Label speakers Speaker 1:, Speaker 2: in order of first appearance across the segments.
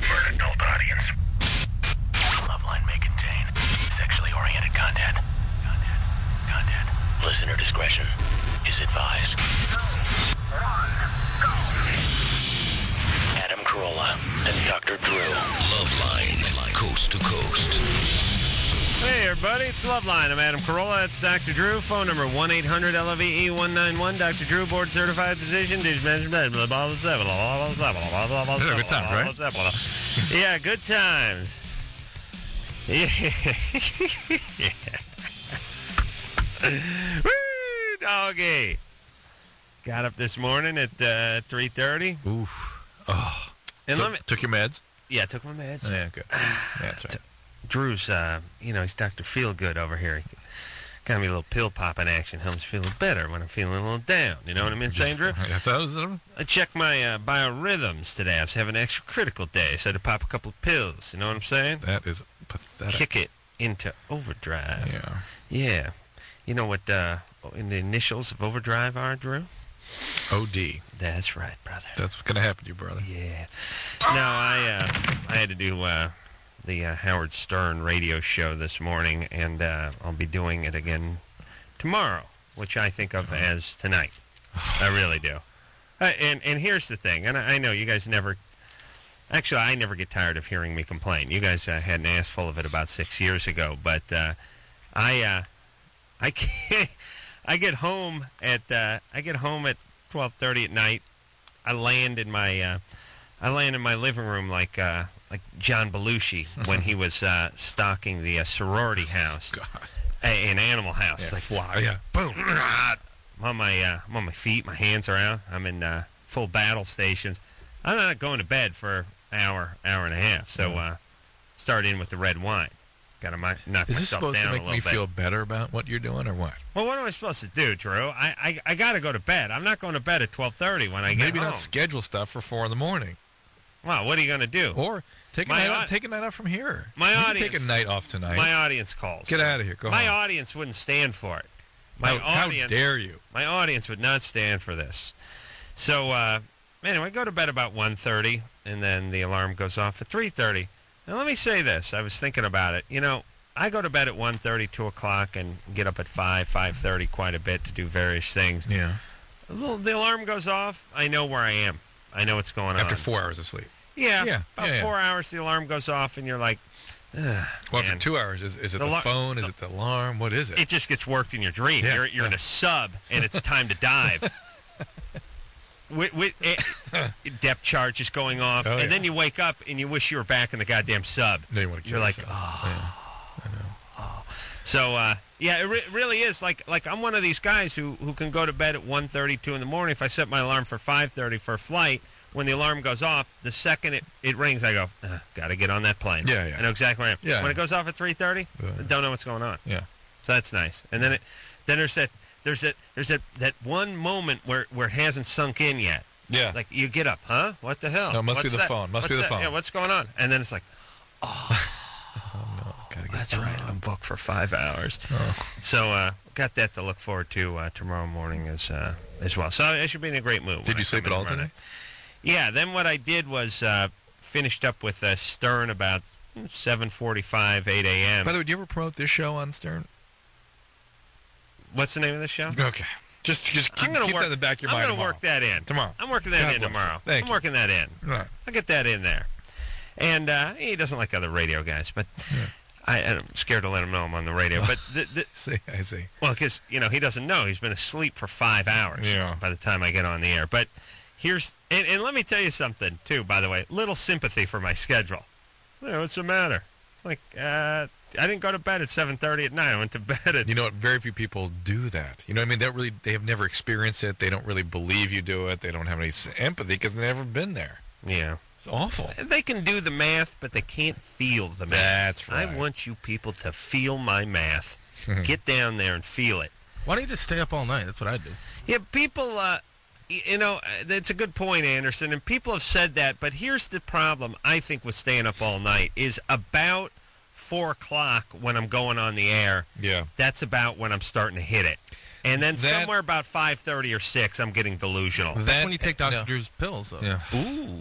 Speaker 1: designed for an adult audience. Loveline may contain sexually oriented content. Listener discretion is advised. 2, 1, go. Adam Carolla and Dr. Drew. Loveline, coast to coast.
Speaker 2: Hey, everybody, it's Loveline. I'm Adam Carolla. That's Dr. Drew. Phone number 1-800-LOVE-191. Dr. Drew, board certified physician. Good
Speaker 3: times, right?
Speaker 2: Yeah, good times. Yeah. Woo, doggy. Got up this morning at 3:30.
Speaker 3: Oof. Oh.
Speaker 2: And
Speaker 3: Took your meds?
Speaker 2: Yeah, took my meds.
Speaker 3: Yeah, good. Yeah, that's right.
Speaker 2: Drew's, he's Dr. Feelgood over here. He got me a little pill popping action. Helps me feel better when I'm feeling a little down. You know what I mean, saying, Drew? I checked my biorhythms today. I was having an extra critical day, so I had to pop a couple of pills. You know what I'm saying?
Speaker 3: That is pathetic.
Speaker 2: Kick it into overdrive.
Speaker 3: Yeah.
Speaker 2: Yeah. You know what in the initials of overdrive are, Drew?
Speaker 3: OD.
Speaker 2: That's right, brother.
Speaker 3: That's what's going to happen to you, brother.
Speaker 2: Yeah. Now, I had to do the Howard Stern radio show this morning, and I'll be doing it again tomorrow, which I think of as tonight. I really do. And here's the thing, and I know you guys never... Actually, I never get tired of hearing me complain. You guys had an ass full of it about 6 years ago, but I get home at 12:30 at night. I land in my living room like John Belushi when he was stalking the sorority house, an Animal House.
Speaker 3: Yeah,
Speaker 2: like
Speaker 3: fly. Yeah.
Speaker 2: Boom. I'm on my feet. My hands are out. I'm in full battle stations. I'm not going to bed for an hour and a half. So start in with the red wine. Got to knock myself down a little bit.
Speaker 3: Is this supposed to make me feel better about what you're doing, or what?
Speaker 2: Well, what am I supposed to do, Drew? I got to go to bed. I'm not going to bed at 12:30 when I get home.
Speaker 3: Maybe not schedule stuff for 4 in the morning.
Speaker 2: Well, what are you going to do?
Speaker 3: Or take a night off from here.
Speaker 2: My audience.
Speaker 3: Take a night off tonight.
Speaker 2: My audience calls.
Speaker 3: Get out of here. Go
Speaker 2: My
Speaker 3: home.
Speaker 2: audience wouldn't stand for it.
Speaker 3: How dare you?
Speaker 2: My audience would not stand for this. So, anyway, I go to bed about 1:30, and then the alarm goes off at 3:30. Now, let me say this. I was thinking about it. You know, I go to bed at 1:30, 2 o'clock, and get up at 5:30 quite a bit to do various things.
Speaker 3: Yeah.
Speaker 2: The alarm goes off. I know where I am. I know what's going on.
Speaker 3: After 4 hours of sleep.
Speaker 2: Yeah. About 4 hours, the alarm goes off, and you're like,
Speaker 3: well, after 2 hours, is it the phone? Is it the alarm? What is it?
Speaker 2: It just gets worked in your dream.
Speaker 3: Yeah.
Speaker 2: You're in a sub, and it's time to dive. Depth charge is going off, and then you wake up, and you wish you were back in the goddamn sub.
Speaker 3: Then you want to kill
Speaker 2: You're
Speaker 3: yourself.
Speaker 2: I know. So, it really is. Like I'm one of these guys who can go to bed at 1:30, 2 in the morning. If I set my alarm for 5:30 for a flight, when the alarm goes off, the second it rings, I go, got to get on that plane.
Speaker 3: Yeah.
Speaker 2: I know exactly where I am.
Speaker 3: Yeah.
Speaker 2: When it goes off at 3:30, I don't know what's going on.
Speaker 3: Yeah.
Speaker 2: So that's nice. And then there's that one moment where it hasn't sunk in yet.
Speaker 3: Yeah.
Speaker 2: It's like you get up, huh? What the hell?
Speaker 3: No, it must
Speaker 2: What's
Speaker 3: be the
Speaker 2: that?
Speaker 3: phone. Must
Speaker 2: What's
Speaker 3: be the
Speaker 2: that?
Speaker 3: phone.
Speaker 2: Yeah, what's going on? And then it's like,
Speaker 3: Gotta get
Speaker 2: that's right. I'm booked for 5 hours.
Speaker 3: Oh.
Speaker 2: So got that to look forward to tomorrow morning as well. So I should be in a great mood.
Speaker 3: Did you sleep at all today?
Speaker 2: Yeah. Then what I did was finished up with Stern about 7:45, 8 a.m.
Speaker 3: By the way, do you ever promote this show on Stern?
Speaker 2: What's the name of the show?
Speaker 3: Okay. Just keep that in the back of your mind.
Speaker 2: I'm going to work that in.
Speaker 3: Tomorrow.
Speaker 2: I'm working that in tomorrow. I'm working that in.
Speaker 3: Right.
Speaker 2: I'll get that in there. And he doesn't like other radio guys, but I'm scared to let him know I'm on the radio. But
Speaker 3: I see.
Speaker 2: Well, because he doesn't know. He's been asleep for 5 hours by the time I get on the air. But here's and let me tell you something too. By the way, little sympathy for my schedule. What's the matter? It's like I didn't go to bed at 7:30 at night. I went to bed at...
Speaker 3: You know what? Very few people do that. You know what I mean? They have never experienced it. They don't really believe you do it. They don't have any empathy because they've never been there.
Speaker 2: Yeah.
Speaker 3: It's awful.
Speaker 2: They can do the math, but they can't feel the math.
Speaker 3: That's right.
Speaker 2: I want you people to feel my math. Get down there and feel it.
Speaker 4: Why don't you just stay up all night? That's what I do.
Speaker 2: Yeah, people... that's a good point, Anderson, and people have said that, but here's the problem, I think, with staying up all night, is about 4 o'clock when I'm going on the air.
Speaker 3: Yeah.
Speaker 2: That's about when I'm starting to hit it. And then somewhere about 5:30 or 6, I'm getting delusional.
Speaker 4: That's when you take Dr. Drew's pills, though.
Speaker 3: Yeah.
Speaker 2: Ooh.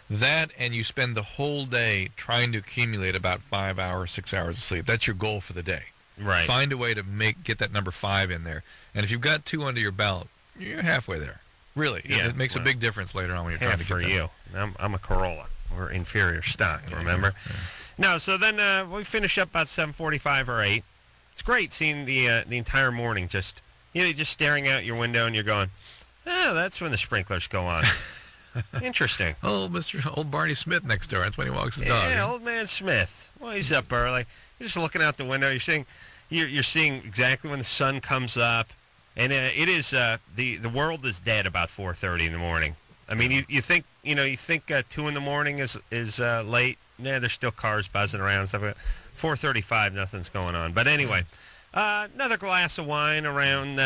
Speaker 3: That, and you spend the whole day trying to accumulate about 5 hours, 6 hours of sleep. That's your goal for the day.
Speaker 2: Right.
Speaker 3: Find a way to get that number 5 in there. And if you've got 2 under your belt, you're halfway there. Really.
Speaker 2: Yeah,
Speaker 3: It makes a big difference later on when you're trying to get
Speaker 2: for
Speaker 3: that.
Speaker 2: you. I'm a Corolla. We're inferior stock, remember?
Speaker 3: Yeah.
Speaker 2: No, so then we finish up about 7:45 or 8. It's great seeing the entire morning just staring out your window and you're going, oh, that's when the sprinklers go on. Interesting.
Speaker 3: Old Barney Smith next door. That's when he walks his dog.
Speaker 2: Yeah, old man Smith. Well, he's up early. You're just looking out the window. You're seeing exactly when the sun comes up, and it is the world is dead about 4:30 in the morning. I mean, you think 2 in the morning is late. Nah, there's still cars buzzing around and stuff like that. 4:35, nothing's going on. But anyway, another glass of wine around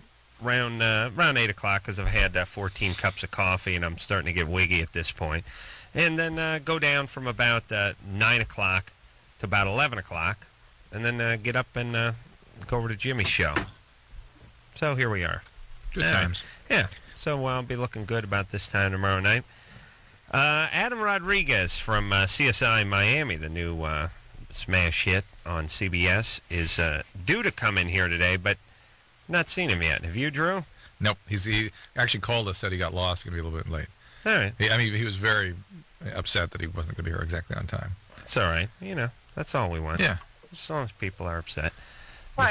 Speaker 2: 8 o'clock because I've had 14 cups of coffee and I'm starting to get wiggy at this point. And then go down from about 9 o'clock to about 11 o'clock, and then get up and go over to Jimmy's show. So here we are.
Speaker 3: Good times.
Speaker 2: Yeah. So I'll be looking good about this time tomorrow night. Adam Rodriguez from CSI Miami, the new smash hit on CBS, is due to come in here today, but not seen him yet. Have you, Drew?
Speaker 3: Nope. He actually called us, said he got lost, going to be a little bit late.
Speaker 2: All right.
Speaker 3: He was very upset that he wasn't going to be here exactly on time.
Speaker 2: It's all right. That's all we want.
Speaker 3: Yeah.
Speaker 2: As long as people are upset.
Speaker 5: Hi.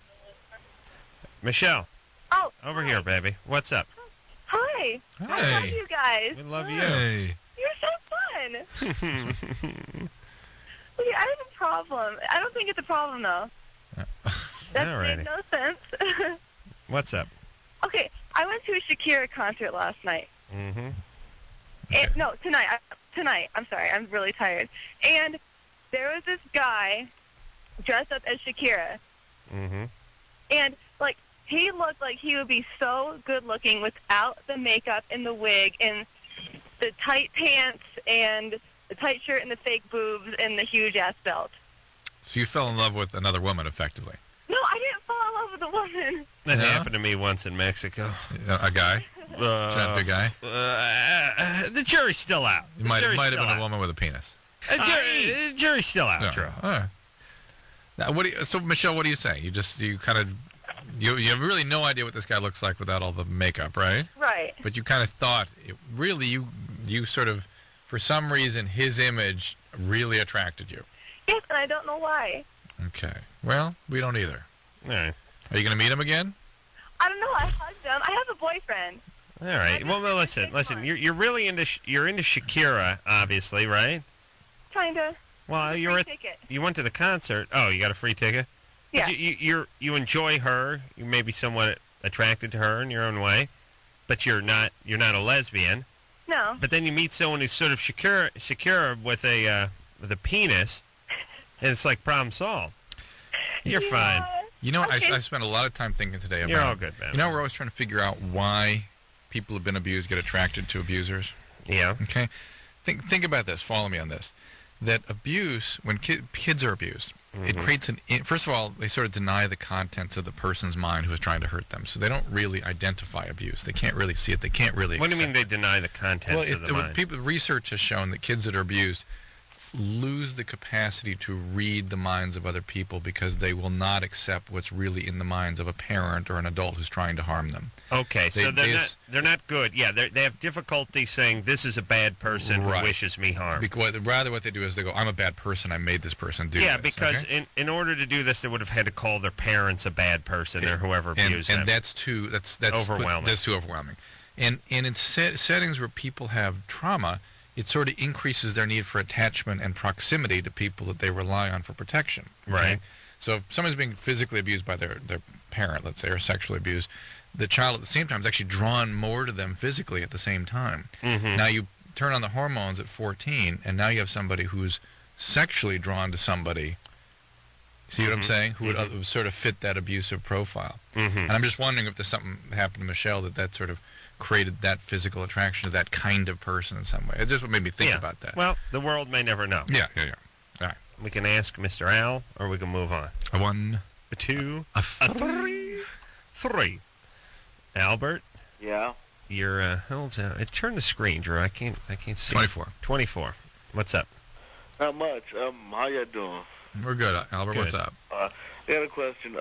Speaker 2: Michelle.
Speaker 5: Oh,
Speaker 2: Over
Speaker 5: hi.
Speaker 2: here, baby. What's up?
Speaker 5: Hi. I
Speaker 3: Hey.
Speaker 5: love you guys.
Speaker 2: We love you.
Speaker 3: Hey.
Speaker 5: You're so fun. Okay, I have a problem. I don't think it's a problem, though. That
Speaker 2: Alrighty.
Speaker 5: made no sense.
Speaker 2: What's up?
Speaker 5: Okay, I went to a Shakira concert last night.
Speaker 2: Mm-hmm.
Speaker 5: No, tonight. Tonight. I'm sorry. I'm really tired. And there was this guy dressed up as Shakira.
Speaker 2: Mm-hmm.
Speaker 5: And, he looked like he would be so good-looking without the makeup and the wig and the tight pants and the tight shirt and the fake boobs and the huge-ass belt.
Speaker 3: So you fell in love with another woman, effectively.
Speaker 5: No, I didn't fall in love with a woman.
Speaker 2: That
Speaker 3: Yeah?
Speaker 2: happened to me once in Mexico.
Speaker 3: A guy? Sounds a guy?
Speaker 2: The jury's still out.
Speaker 3: It might have been a woman with a penis.
Speaker 2: The jury's still out,
Speaker 3: Yeah.
Speaker 2: Drew.
Speaker 3: All right. Now, so Michelle, what do you say? You have really no idea what this guy looks like without all the makeup, right?
Speaker 5: Right.
Speaker 3: But you kind of thought, you sort of, for some reason, his image really attracted you.
Speaker 5: Yes, and I don't know why.
Speaker 3: Okay. Well, we don't either.
Speaker 2: All right.
Speaker 3: Are you going to meet him again?
Speaker 5: I don't know. I hugged him. I have a boyfriend.
Speaker 2: All right. Well, no, listen. You're really into Shakira, obviously, right?
Speaker 5: Kind of.
Speaker 2: Well,
Speaker 5: Ticket.
Speaker 2: you went to the concert. Oh, you got a free ticket?
Speaker 5: Yeah.
Speaker 2: But you enjoy her. You may be somewhat attracted to her in your own way, but you're not a lesbian.
Speaker 5: No.
Speaker 2: But then you meet someone who's sort of Shakira with a penis, and it's like problem solved. You're fine.
Speaker 3: You know,
Speaker 5: Okay.
Speaker 3: I spent a lot of time thinking today about.
Speaker 2: You're all good, man.
Speaker 3: You know, we're always trying to figure out why people who've been abused get attracted to abusers.
Speaker 2: Yeah.
Speaker 3: Okay, think about this. Follow me on this. That abuse, when kids are abused, it creates first of all, they sort of deny the contents of the person's mind who is trying to hurt them. So they don't really identify abuse. They can't really see it. They can't really.
Speaker 2: What do you mean
Speaker 3: accept
Speaker 2: they deny the contents of the mind?
Speaker 3: Research has shown that kids that are abused lose the capacity to read the minds of other people because they will not accept what's really in the minds of a parent or an adult who's trying to harm them.
Speaker 2: Okay, so they're not good. Yeah, they have difficulty saying this is a bad person
Speaker 3: Right.
Speaker 2: who wishes me harm.
Speaker 3: Rather, what they do is they go, "I'm a bad person. I made this person do
Speaker 2: Yeah,
Speaker 3: this."
Speaker 2: because
Speaker 3: okay?
Speaker 2: in order to do this, they would have had to call their parents a bad person or whoever abused them.
Speaker 3: And that's
Speaker 2: Overwhelming.
Speaker 3: That's too overwhelming. And in settings where people have trauma, it sort of increases their need for attachment and proximity to people that they rely on for protection. Okay?
Speaker 2: Right.
Speaker 3: So if someone's being physically abused by their parent, let's say, or sexually abused, the child at the same time is actually drawn more to them physically at the same time.
Speaker 2: Mm-hmm.
Speaker 3: Now you turn on the hormones at 14, and now you have somebody who's sexually drawn to somebody. See what I'm saying? Who would sort of fit that abusive profile.
Speaker 2: Mm-hmm.
Speaker 3: And I'm just wondering if there's something happened to Michelle that sort of created that physical attraction to that kind of person in some way. It's just what made me think about that.
Speaker 2: Well, the world may never know.
Speaker 3: Yeah. All right.
Speaker 2: We can ask Mr. Al, or we can move on.
Speaker 3: A 1,
Speaker 2: A 2,
Speaker 3: a
Speaker 2: a 3. Albert,
Speaker 6: Yeah.
Speaker 2: how old's that? It turned the screen, Drew. I can't see.
Speaker 3: 24.
Speaker 2: 24. What's up?
Speaker 6: Not much. How y'all doing?
Speaker 3: We're good, Albert.
Speaker 2: Good.
Speaker 3: What's up?
Speaker 6: I got a question.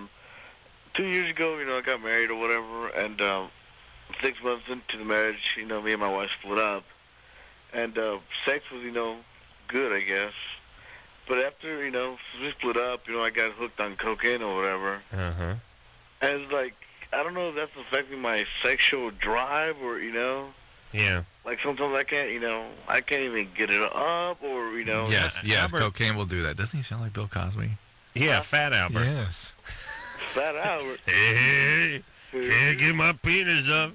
Speaker 6: 2 years ago, I got married or whatever, and 6 months into the marriage, me and my wife split up, and sex was, good, I guess. But after, since we split up, I got hooked on cocaine or whatever.
Speaker 2: Uh-huh.
Speaker 6: And it's like, I don't know if that's affecting my sexual drive or,
Speaker 2: Yeah.
Speaker 6: like sometimes I can't even get it up or,
Speaker 3: Yes,
Speaker 2: Albert-
Speaker 3: cocaine will do that. Doesn't he sound like Bill Cosby?
Speaker 2: Yeah, Fat Albert.
Speaker 3: Yes.
Speaker 6: Fat Albert.
Speaker 2: Hey, can't get my penis up.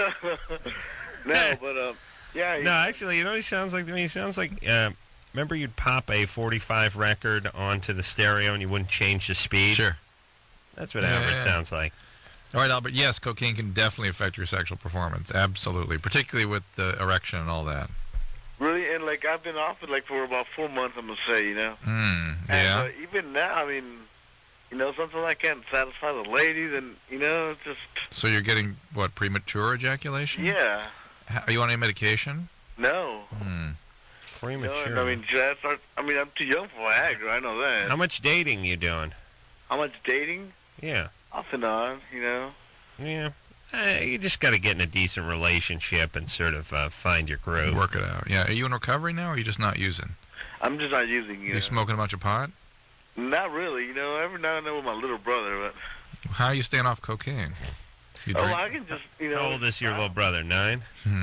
Speaker 6: No, but, yeah.
Speaker 2: No, actually, you know what he sounds like to me? He sounds like, remember you'd pop a 45 record onto the stereo and you wouldn't change the speed?
Speaker 3: Sure.
Speaker 2: That's what
Speaker 3: Yeah,
Speaker 2: Albert
Speaker 3: yeah.
Speaker 2: sounds like.
Speaker 3: All right, Albert. Yes, cocaine can definitely affect your sexual performance. Absolutely, particularly with the erection and all that.
Speaker 6: Really, and like I've been off it like for about 4 months, I'm gonna say,
Speaker 3: Yeah.
Speaker 6: And even now, I mean, sometimes I can't satisfy the ladies, and it's just
Speaker 3: So you're getting what, premature ejaculation?
Speaker 6: yeah,
Speaker 3: Are you on any medication?
Speaker 6: no.
Speaker 2: Premature.
Speaker 6: I mean, I'm too young for Viagra. I know that.
Speaker 2: How much dating you doing?
Speaker 6: How much dating?
Speaker 2: Yeah.
Speaker 6: Off and on,
Speaker 2: Yeah. You just got to get in a decent relationship and sort of find your groove.
Speaker 3: Work it out. Yeah. Are you in recovery now, or are you just not using?
Speaker 6: I'm just not using.
Speaker 3: You smoking a bunch of pot?
Speaker 6: Not really. Every now and then with my little brother, but
Speaker 3: How are you staying off cocaine? You drink?
Speaker 6: I can just
Speaker 2: How old is your little brother? 9?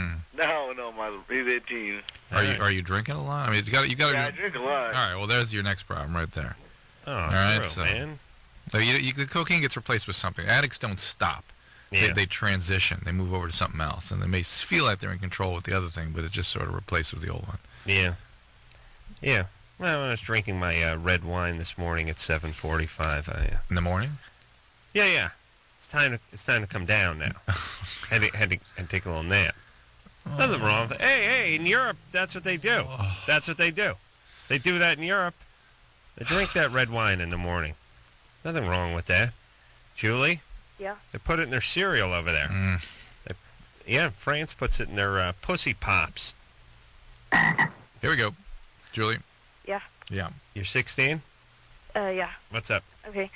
Speaker 6: No, he's 18.
Speaker 3: Are you drinking a lot? I mean, you got to.
Speaker 6: Yeah, I drink a lot.
Speaker 3: All right. Well, there's your next problem right there.
Speaker 2: Oh,
Speaker 3: right,
Speaker 2: true,
Speaker 3: so-
Speaker 2: man.
Speaker 3: No, the cocaine gets replaced with something. Addicts don't stop.
Speaker 2: Yeah.
Speaker 3: They transition. They move over to something else, and they may feel like they're in control with the other thing, but it just sort of replaces the old one.
Speaker 2: Yeah. Yeah. Well, I was drinking my red wine this morning at 7:45.
Speaker 3: In the morning?
Speaker 2: Yeah. It's time to come down now. had to take a little nap. Nothing wrong with it. Hey, in Europe, that's what they do. That's what they do. They do that in Europe. They drink that red wine in the morning. Nothing wrong with that. Julie?
Speaker 5: Yeah.
Speaker 2: They put it in their cereal over there. France puts it in their Pussy Pops.
Speaker 3: Here we go. Julie?
Speaker 5: Yeah.
Speaker 3: Yeah.
Speaker 2: You're 16?
Speaker 5: Yeah.
Speaker 2: What's up?
Speaker 5: Okay.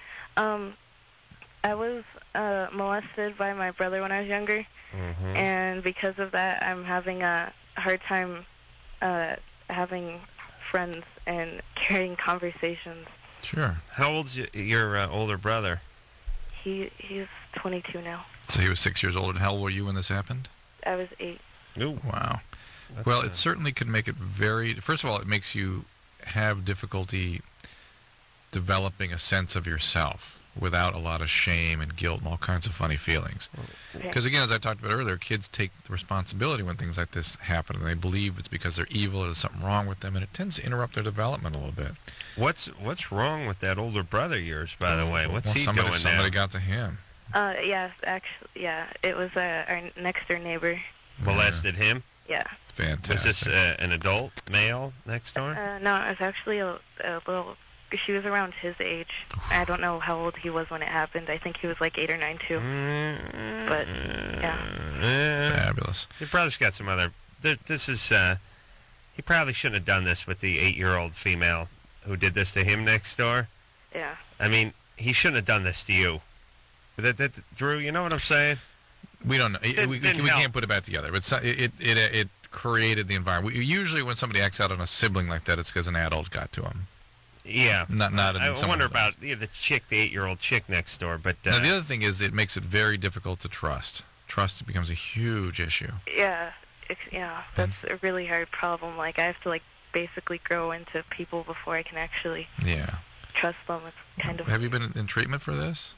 Speaker 5: I was molested by my brother when I was younger,
Speaker 2: Mm-hmm.
Speaker 5: and because of that, I'm having a hard time having friends and carrying conversations.
Speaker 3: Sure.
Speaker 2: How old's your older brother?
Speaker 5: He's 22 now.
Speaker 3: So he was 6 years old, and how old were you when this happened?
Speaker 5: I was 8.
Speaker 2: Ooh.
Speaker 3: Wow.
Speaker 2: That's,
Speaker 3: Well, it certainly could make it very... First of all, it makes you have difficulty developing a sense of yourself without a lot of shame and guilt and all kinds of funny feelings.
Speaker 5: Okay.
Speaker 3: Because, again, as I talked about earlier, kids take the responsibility when things like this happen, and they believe it's because they're evil or there's something wrong with them, and it tends to interrupt their development a little bit.
Speaker 2: What's wrong with that older brother of yours, by the way? What's
Speaker 3: Well,
Speaker 2: he
Speaker 3: somebody
Speaker 2: doing now?
Speaker 3: got to him.
Speaker 5: Yes, actually, yeah. It was our next door neighbor.
Speaker 2: Molested him?
Speaker 5: Yeah.
Speaker 3: Fantastic.
Speaker 2: Was this an adult male next door?
Speaker 5: No, it was actually a little... She was around his age. I don't know how old he was when it happened. I think he was like 8 or 9 too. But yeah.
Speaker 3: Fabulous.
Speaker 2: Your brother's got some other... This is... he probably shouldn't have done this with the 8-year-old female who did this to him next door.
Speaker 5: Yeah.
Speaker 2: I mean, he shouldn't have done this to you. Drew, you know what I'm saying?
Speaker 3: We don't know. We
Speaker 2: Didn't help.
Speaker 3: can't put it back together. But it created the environment. Usually when somebody acts out on a sibling like that, it's because an adult got to him.
Speaker 2: Yeah.
Speaker 3: Not
Speaker 2: I
Speaker 3: someone
Speaker 2: wonder
Speaker 3: else.
Speaker 2: about the 8-year-old chick next door. But
Speaker 3: Now, the other thing is it makes it very difficult to trust. Trust becomes a huge issue.
Speaker 5: Yeah. That's a really hard problem. Like, I have to, basically grow into people before I can actually
Speaker 3: Yeah.
Speaker 5: trust them. It's kind of...
Speaker 3: Have you been in treatment for this?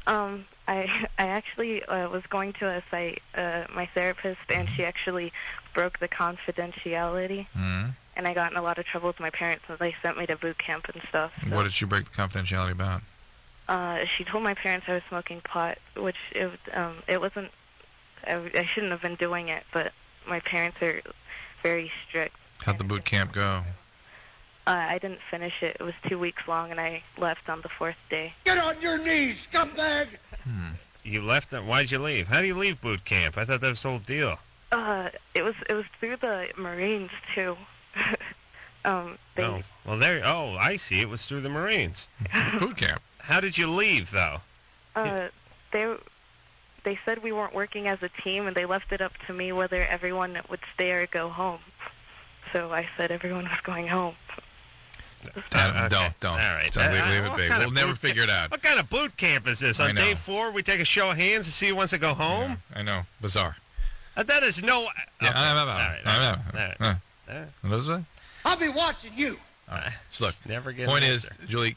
Speaker 5: I actually was going to a site, my therapist, and she actually broke the confidentiality,
Speaker 3: Mm-hmm.
Speaker 5: and I got in a lot of trouble with my parents, and they sent me to boot camp and stuff. So.
Speaker 3: What did she break the confidentiality about?
Speaker 5: She told my parents I was smoking pot, which it wasn't... I shouldn't have been doing it, but my parents are very strict.
Speaker 3: How'd the boot camp go?
Speaker 5: I didn't finish it. It was 2 weeks long, and I left on the 4th day.
Speaker 7: Get on your knees, scumbag!
Speaker 2: You left them. Why'd you leave? How do you leave boot camp? I thought that was the whole deal.
Speaker 5: It was through the Marines too. They,
Speaker 2: Oh, well, there. Oh, I see. It was through the Marines.
Speaker 3: Boot camp.
Speaker 2: How did you leave, though?
Speaker 5: they said we weren't working as a team, and they left it up to me whether everyone would stay or go home. So I said everyone was going home.
Speaker 3: Don't.
Speaker 2: All right.
Speaker 3: Don't leave it be. We'll never figure it out.
Speaker 2: What kind of boot camp is this?
Speaker 3: I
Speaker 2: On
Speaker 3: know.
Speaker 2: day 4, we take a show of hands to see who wants to go home?
Speaker 3: Yeah, I know. Bizarre.
Speaker 2: That is no...
Speaker 3: Yeah,
Speaker 2: Okay.
Speaker 3: I
Speaker 2: All right.
Speaker 3: What is that?
Speaker 7: I'll be watching you.
Speaker 3: So look,
Speaker 2: Never get
Speaker 3: point
Speaker 2: an
Speaker 3: is,
Speaker 2: answer.
Speaker 3: Julie,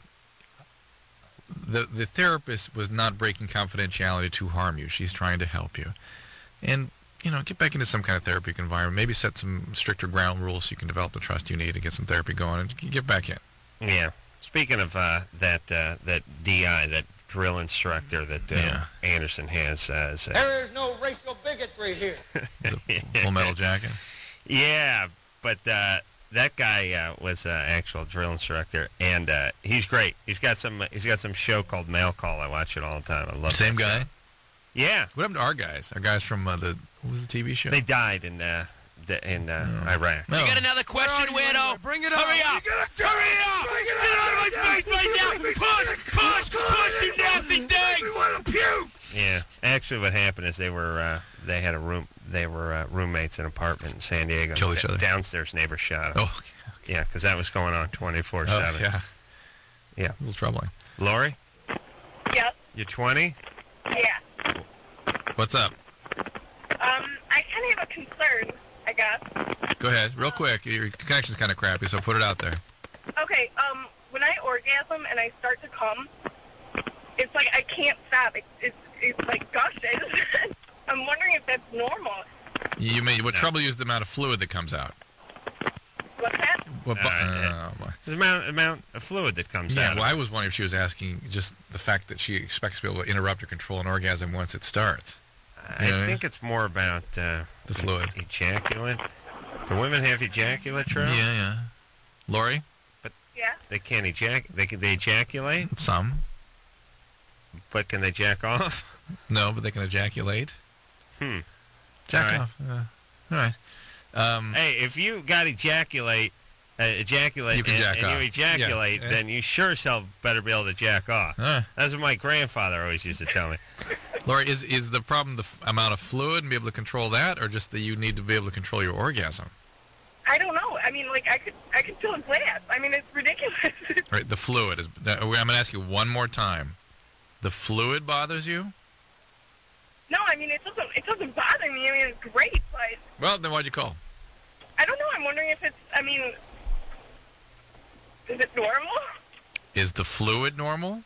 Speaker 3: the therapist was not breaking confidentiality to harm you. She's trying to help you. And, get back into some kind of therapeutic environment. Maybe set some stricter ground rules so you can develop the trust you need to get some therapy going and get back in.
Speaker 2: Yeah. Speaking of that DI, that drill instructor that Anderson has as
Speaker 7: There is no racial bigotry here.
Speaker 3: Full Metal Jacket.
Speaker 2: Yeah, but that guy was an actual drill instructor, and he's great. He's got some show called Mail Call. I watch it all the time. I love
Speaker 3: Same
Speaker 2: that
Speaker 3: guy?
Speaker 2: show. Yeah,
Speaker 3: What happened to our guys? Our guys from what was the TV show?
Speaker 2: they died in Iraq.
Speaker 3: No.
Speaker 1: Another question, weirdo?
Speaker 7: Bring it
Speaker 1: Hurry
Speaker 7: on.
Speaker 1: up! Hurry up! Get out of my face right now! Push, you nasty thing! We want to puke!
Speaker 2: Yeah, actually, what happened is they had a room. They were roommates in an apartment in San Diego.
Speaker 3: Kill each other.
Speaker 2: Downstairs neighbor shot him.
Speaker 3: Oh,
Speaker 2: Yeah, because that was going on 24/7.
Speaker 3: yeah.
Speaker 2: Yeah.
Speaker 3: A little troubling.
Speaker 2: Lori,
Speaker 5: Yep.
Speaker 2: you're 20.
Speaker 5: Yeah.
Speaker 3: What's up?
Speaker 5: I kind of have a concern, I guess.
Speaker 3: Go ahead, real quick. Your connection's kind of crappy, so put it out there.
Speaker 5: Okay, when I orgasm and I start to come, it's like I can't stop. It's like gushes. I'm wondering if that's normal.
Speaker 3: What trouble you is the amount of fluid that comes out.
Speaker 5: What's that?
Speaker 3: What?
Speaker 2: There's amount of fluid that comes
Speaker 3: Yeah,
Speaker 2: out.
Speaker 3: well, I was wondering if she was asking just the fact that she expects to be able to interrupt or control an orgasm once it starts.
Speaker 2: I think it's more about
Speaker 3: The fluid.
Speaker 2: ejaculate. Do women have ejaculate, True?
Speaker 3: Yeah. Lori?
Speaker 5: Yeah.
Speaker 2: They can't ejaculate. They ejaculate,
Speaker 3: Some.
Speaker 2: but can they jack off?
Speaker 3: No, but they can ejaculate.
Speaker 2: Hmm.
Speaker 3: Jack
Speaker 2: All right.
Speaker 3: off. All right.
Speaker 2: Hey, if you got ejaculate,
Speaker 3: You can jack
Speaker 2: and
Speaker 3: off.
Speaker 2: you ejaculate,
Speaker 3: Yeah.
Speaker 2: then you sure as hell better be able to jack off.
Speaker 3: All right.
Speaker 2: That's what my grandfather always used to tell me.
Speaker 3: Lori, is the problem the amount of fluid and be able to control that, or just that you need to be able to control your orgasm?
Speaker 5: I don't know. I mean, like I could fill a glass. I mean, it's ridiculous.
Speaker 3: All right, the fluid is. I'm going to ask you one more time. The fluid bothers you?
Speaker 5: No, I mean it doesn't bother me. I mean it's great, but
Speaker 3: Well, then why'd you call?
Speaker 5: I don't know. I'm wondering if it's. I mean, is it normal?
Speaker 3: Is the fluid normal?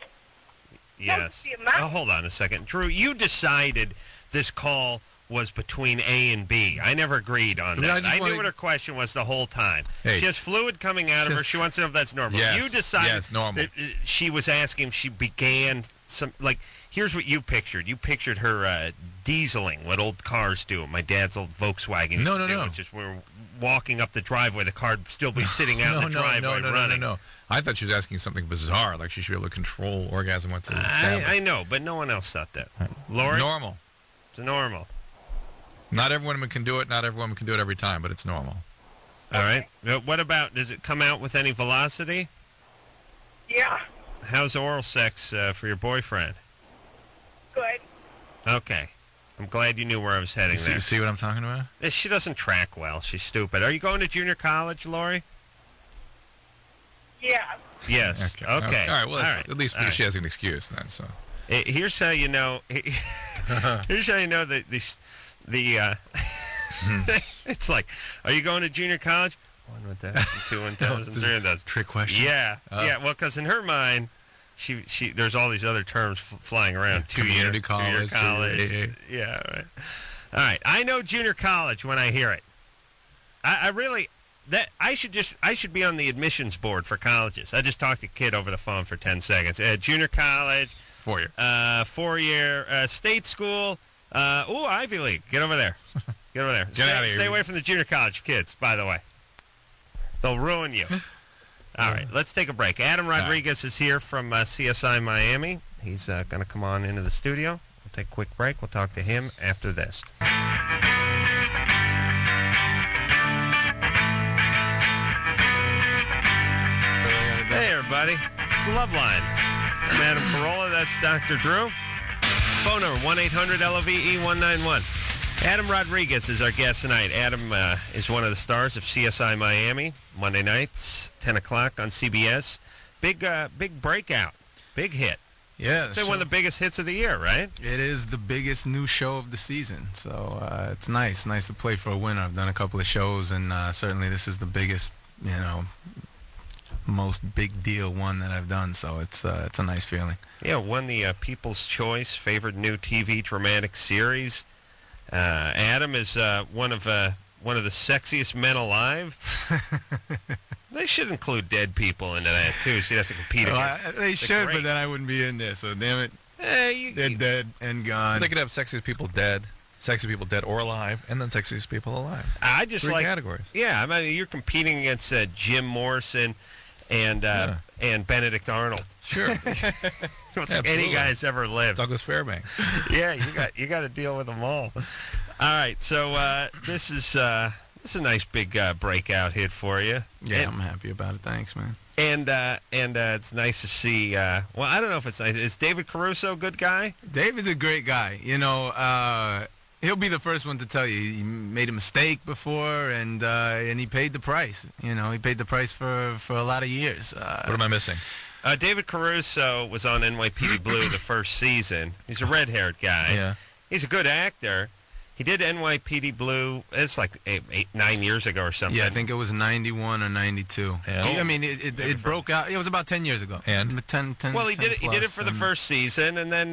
Speaker 2: Yes.
Speaker 5: the amount.
Speaker 2: Oh, hold on a second. Drew, you decided this call was between A and B. I never agreed on
Speaker 3: Yeah, I
Speaker 2: that.
Speaker 3: just
Speaker 2: I knew
Speaker 3: wanted-
Speaker 2: what her question was the whole time.
Speaker 3: Hey.
Speaker 2: She has fluid coming out of her.
Speaker 3: Just-
Speaker 2: She wants to know if that's normal.
Speaker 3: Yes,
Speaker 2: You decided
Speaker 3: yes, normal.
Speaker 2: that she was asking if she began some, like, here's what you pictured. You pictured her dieseling, what old cars do. My dad's old Volkswagen used
Speaker 3: No,
Speaker 2: to
Speaker 3: no,
Speaker 2: do,
Speaker 3: no.
Speaker 2: which is we're walking up the driveway, the car would still be sitting out in the driveway running.
Speaker 3: No. I thought she was asking something bizarre, like she should be able to control orgasm once it's established.
Speaker 2: I know, but no one else thought that. Lori?
Speaker 3: Normal.
Speaker 2: It's normal.
Speaker 3: Not every woman can do it. Not every woman can do it every time, but it's normal.
Speaker 2: All right. What about, does it come out with any velocity?
Speaker 5: Yeah.
Speaker 2: How's oral sex for your boyfriend?
Speaker 5: Good.
Speaker 2: Okay. I'm glad you knew where I was heading there.
Speaker 3: See what I'm talking about?
Speaker 2: She doesn't track well. She's stupid. Are you going to junior college, Lori?
Speaker 5: Yeah.
Speaker 2: Yes. Okay.
Speaker 3: All right. Well,
Speaker 2: All right.
Speaker 3: at least
Speaker 2: All right.
Speaker 3: she has an excuse then. So.
Speaker 2: Here's how you know. Here's how you know that it's like, are you going to junior college? 1,000, 2,000, 3,000.
Speaker 3: Trick question.
Speaker 2: Yeah. Yeah. Well, because in her mind, she there's all these other terms flying around.
Speaker 3: Community
Speaker 2: two-year
Speaker 3: college.
Speaker 2: college. Yeah. Right. All right. I know junior college when I hear it. I really. I should be on the admissions board for colleges. I just talked to a kid over the phone for 10 seconds. Junior college,
Speaker 3: 4 year.
Speaker 2: 4-year state school. Ivy League. Get over there. Get over there.
Speaker 3: Get out of here.
Speaker 2: Stay away from the junior college kids, by the way. They'll ruin you. All right, let's take a break. Adam Rodriguez is here from CSI Miami. He's going to come on into the studio. We'll take a quick break. We'll talk to him after this. Hey, everybody. It's the Love Line. I'm Adam Carolla. That's Dr. Drew. Phone number 1-800-LOVE-191. Adam Rodriguez is our guest tonight. Adam is one of the stars of CSI Miami, Monday nights, 10 o'clock on CBS. Big breakout. Big hit.
Speaker 4: Yeah.
Speaker 2: It's one of the biggest hits of the year, right?
Speaker 4: It is the biggest new show of the season. So it's nice to play for a winner. I've done a couple of shows, and certainly this is the biggest, most big deal one that I've done. So it's a nice feeling.
Speaker 2: Yeah, won the People's Choice Favorite New TV Dramatic Series. Adam is one of the sexiest men alive. They should include dead people into that too, so you have to compete against.
Speaker 4: They should, but then I wouldn't be in there. So damn it, they're dead and gone.
Speaker 3: They could have sexiest people dead or alive, and then sexiest people alive.
Speaker 2: I just
Speaker 3: 3
Speaker 2: like
Speaker 3: categories.
Speaker 2: Yeah, I mean you're competing against Jim Morrison and Benedict Arnold.
Speaker 3: Sure.
Speaker 2: It's like any guy's ever lived.
Speaker 3: Douglas Fairbanks.
Speaker 2: Yeah, you got to deal with them all. All right, so this is a nice big breakout hit for you.
Speaker 4: Yeah, I'm happy about it. Thanks, man.
Speaker 2: And it's nice to see. Well, I don't know if it's nice. Is David Caruso a good guy?
Speaker 4: David's a great guy. He'll be the first one to tell you he made a mistake before, and he paid the price. He paid the price for a lot of years.
Speaker 3: What am I missing?
Speaker 2: David Caruso was on NYPD Blue the first season. He's a red-haired guy.
Speaker 3: Yeah.
Speaker 2: He's a good actor. He did NYPD Blue. It's like 9 years ago or something.
Speaker 4: Yeah, I think it was 91 or 92.
Speaker 3: Yeah.
Speaker 4: I mean, it broke out. It was about 10 years ago.
Speaker 3: And
Speaker 4: 10.
Speaker 2: Well, he
Speaker 4: 10
Speaker 2: did it. He did it for the first season, and then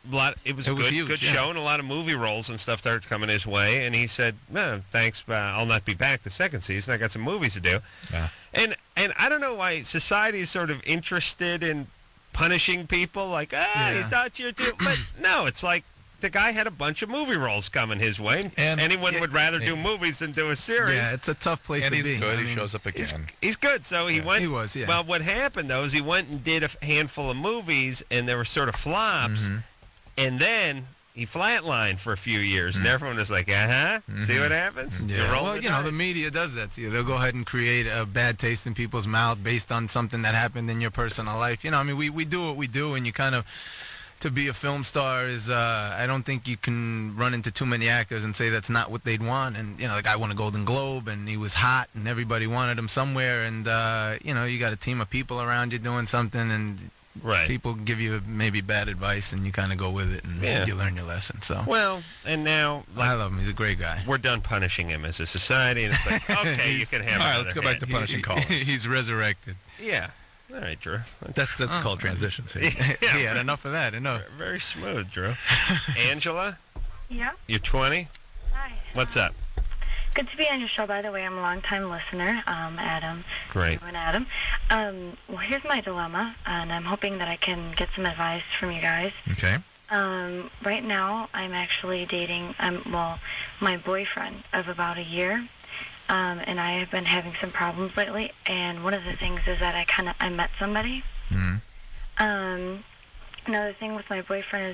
Speaker 2: it was a
Speaker 4: huge,
Speaker 2: good
Speaker 4: yeah.
Speaker 2: show, and a lot of movie roles and stuff started coming his way. And he said, "No, thanks, I'll not be back the second season. I got some movies to do."
Speaker 3: Yeah.
Speaker 2: And I don't know why society is sort of interested in punishing people. Like, you thought you were doing, but no, it's like. The guy had a bunch of movie roles coming his way. And anyone would rather do movies than do a series.
Speaker 4: Yeah, it's a tough place to be.
Speaker 3: And he's good. He shows up again.
Speaker 2: He's good. So he went.
Speaker 4: He was, yeah.
Speaker 2: Well, what happened, though, is he went and did a handful of movies, and they were sort of flops.
Speaker 3: Mm-hmm.
Speaker 2: And then he flatlined for a few years, and everyone was like, see what happens?
Speaker 4: Yeah. Well, the media does that to you. They'll go ahead and create a bad taste in people's mouth based on something that happened in your personal life. We do what we do, and you kind of... To be a film star is, I don't think you can run into too many actors and say that's not what they'd want. And, the guy won a Golden Globe, and he was hot, and everybody wanted him somewhere. And, you got a team of people around you doing something, and people give you maybe bad advice, and you kind of go with it, and you learn your lesson. So
Speaker 2: well, and now...
Speaker 4: I love him. He's a great guy.
Speaker 2: We're done punishing him as a society, and it's like, okay, you can have
Speaker 3: all right, let's go back to punishing callers.
Speaker 4: He's resurrected.
Speaker 2: Yeah. All right, Drew.
Speaker 3: That's called transition. See?
Speaker 4: He had enough of that. Enough.
Speaker 2: Very smooth, Drew. Angela?
Speaker 5: Yeah.
Speaker 2: You're 20?
Speaker 5: Hi.
Speaker 2: What's up?
Speaker 5: Good to be on your show, by the way. I'm a long-time listener, Adam.
Speaker 2: Great.
Speaker 5: You and Adam. Well, here's my dilemma, and I'm hoping that I can get some advice from you guys.
Speaker 3: Okay.
Speaker 5: Right now, I'm actually dating, my boyfriend of about a year. And I have been having some problems lately, and one of the things is that I met somebody.
Speaker 3: Mm-hmm.
Speaker 5: Another thing with my boyfriend is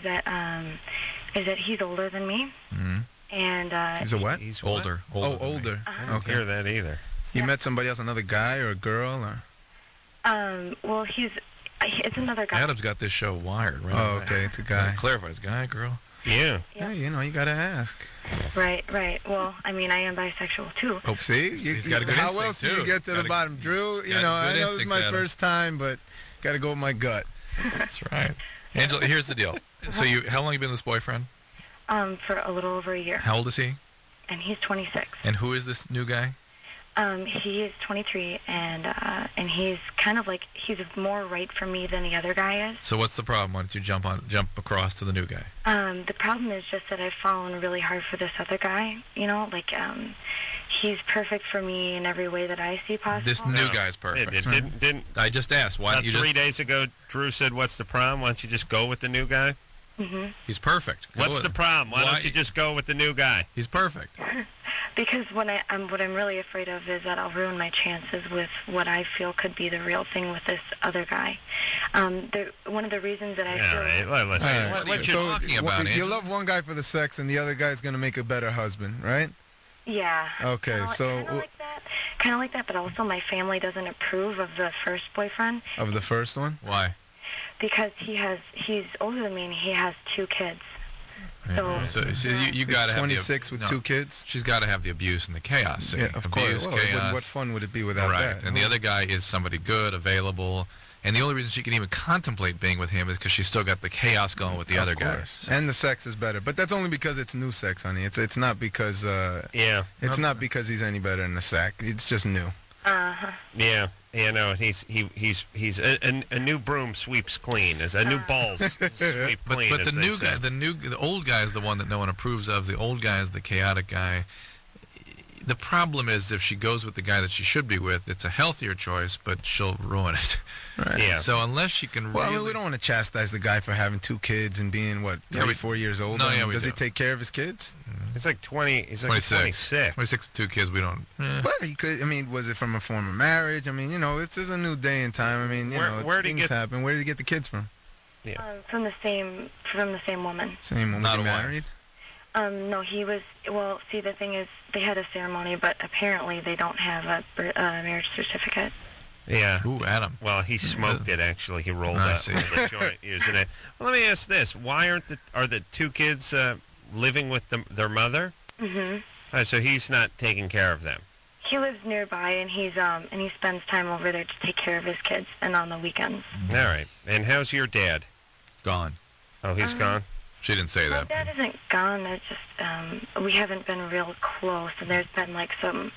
Speaker 5: that he's older than me.
Speaker 3: Mm-hmm.
Speaker 5: And
Speaker 4: he's a what?
Speaker 2: He's
Speaker 3: older.
Speaker 4: Oh, older.
Speaker 2: I don't hear that either.
Speaker 4: You met somebody else, another guy or a girl, or?
Speaker 5: Well, it's another guy.
Speaker 3: Adam's got this show wired, right?
Speaker 4: Oh, okay, it's a guy.
Speaker 3: Clarify, it's guy, girl.
Speaker 2: Yeah.
Speaker 4: Yeah, you gotta ask.
Speaker 5: Right. Well, I am bisexual too.
Speaker 3: Oh,
Speaker 4: see,
Speaker 3: he's got a good
Speaker 4: how
Speaker 3: instinct,
Speaker 4: else do
Speaker 3: too.
Speaker 4: you get to the bottom, Drew? I know this is my first time, but gotta go with my gut.
Speaker 3: That's right. Angela, here's the deal. So how long have you been with this boyfriend?
Speaker 5: For a little over a year.
Speaker 3: How old is he?
Speaker 5: And he's 26.
Speaker 3: And who is this new guy?
Speaker 5: He is 23, and he's kind of like, he's more right for me than the other guy is.
Speaker 3: So what's the problem? Why don't you jump across to the new guy?
Speaker 5: The problem is just that I've fallen really hard for this other guy. He's perfect for me in every way that I see possible.
Speaker 3: This new guy's perfect.
Speaker 2: Didn't
Speaker 3: I just asked? Why don't you
Speaker 2: 3 days ago, Drew said, "What's the problem? Why don't you just go with the new guy?"
Speaker 5: Mm-hmm.
Speaker 3: He's perfect.
Speaker 2: What's the problem? Why don't you just go with the new guy?
Speaker 3: He's perfect.
Speaker 8: Because what I'm really afraid of is that I'll ruin my chances with what I feel could be the real thing with this other guy. One of the reasons that I feel...
Speaker 2: All right, listen.
Speaker 4: All right.
Speaker 3: What are you
Speaker 4: So,
Speaker 3: talking about,
Speaker 4: you
Speaker 3: Angela?
Speaker 4: love one guy for the sex, and the other guy's going to make a better husband, right?
Speaker 8: Yeah.
Speaker 4: Okay,
Speaker 8: Kinda
Speaker 4: so-
Speaker 8: kind of like that, but also my family doesn't approve of the first boyfriend
Speaker 4: Of the first one?
Speaker 3: Why?
Speaker 8: because he's older than me and he has 2 kids. So,
Speaker 3: So you got to have
Speaker 4: 26 with 2 kids?
Speaker 3: She's got to have the abuse and the chaos.
Speaker 4: Yeah, of
Speaker 3: abuse,
Speaker 4: course. Well,
Speaker 3: chaos.
Speaker 4: what fun would it be without
Speaker 3: Right,
Speaker 4: that?
Speaker 3: and the other guy is somebody good, available, and the only reason she can even contemplate being with him is because she's still got the chaos going with the other guys.
Speaker 4: And the sex is better, but that's only because it's new sex, honey. It's not because it's not because he's any better in the sack. It's just new.
Speaker 2: Yeah, no, he's a new broom sweeps clean, as a new balls sweep clean.
Speaker 3: But
Speaker 2: as
Speaker 3: the
Speaker 2: they
Speaker 3: new
Speaker 2: say.
Speaker 3: guy, the old guy is the one that no one approves of. The old guy is the chaotic guy. The problem is if she goes with the guy that she should be with, it's a healthier choice, but she'll ruin it.
Speaker 4: Right.
Speaker 2: Yeah.
Speaker 3: So unless she can
Speaker 4: Well,
Speaker 3: really...
Speaker 4: I mean, we don't want to chastise the guy for having 2 kids and being, what,
Speaker 3: Yeah,
Speaker 4: 34 years old?
Speaker 3: No,
Speaker 4: I mean,
Speaker 3: yeah, we
Speaker 4: does he
Speaker 3: do.
Speaker 4: take care of his kids?
Speaker 2: He's like 20. He's like 26.
Speaker 3: 26 with 2 kids, we don't...
Speaker 4: But he could, I mean, was it from a former marriage? I mean, you know, it's just a new day and time. I mean, you know,
Speaker 2: Where did he
Speaker 4: things
Speaker 2: get-
Speaker 4: happen. Where did he get the kids from?
Speaker 8: from the same woman.
Speaker 4: Same one.
Speaker 3: Not
Speaker 4: Was he
Speaker 3: a wife.
Speaker 4: married?
Speaker 8: No, he was. Well, see, the thing is, they had a ceremony, but apparently they don't have a marriage certificate.
Speaker 2: Yeah.
Speaker 3: Ooh, Adam.
Speaker 2: Well, he smoked it. Actually, he rolled
Speaker 3: I
Speaker 2: up
Speaker 3: see.
Speaker 2: the joint using it. Well, let me ask this: why are the 2 kids living with their mother?
Speaker 8: Mm-hmm.
Speaker 2: So he's not taking care of them.
Speaker 8: He lives nearby, and he spends time over there to take care of his kids, and on the weekends.
Speaker 2: All right. And how's your dad?
Speaker 3: Gone.
Speaker 2: Oh, he's gone.
Speaker 3: She didn't say
Speaker 8: My
Speaker 3: that.
Speaker 8: dad isn't gone. There's just we haven't been real close, and there's been like some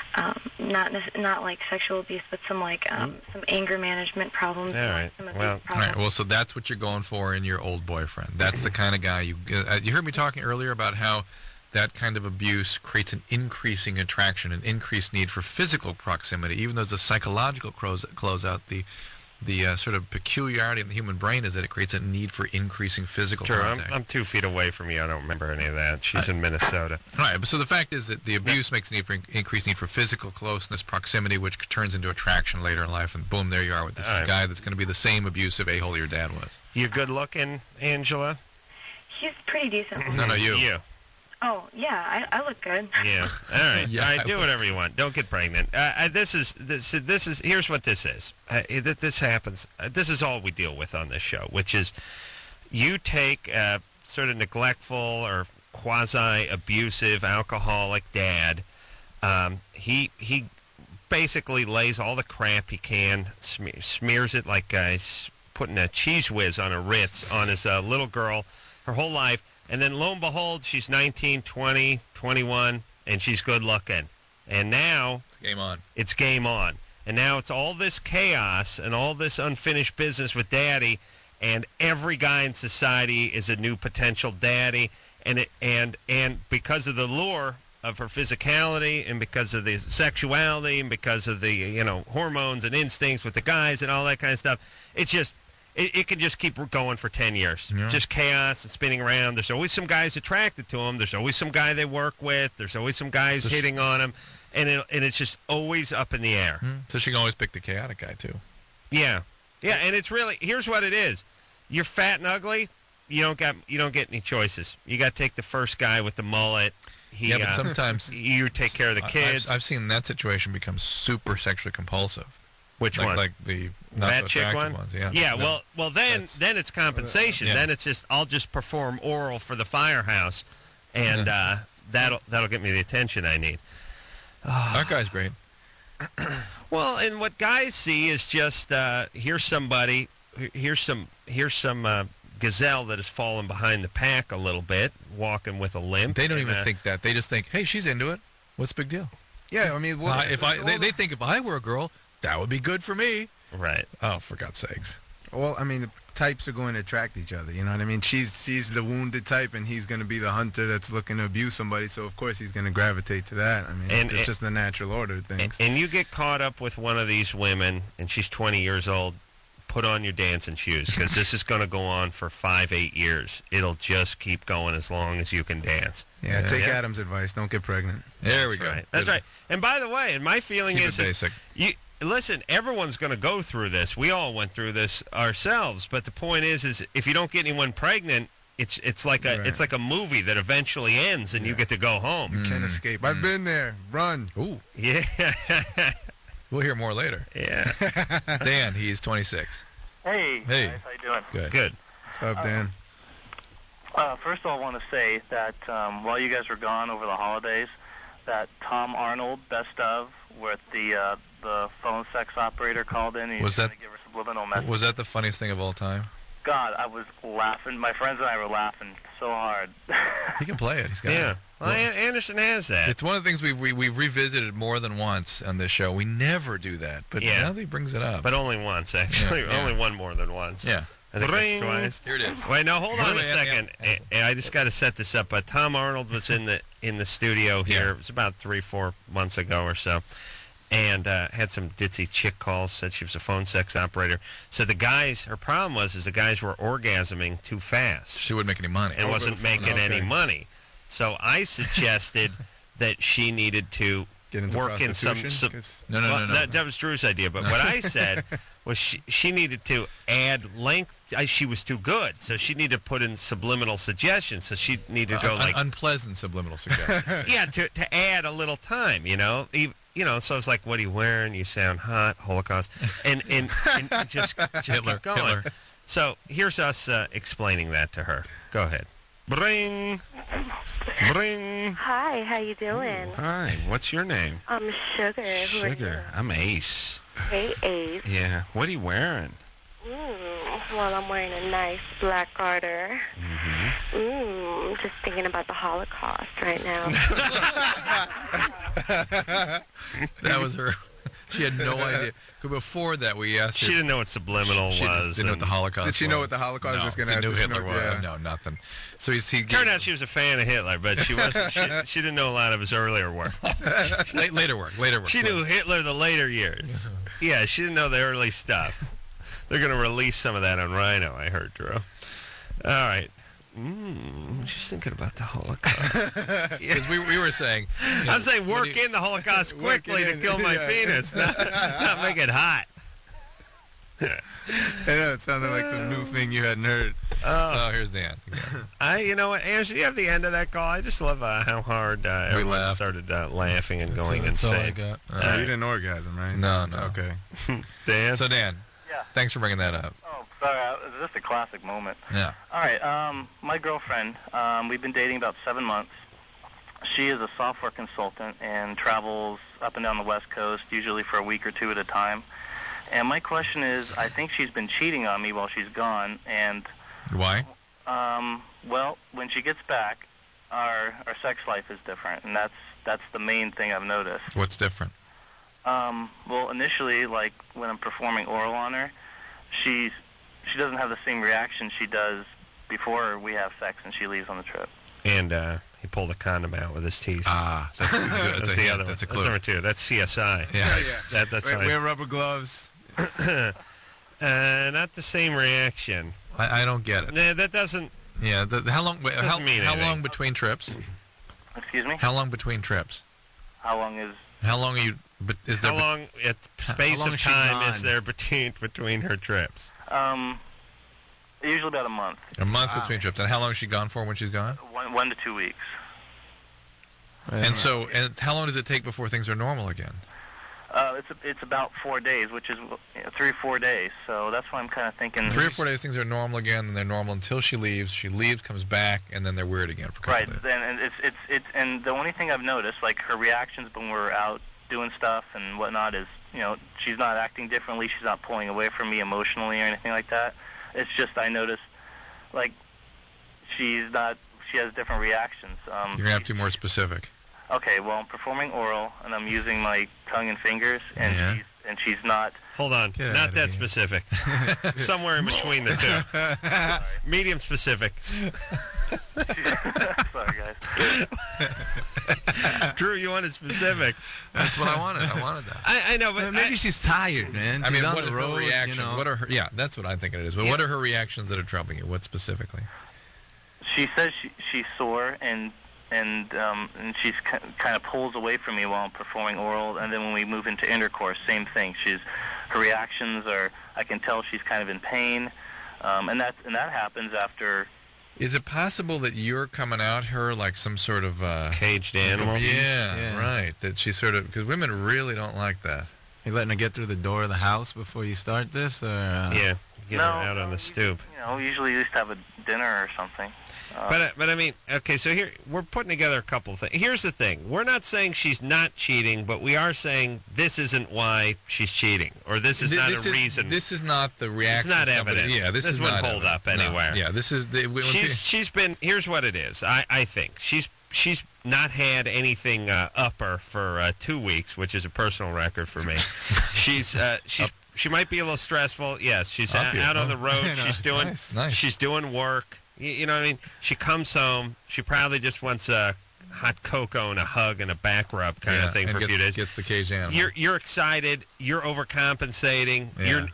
Speaker 8: not like sexual abuse, but some like some anger management problems.
Speaker 2: All right.
Speaker 8: Some abuse
Speaker 2: Well,
Speaker 3: All
Speaker 8: problems.
Speaker 3: right. Well, so that's what you're going for in your old boyfriend. That's the kind of guy you heard me talking earlier about how that kind of abuse creates an increasing attraction, an increased need for physical proximity, even though there's a psychological closeout. The sort of peculiarity of the human brain is that it creates a need for increasing physical
Speaker 2: Sure,
Speaker 3: contact.
Speaker 2: I'm 2 feet away from you. I don't remember any of that. She's in Minnesota.
Speaker 3: All right, but so the fact is that the abuse makes a need for increased need for physical closeness, proximity, which turns into attraction later in life, and boom, there you are with this
Speaker 2: All right.
Speaker 3: guy that's going to be the same abusive a-hole your dad was.
Speaker 2: You good looking, Angela?
Speaker 8: He's pretty decent.
Speaker 3: No, you.
Speaker 2: You.
Speaker 8: Oh yeah, I look good.
Speaker 2: Yeah. All right.
Speaker 3: Yeah,
Speaker 2: All right. Do whatever you want. Don't get pregnant. This is. Here's what this is. This happens. This is all we deal with on this show, which is you take a sort of neglectful or quasi-abusive alcoholic dad. He basically lays all the crap he can, smears it like he's putting a cheese whiz on a Ritz on his little girl her whole life. And then lo and behold, she's 19, 20, 21, and she's good looking. And now
Speaker 3: It's game on.
Speaker 2: it's game on. And now it's all this chaos and all this unfinished business with daddy, and every guy in society is a new potential daddy. And because of the lure of her physicality and because of the sexuality and because of the hormones and instincts with the guys and all that kind of stuff, it's just it can just keep going for 10 years.
Speaker 3: Yeah.
Speaker 2: Just chaos and spinning around. There's always some guys attracted to him. There's always some guy they work with. There's always some guys hitting on him. And it's just always up in the air.
Speaker 3: So she can always pick the chaotic guy, too.
Speaker 2: Yeah. Yeah, and it's really, here's what it is. You're fat and ugly, you don't get any choices. You got to take the first guy with the mullet.
Speaker 3: But sometimes...
Speaker 2: you take care of the kids.
Speaker 3: I've seen that situation become super sexually compulsive.
Speaker 2: Which
Speaker 3: like,
Speaker 2: one?
Speaker 3: Like the not
Speaker 2: that
Speaker 3: so
Speaker 2: chick
Speaker 3: attractive
Speaker 2: one?
Speaker 3: ones. Yeah.
Speaker 2: Yeah.
Speaker 3: No.
Speaker 2: Well, then it's compensation.
Speaker 3: Yeah.
Speaker 2: Then it's just I'll just perform oral for the firehouse, and that'll get me the attention I need.
Speaker 3: That guy's great.
Speaker 2: Well, and what guys see is just here's some gazelle that has fallen behind the pack a little bit, walking with a limp.
Speaker 3: They don't
Speaker 2: and,
Speaker 3: even think that. They just think, hey, she's into it. What's the big deal?
Speaker 4: Yeah, I mean,
Speaker 3: They think if I were a girl, that would be good for me.
Speaker 2: Right.
Speaker 3: Oh, for God's sakes.
Speaker 4: well, I mean, the types are going to attract each other. You know what I mean? She's the wounded type, and he's going to be the hunter that's looking to abuse somebody. So of course he's going to gravitate to that. I mean, it's just the natural order of things.
Speaker 2: And you get caught up with one of these women, and she's 20 years old, put on your dancing shoes, because this is going to go on for 5-8 years. It'll just keep going as long as you can dance.
Speaker 4: Yeah, take Adam's advice. Don't get pregnant.
Speaker 3: There we go.
Speaker 2: Right. That's right. And by the way, and my feeling
Speaker 3: Keep
Speaker 2: is,
Speaker 3: it basic.
Speaker 2: listen, everyone's going to go through this. We all went through this ourselves. But the point is if you don't get anyone pregnant, it's like a movie that eventually ends and you get to go home.
Speaker 4: You can't escape. I've been there. Run.
Speaker 3: Ooh.
Speaker 2: Yeah.
Speaker 3: We'll hear more later.
Speaker 2: Yeah.
Speaker 3: Dan, he's 26.
Speaker 9: Hey.
Speaker 3: Hey.
Speaker 9: Guys, how you doing?
Speaker 3: Good.
Speaker 2: Good.
Speaker 4: What's up, Dan?
Speaker 9: First of all, I want to say that while you guys were gone over the holidays, that Tom Arnold best of with the phone sex operator called in and he was trying to give her subliminal message.
Speaker 3: Was that the funniest thing of all time?
Speaker 9: God, I was laughing. My friends and I were laughing so hard.
Speaker 3: He can play it. He's got it.
Speaker 2: Yeah. Well, Anderson has that.
Speaker 3: It's one of the things we've revisited more than once on this show. We never do that, but now that he brings it up.
Speaker 2: But only once, actually.
Speaker 3: Yeah.
Speaker 2: Only one more than once.
Speaker 3: Yeah.
Speaker 2: I think
Speaker 3: Ring.
Speaker 2: that's twice.
Speaker 3: Here it is.
Speaker 2: Wait, now hold on a
Speaker 3: Yeah,
Speaker 2: second. I just got to set this up. But Tom Arnold was in the studio here. It was about 3-4 months ago or so, and had some ditzy chick calls. Said she was a phone sex operator. So her problem was the guys were orgasming too fast.
Speaker 3: She wouldn't make any money.
Speaker 2: And wasn't making any money. So I suggested that she needed to work in some
Speaker 3: No.
Speaker 2: That was Drew's idea. But what I said was she needed to add length. She was too good, so she needed to put in subliminal suggestions. So she needed to go like
Speaker 3: unpleasant subliminal suggestions.
Speaker 2: yeah, to add a little time. So I was like, "What are you wearing? You sound hot." Holocaust, and just
Speaker 3: Hitler,
Speaker 2: keep going.
Speaker 3: Hitler.
Speaker 2: So here's us explaining that to her. Go ahead. Bring.
Speaker 8: Hi, how you doing?
Speaker 2: Hi. What's your name?
Speaker 8: I'm Sugar. Who are you?
Speaker 2: Sugar. I'm Ace.
Speaker 8: Hey, Ace.
Speaker 2: Yeah. What are you wearing?
Speaker 8: Well, I'm wearing a nice black garter. Just thinking about the Holocaust right now.
Speaker 3: That was her. She had no idea. Before that, we asked her.
Speaker 2: She didn't know what subliminal
Speaker 3: she
Speaker 2: was.
Speaker 3: Didn't know what the Holocaust was.
Speaker 4: Did she know what the Holocaust was going to
Speaker 3: She knew Hitler was.
Speaker 4: Yeah.
Speaker 3: No, nothing. So he
Speaker 2: turned out she was a fan of Hitler, but she wasn't. She didn't know a lot of his earlier work.
Speaker 3: later work.
Speaker 2: She knew Hitler the later years. Yeah, she didn't know the early stuff. They're going to release some of that on Rhino, I heard, Drew. All right. Just thinking about the Holocaust.
Speaker 3: Because we were saying...
Speaker 2: I'm saying work in the Holocaust quickly to kill my penis, not make it hot.
Speaker 4: I know, it sounded like some new thing you hadn't heard.
Speaker 3: So here's Dan.
Speaker 2: You know what, Anderson, you have the end of that call. I just love how hard everyone started laughing and going insane.
Speaker 3: That's all I got.
Speaker 4: You didn't orgasm, right?
Speaker 3: No.
Speaker 4: Okay.
Speaker 2: Dan?
Speaker 3: So, Dan, thanks for bringing that up.
Speaker 9: Oh, sorry. It's just a classic moment.
Speaker 3: Yeah.
Speaker 9: All right. My girlfriend, we've been dating about 7 months. She is a software consultant and travels up and down the West Coast, usually for a week or two at a time. And my question is, I think she's been cheating on me while she's gone. And
Speaker 3: why?
Speaker 9: Well, when she gets back, our sex life is different, and that's the main thing I've noticed.
Speaker 3: What's different?
Speaker 9: Well, initially, like when I'm performing oral on her, she doesn't have the same reaction she does before we have sex and she leaves on the trip.
Speaker 2: And he pulled a condom out with his teeth.
Speaker 3: That's good.
Speaker 2: That's the other one.
Speaker 3: That's a clue.
Speaker 2: That's number 2. That's CSI.
Speaker 3: Yeah.
Speaker 2: That's
Speaker 4: wear rubber gloves.
Speaker 2: Not the same reaction.
Speaker 3: I don't get it.
Speaker 2: Nah, that doesn't.
Speaker 3: Yeah. How long?
Speaker 2: Doesn't mean
Speaker 3: how
Speaker 2: anything.
Speaker 3: long between trips?
Speaker 9: Excuse me?
Speaker 3: How long between trips?
Speaker 9: How long is...
Speaker 3: How long are you... Is there
Speaker 2: how long at space
Speaker 3: long
Speaker 2: of
Speaker 3: is she
Speaker 2: time
Speaker 3: gone?
Speaker 2: is there between her trips?
Speaker 9: Usually about a month.
Speaker 3: A month between trips. And how long is she gone for when she's gone?
Speaker 9: 1 to 2 weeks.
Speaker 3: And how long does it take before things are normal again?
Speaker 9: It's about 4 days, which is 3 or 4 days. So that's why I'm kind of thinking
Speaker 3: 3 or 4 days things are normal again, and they're normal until she leaves. She leaves, comes back, and then they're weird again for a couple days.
Speaker 9: And it's and the only thing I've noticed, like her reactions when we're out doing stuff and whatnot, is she's not acting differently. She's not pulling away from me emotionally or anything like that. It's just I noticed like she has different reactions.
Speaker 3: You're gonna have to be more specific.
Speaker 9: Okay, well, I'm performing oral, and I'm using my tongue and fingers, and and she's not.
Speaker 2: Hold on.
Speaker 4: Get
Speaker 2: Not
Speaker 4: outta
Speaker 2: that
Speaker 4: here.
Speaker 2: specific. Somewhere in between the two. Medium specific.
Speaker 9: Sorry, guys.
Speaker 2: Drew, you wanted specific.
Speaker 3: That's what I wanted. I wanted that.
Speaker 2: I know, but
Speaker 4: Well, maybe she's tired, man.
Speaker 3: I
Speaker 4: She's
Speaker 3: mean,
Speaker 4: on
Speaker 3: what
Speaker 4: the
Speaker 3: are
Speaker 4: road,
Speaker 3: her reactions?
Speaker 4: You know.
Speaker 3: What are her? Yeah, that's what I think it is. But what are her reactions that are troubling you? What specifically?
Speaker 9: She says she's sore and she's kind of pulls away from me while I'm performing oral, and then when we move into intercourse, same thing. Her reactions are, I can tell she's kind of in pain, and that happens after.
Speaker 3: Is it possible that you're coming out her like some sort of
Speaker 2: caged animal?
Speaker 3: Yeah, right. That she sort of, because women really don't like that.
Speaker 4: You letting her get through the door of the house before you start this, or
Speaker 2: Yeah, get her out on the stoop.
Speaker 9: Usually you just have a dinner or something.
Speaker 2: But I mean, okay, so here we're putting together a couple of things. Here's the thing: we're not saying she's not cheating, but we are saying this isn't why she's cheating, or this is not a reason.
Speaker 3: This is not the reaction.
Speaker 2: It's not
Speaker 3: of somebody.
Speaker 2: evidence.
Speaker 3: Yeah, this is
Speaker 2: wouldn't
Speaker 3: not
Speaker 2: hold
Speaker 3: evidence.
Speaker 2: up anywhere.
Speaker 3: No. Yeah, this is the.
Speaker 2: She's been. Here's what it is. I think she's not had anything up her for 2 weeks, which is a personal record for me. She might be a little stressful. Yes, she's out on the road. She's doing
Speaker 3: nice.
Speaker 2: She's doing work. You know what I mean? She comes home. She probably just wants a hot cocoa and a hug and a back rub kind of thing for a few days.
Speaker 3: Gets the caged animal.
Speaker 2: You're excited. You're overcompensating.
Speaker 3: Yeah.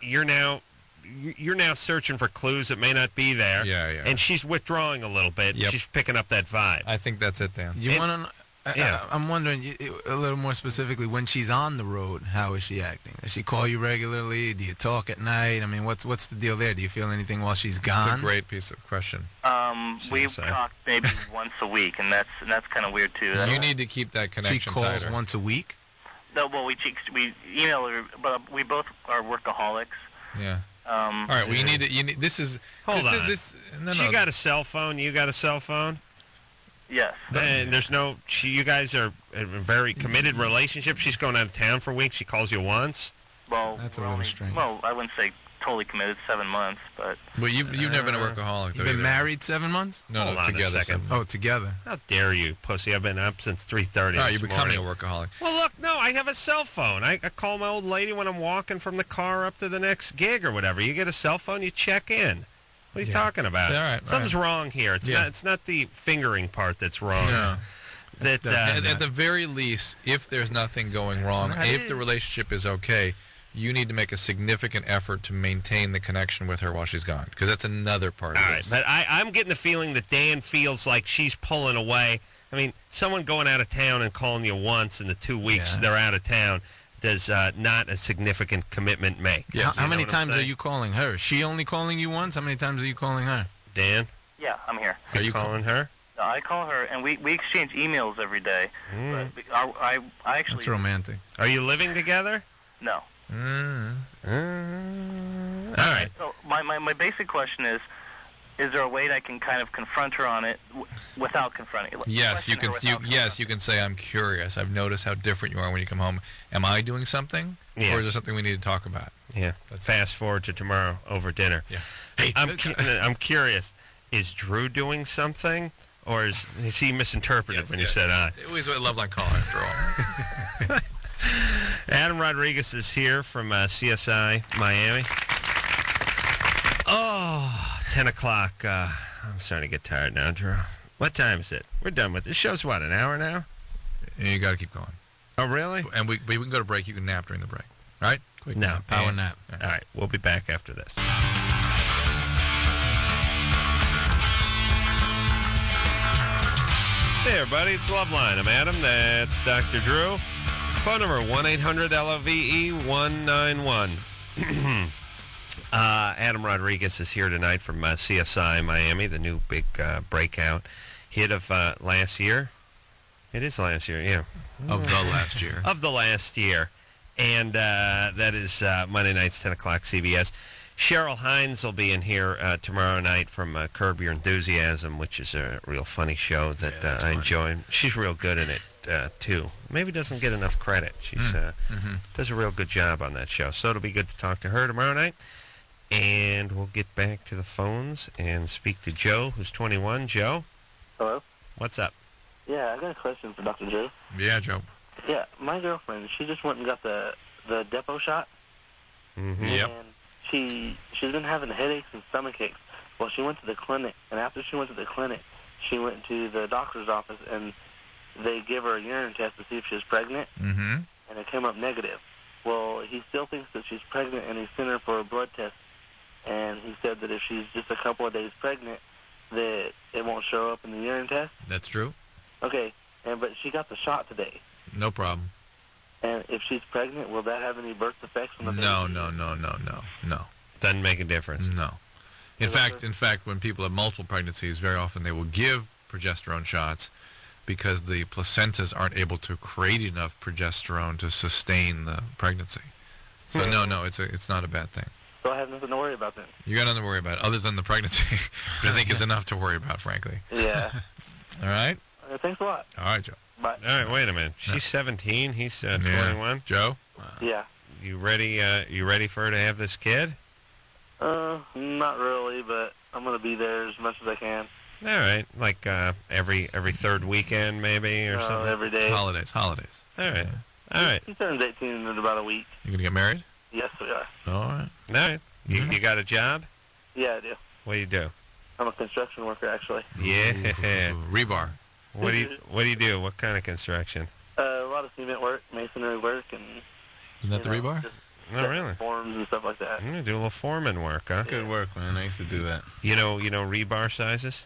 Speaker 2: You're now searching for clues that may not be there.
Speaker 3: Yeah.
Speaker 2: And she's withdrawing a little bit.
Speaker 3: Yep.
Speaker 2: She's picking up that vibe.
Speaker 3: I think that's it, Dan.
Speaker 4: you want to?
Speaker 2: Yeah.
Speaker 4: I'm wondering a little more specifically, when she's on the road, how is she acting? Does she call you regularly? Do you talk at night? I mean, what's the deal there? Do you feel anything while she's gone?
Speaker 3: That's a great piece of question.
Speaker 9: We talk maybe once a week, and that's kind of weird too.
Speaker 3: You need to keep that connection
Speaker 4: She calls
Speaker 3: tighter.
Speaker 4: once a week?
Speaker 9: No, well, we email her, but we both are workaholics.
Speaker 3: Yeah. All right. Well, you need to. This is.
Speaker 2: Hold on.
Speaker 3: No,
Speaker 2: She got a cell phone. You got a cell phone.
Speaker 9: Yes.
Speaker 2: And there's no. You guys are in a very committed relationship. She's going out of town for a week. She calls you once.
Speaker 9: Well,
Speaker 4: That's a
Speaker 9: we're
Speaker 4: little
Speaker 9: only,
Speaker 4: strange.
Speaker 9: Well, I wouldn't say totally committed, 7 months, but.
Speaker 3: Well, you've never been a workaholic.
Speaker 4: You've
Speaker 3: though,
Speaker 4: been
Speaker 3: either.
Speaker 4: married 7 months?
Speaker 3: No,
Speaker 2: Hold on a
Speaker 3: together.
Speaker 2: second.
Speaker 3: 7.
Speaker 4: Oh, together.
Speaker 2: How dare you, pussy? I've been up since 3:30.
Speaker 3: All right,
Speaker 2: this
Speaker 3: you're becoming
Speaker 2: morning.
Speaker 3: a workaholic.
Speaker 2: Well, look, no, I have a cell phone. I call my old lady when I'm walking from the car up to the next gig or whatever. You get a cell phone, you check in. What are you talking about?
Speaker 3: Yeah, all right,
Speaker 2: Something's wrong here. It's not the fingering part that's wrong.
Speaker 3: No.
Speaker 2: At
Speaker 3: the very least, if there's nothing going wrong, if the relationship is okay, you need to make a significant effort to maintain the connection with her while she's gone, because that's another part of
Speaker 2: All right,
Speaker 3: this.
Speaker 2: but I'm getting the feeling that Dan feels like she's pulling away. I mean, someone going out of town and calling you once in the 2 weeks they're out of town does not a significant commitment make.
Speaker 3: Yes.
Speaker 4: How many
Speaker 2: what I'm
Speaker 4: times are
Speaker 2: saying?
Speaker 4: you calling her? Is she only calling you once? How many times are you calling her?
Speaker 2: Dan,
Speaker 9: Yeah, I'm here.
Speaker 2: are you calling her?
Speaker 9: No, I call her, and we exchange emails every day. But I actually.
Speaker 4: That's romantic.
Speaker 2: Are you living together?
Speaker 9: No.
Speaker 2: All right.
Speaker 9: So my basic question is there a way that I can kind of confront her on it without confronting?
Speaker 3: Yes, you
Speaker 9: question
Speaker 3: can.
Speaker 9: her without
Speaker 3: Yes, you can say, "I'm curious. I've noticed how different you are when you come home. Am I doing something,
Speaker 2: Yeah.
Speaker 3: or is there something we need to talk about?"
Speaker 2: Yeah. Fast forward to tomorrow over dinner.
Speaker 3: Yeah.
Speaker 2: Hey, I'm curious. Is Drew doing something, or is he misinterpreted when you said I?
Speaker 3: It was a love line call, after all.
Speaker 2: Adam Rodriguez is here from CSI Miami. Oh, 10 o'clock. I'm starting to get tired now, Drew. What time is it? We're done with this. Show's what, an hour now?
Speaker 3: And you got to keep going.
Speaker 2: Oh, really?
Speaker 3: And we can go to break. You can nap during the break. All right?
Speaker 4: Quick
Speaker 2: No.
Speaker 4: nap, power nap.
Speaker 2: All right, we'll be back after this. Hey, everybody, it's Loveline. I'm Adam. That's Dr. Drew. Phone number 1-800-LOVE-191. Adam Rodriguez is here tonight from CSI Miami, the new big breakout hit of last year. It is last year, yeah.
Speaker 3: Of the last year.
Speaker 2: Of the last year. And that is Monday nights, 10 o'clock, CBS. Cheryl Hines will be in here tomorrow night from Curb Your Enthusiasm, which is a real funny show that I enjoy. She's real good in it, too. Maybe doesn't get enough credit. She's does a real good job on that show. So it'll be good to talk to her tomorrow night. And we'll get back to the phones and speak to Joe, who's 21. Joe?
Speaker 10: Hello?
Speaker 2: What's up?
Speaker 10: Yeah, I got a question for Dr. Drew.
Speaker 3: Yeah, Joe.
Speaker 10: Yeah, my girlfriend, she just went and got the
Speaker 6: the Depo shot.
Speaker 2: Mm-hmm.
Speaker 3: Yep.
Speaker 6: And she's been having headaches and stomach aches. Well, she went to the clinic, and after she went to the clinic, she went to the doctor's office, and they gave her a urine test to see if she was pregnant,
Speaker 3: Mm-hmm.
Speaker 6: and it came up negative. Well, he still thinks that she's pregnant, and he sent her for a blood test, and he said that if she's just a couple of days pregnant, that it won't show up in the urine test.
Speaker 3: That's true.
Speaker 6: Okay, but she got the shot today,
Speaker 3: No problem.
Speaker 6: and if she's pregnant, will that have any birth effects on the baby?
Speaker 3: No.
Speaker 2: Doesn't make a difference.
Speaker 3: No. In fact, when people have multiple pregnancies, very often they will give progesterone shots because the placentas aren't able to create enough progesterone to sustain the pregnancy. So no, it's not a bad thing.
Speaker 6: So I have nothing to worry about then.
Speaker 3: You got nothing to worry about other than the pregnancy, which I think is enough to worry about, frankly.
Speaker 6: Yeah.
Speaker 3: All right?
Speaker 6: Thanks a lot.
Speaker 3: All right, Joe.
Speaker 6: Bye.
Speaker 2: All right, wait a minute. She's 17. He's 21.
Speaker 3: Joe?
Speaker 6: Yeah.
Speaker 2: You ready? You ready for her to have this kid?
Speaker 6: Not really, but I'm gonna be there as much as I can.
Speaker 2: All right, like every third weekend maybe or something.
Speaker 6: Every day.
Speaker 3: Holidays.
Speaker 2: All right.
Speaker 6: He turns 18 in about a week.
Speaker 3: You gonna get married?
Speaker 6: Yes, we are.
Speaker 3: All right.
Speaker 2: All right. You got a job?
Speaker 6: Yeah, I do.
Speaker 2: What do you do?
Speaker 6: I'm a construction worker, actually.
Speaker 2: Yeah.
Speaker 3: Rebar.
Speaker 2: What do you do? What kind of construction?
Speaker 6: A lot of cement work, masonry work, and
Speaker 3: Isn't that the rebar?
Speaker 6: just
Speaker 2: Oh, really?
Speaker 6: forms and stuff like that.
Speaker 2: I'm gonna do a little foreman work, huh?
Speaker 4: Good work, man. I used to do that.
Speaker 2: You know rebar sizes?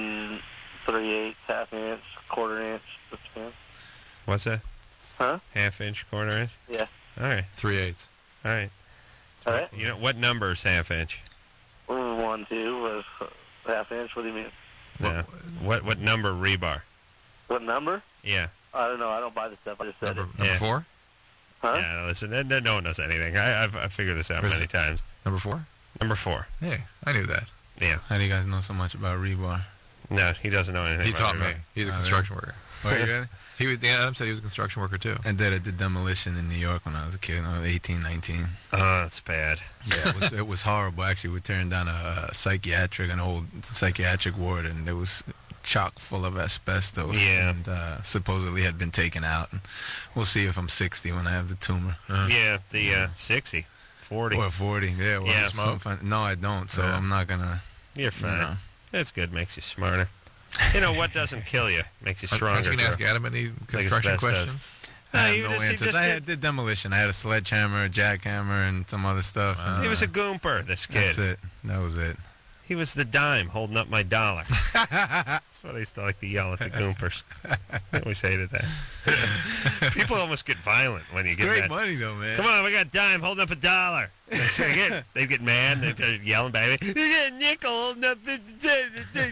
Speaker 6: 3/8, half-inch, quarter-inch. Depends.
Speaker 2: What's that?
Speaker 6: Huh?
Speaker 2: Half-inch, quarter-inch?
Speaker 6: Yeah.
Speaker 2: All right.
Speaker 3: 3/8.
Speaker 2: All right.
Speaker 6: All right.
Speaker 2: You know what number is half-inch?
Speaker 6: 1, 2 was half-inch. What do you mean?
Speaker 2: Yeah. What number rebar?
Speaker 6: What number?
Speaker 2: Yeah.
Speaker 6: I don't know. I don't buy the stuff. I just said
Speaker 3: Number
Speaker 2: Yeah.
Speaker 3: 4?
Speaker 6: Huh?
Speaker 2: Yeah. Listen, no one knows anything. I've figured this out
Speaker 3: Where's
Speaker 2: many
Speaker 3: it?
Speaker 2: times.
Speaker 3: Number 4?
Speaker 2: Number 4.
Speaker 3: Hey, I knew that.
Speaker 2: Yeah.
Speaker 4: How do you guys know so much about rebar?
Speaker 2: No, he doesn't know anything.
Speaker 3: He
Speaker 2: about
Speaker 3: taught me.
Speaker 2: rebar.
Speaker 3: He's a
Speaker 4: Oh,
Speaker 3: construction worker.
Speaker 4: Oh, you really?
Speaker 3: Adam said he was a construction worker too.
Speaker 4: I did demolition in New York when I was a kid. I was 18, 19.
Speaker 2: Oh, that's bad.
Speaker 4: Yeah, it was horrible. Actually, we turned down an old psychiatric ward, and it was chock full of asbestos.
Speaker 2: Yeah.
Speaker 4: And supposedly had been taken out. And we'll see if I'm 60 when I have the tumor.
Speaker 2: Yeah, the 60, 40.
Speaker 4: Or 40. Yeah. Well,
Speaker 2: Yeah,
Speaker 4: smoke. No, I don't. So
Speaker 3: Yeah.
Speaker 4: I'm not gonna.
Speaker 2: You're fine.
Speaker 4: know.
Speaker 2: That's good. Makes you smarter. You know what doesn't kill you? Makes you
Speaker 3: Aren't
Speaker 2: stronger.
Speaker 3: you going to ask
Speaker 2: Drew.
Speaker 3: Adam any
Speaker 2: Like
Speaker 3: construction
Speaker 2: asbestos.
Speaker 3: questions?
Speaker 4: I
Speaker 2: No,
Speaker 4: have
Speaker 2: you
Speaker 4: no
Speaker 2: just- he
Speaker 4: answers.
Speaker 2: just
Speaker 4: I did demolition. I had a sledgehammer, a jackhammer, and some other stuff. and,
Speaker 2: He was a goomper, this kid.
Speaker 4: That's it. That was it.
Speaker 2: He was the dime holding up my dollar. That's what I used to like to yell at the goompers. I always hated that. People almost get violent when you
Speaker 4: It's
Speaker 2: get
Speaker 4: great
Speaker 2: mad.
Speaker 4: money, though, man.
Speaker 2: Come on, we got dime holding up a dollar. They'd get mad and they'd start yelling back at me. You got a nickel holding up the...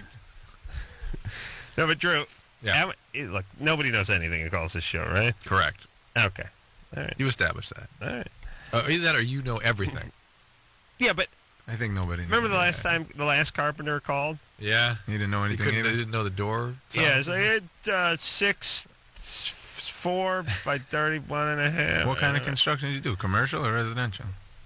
Speaker 2: No, but Drew,
Speaker 3: Yeah.
Speaker 2: look, nobody knows anything who calls this show, right?
Speaker 3: Correct.
Speaker 2: Okay. All right.
Speaker 3: You established that.
Speaker 2: All right.
Speaker 3: Either that or you know everything.
Speaker 2: Yeah, but
Speaker 4: I think nobody knows.
Speaker 2: remember the last
Speaker 4: that.
Speaker 2: time the last carpenter called?
Speaker 3: Yeah.
Speaker 4: He didn't know
Speaker 3: They
Speaker 4: anything either?
Speaker 3: didn't know the door.
Speaker 2: Yeah, it's like 6'4" by 31 and a half.
Speaker 4: What kind of construction did you do? Commercial or residential?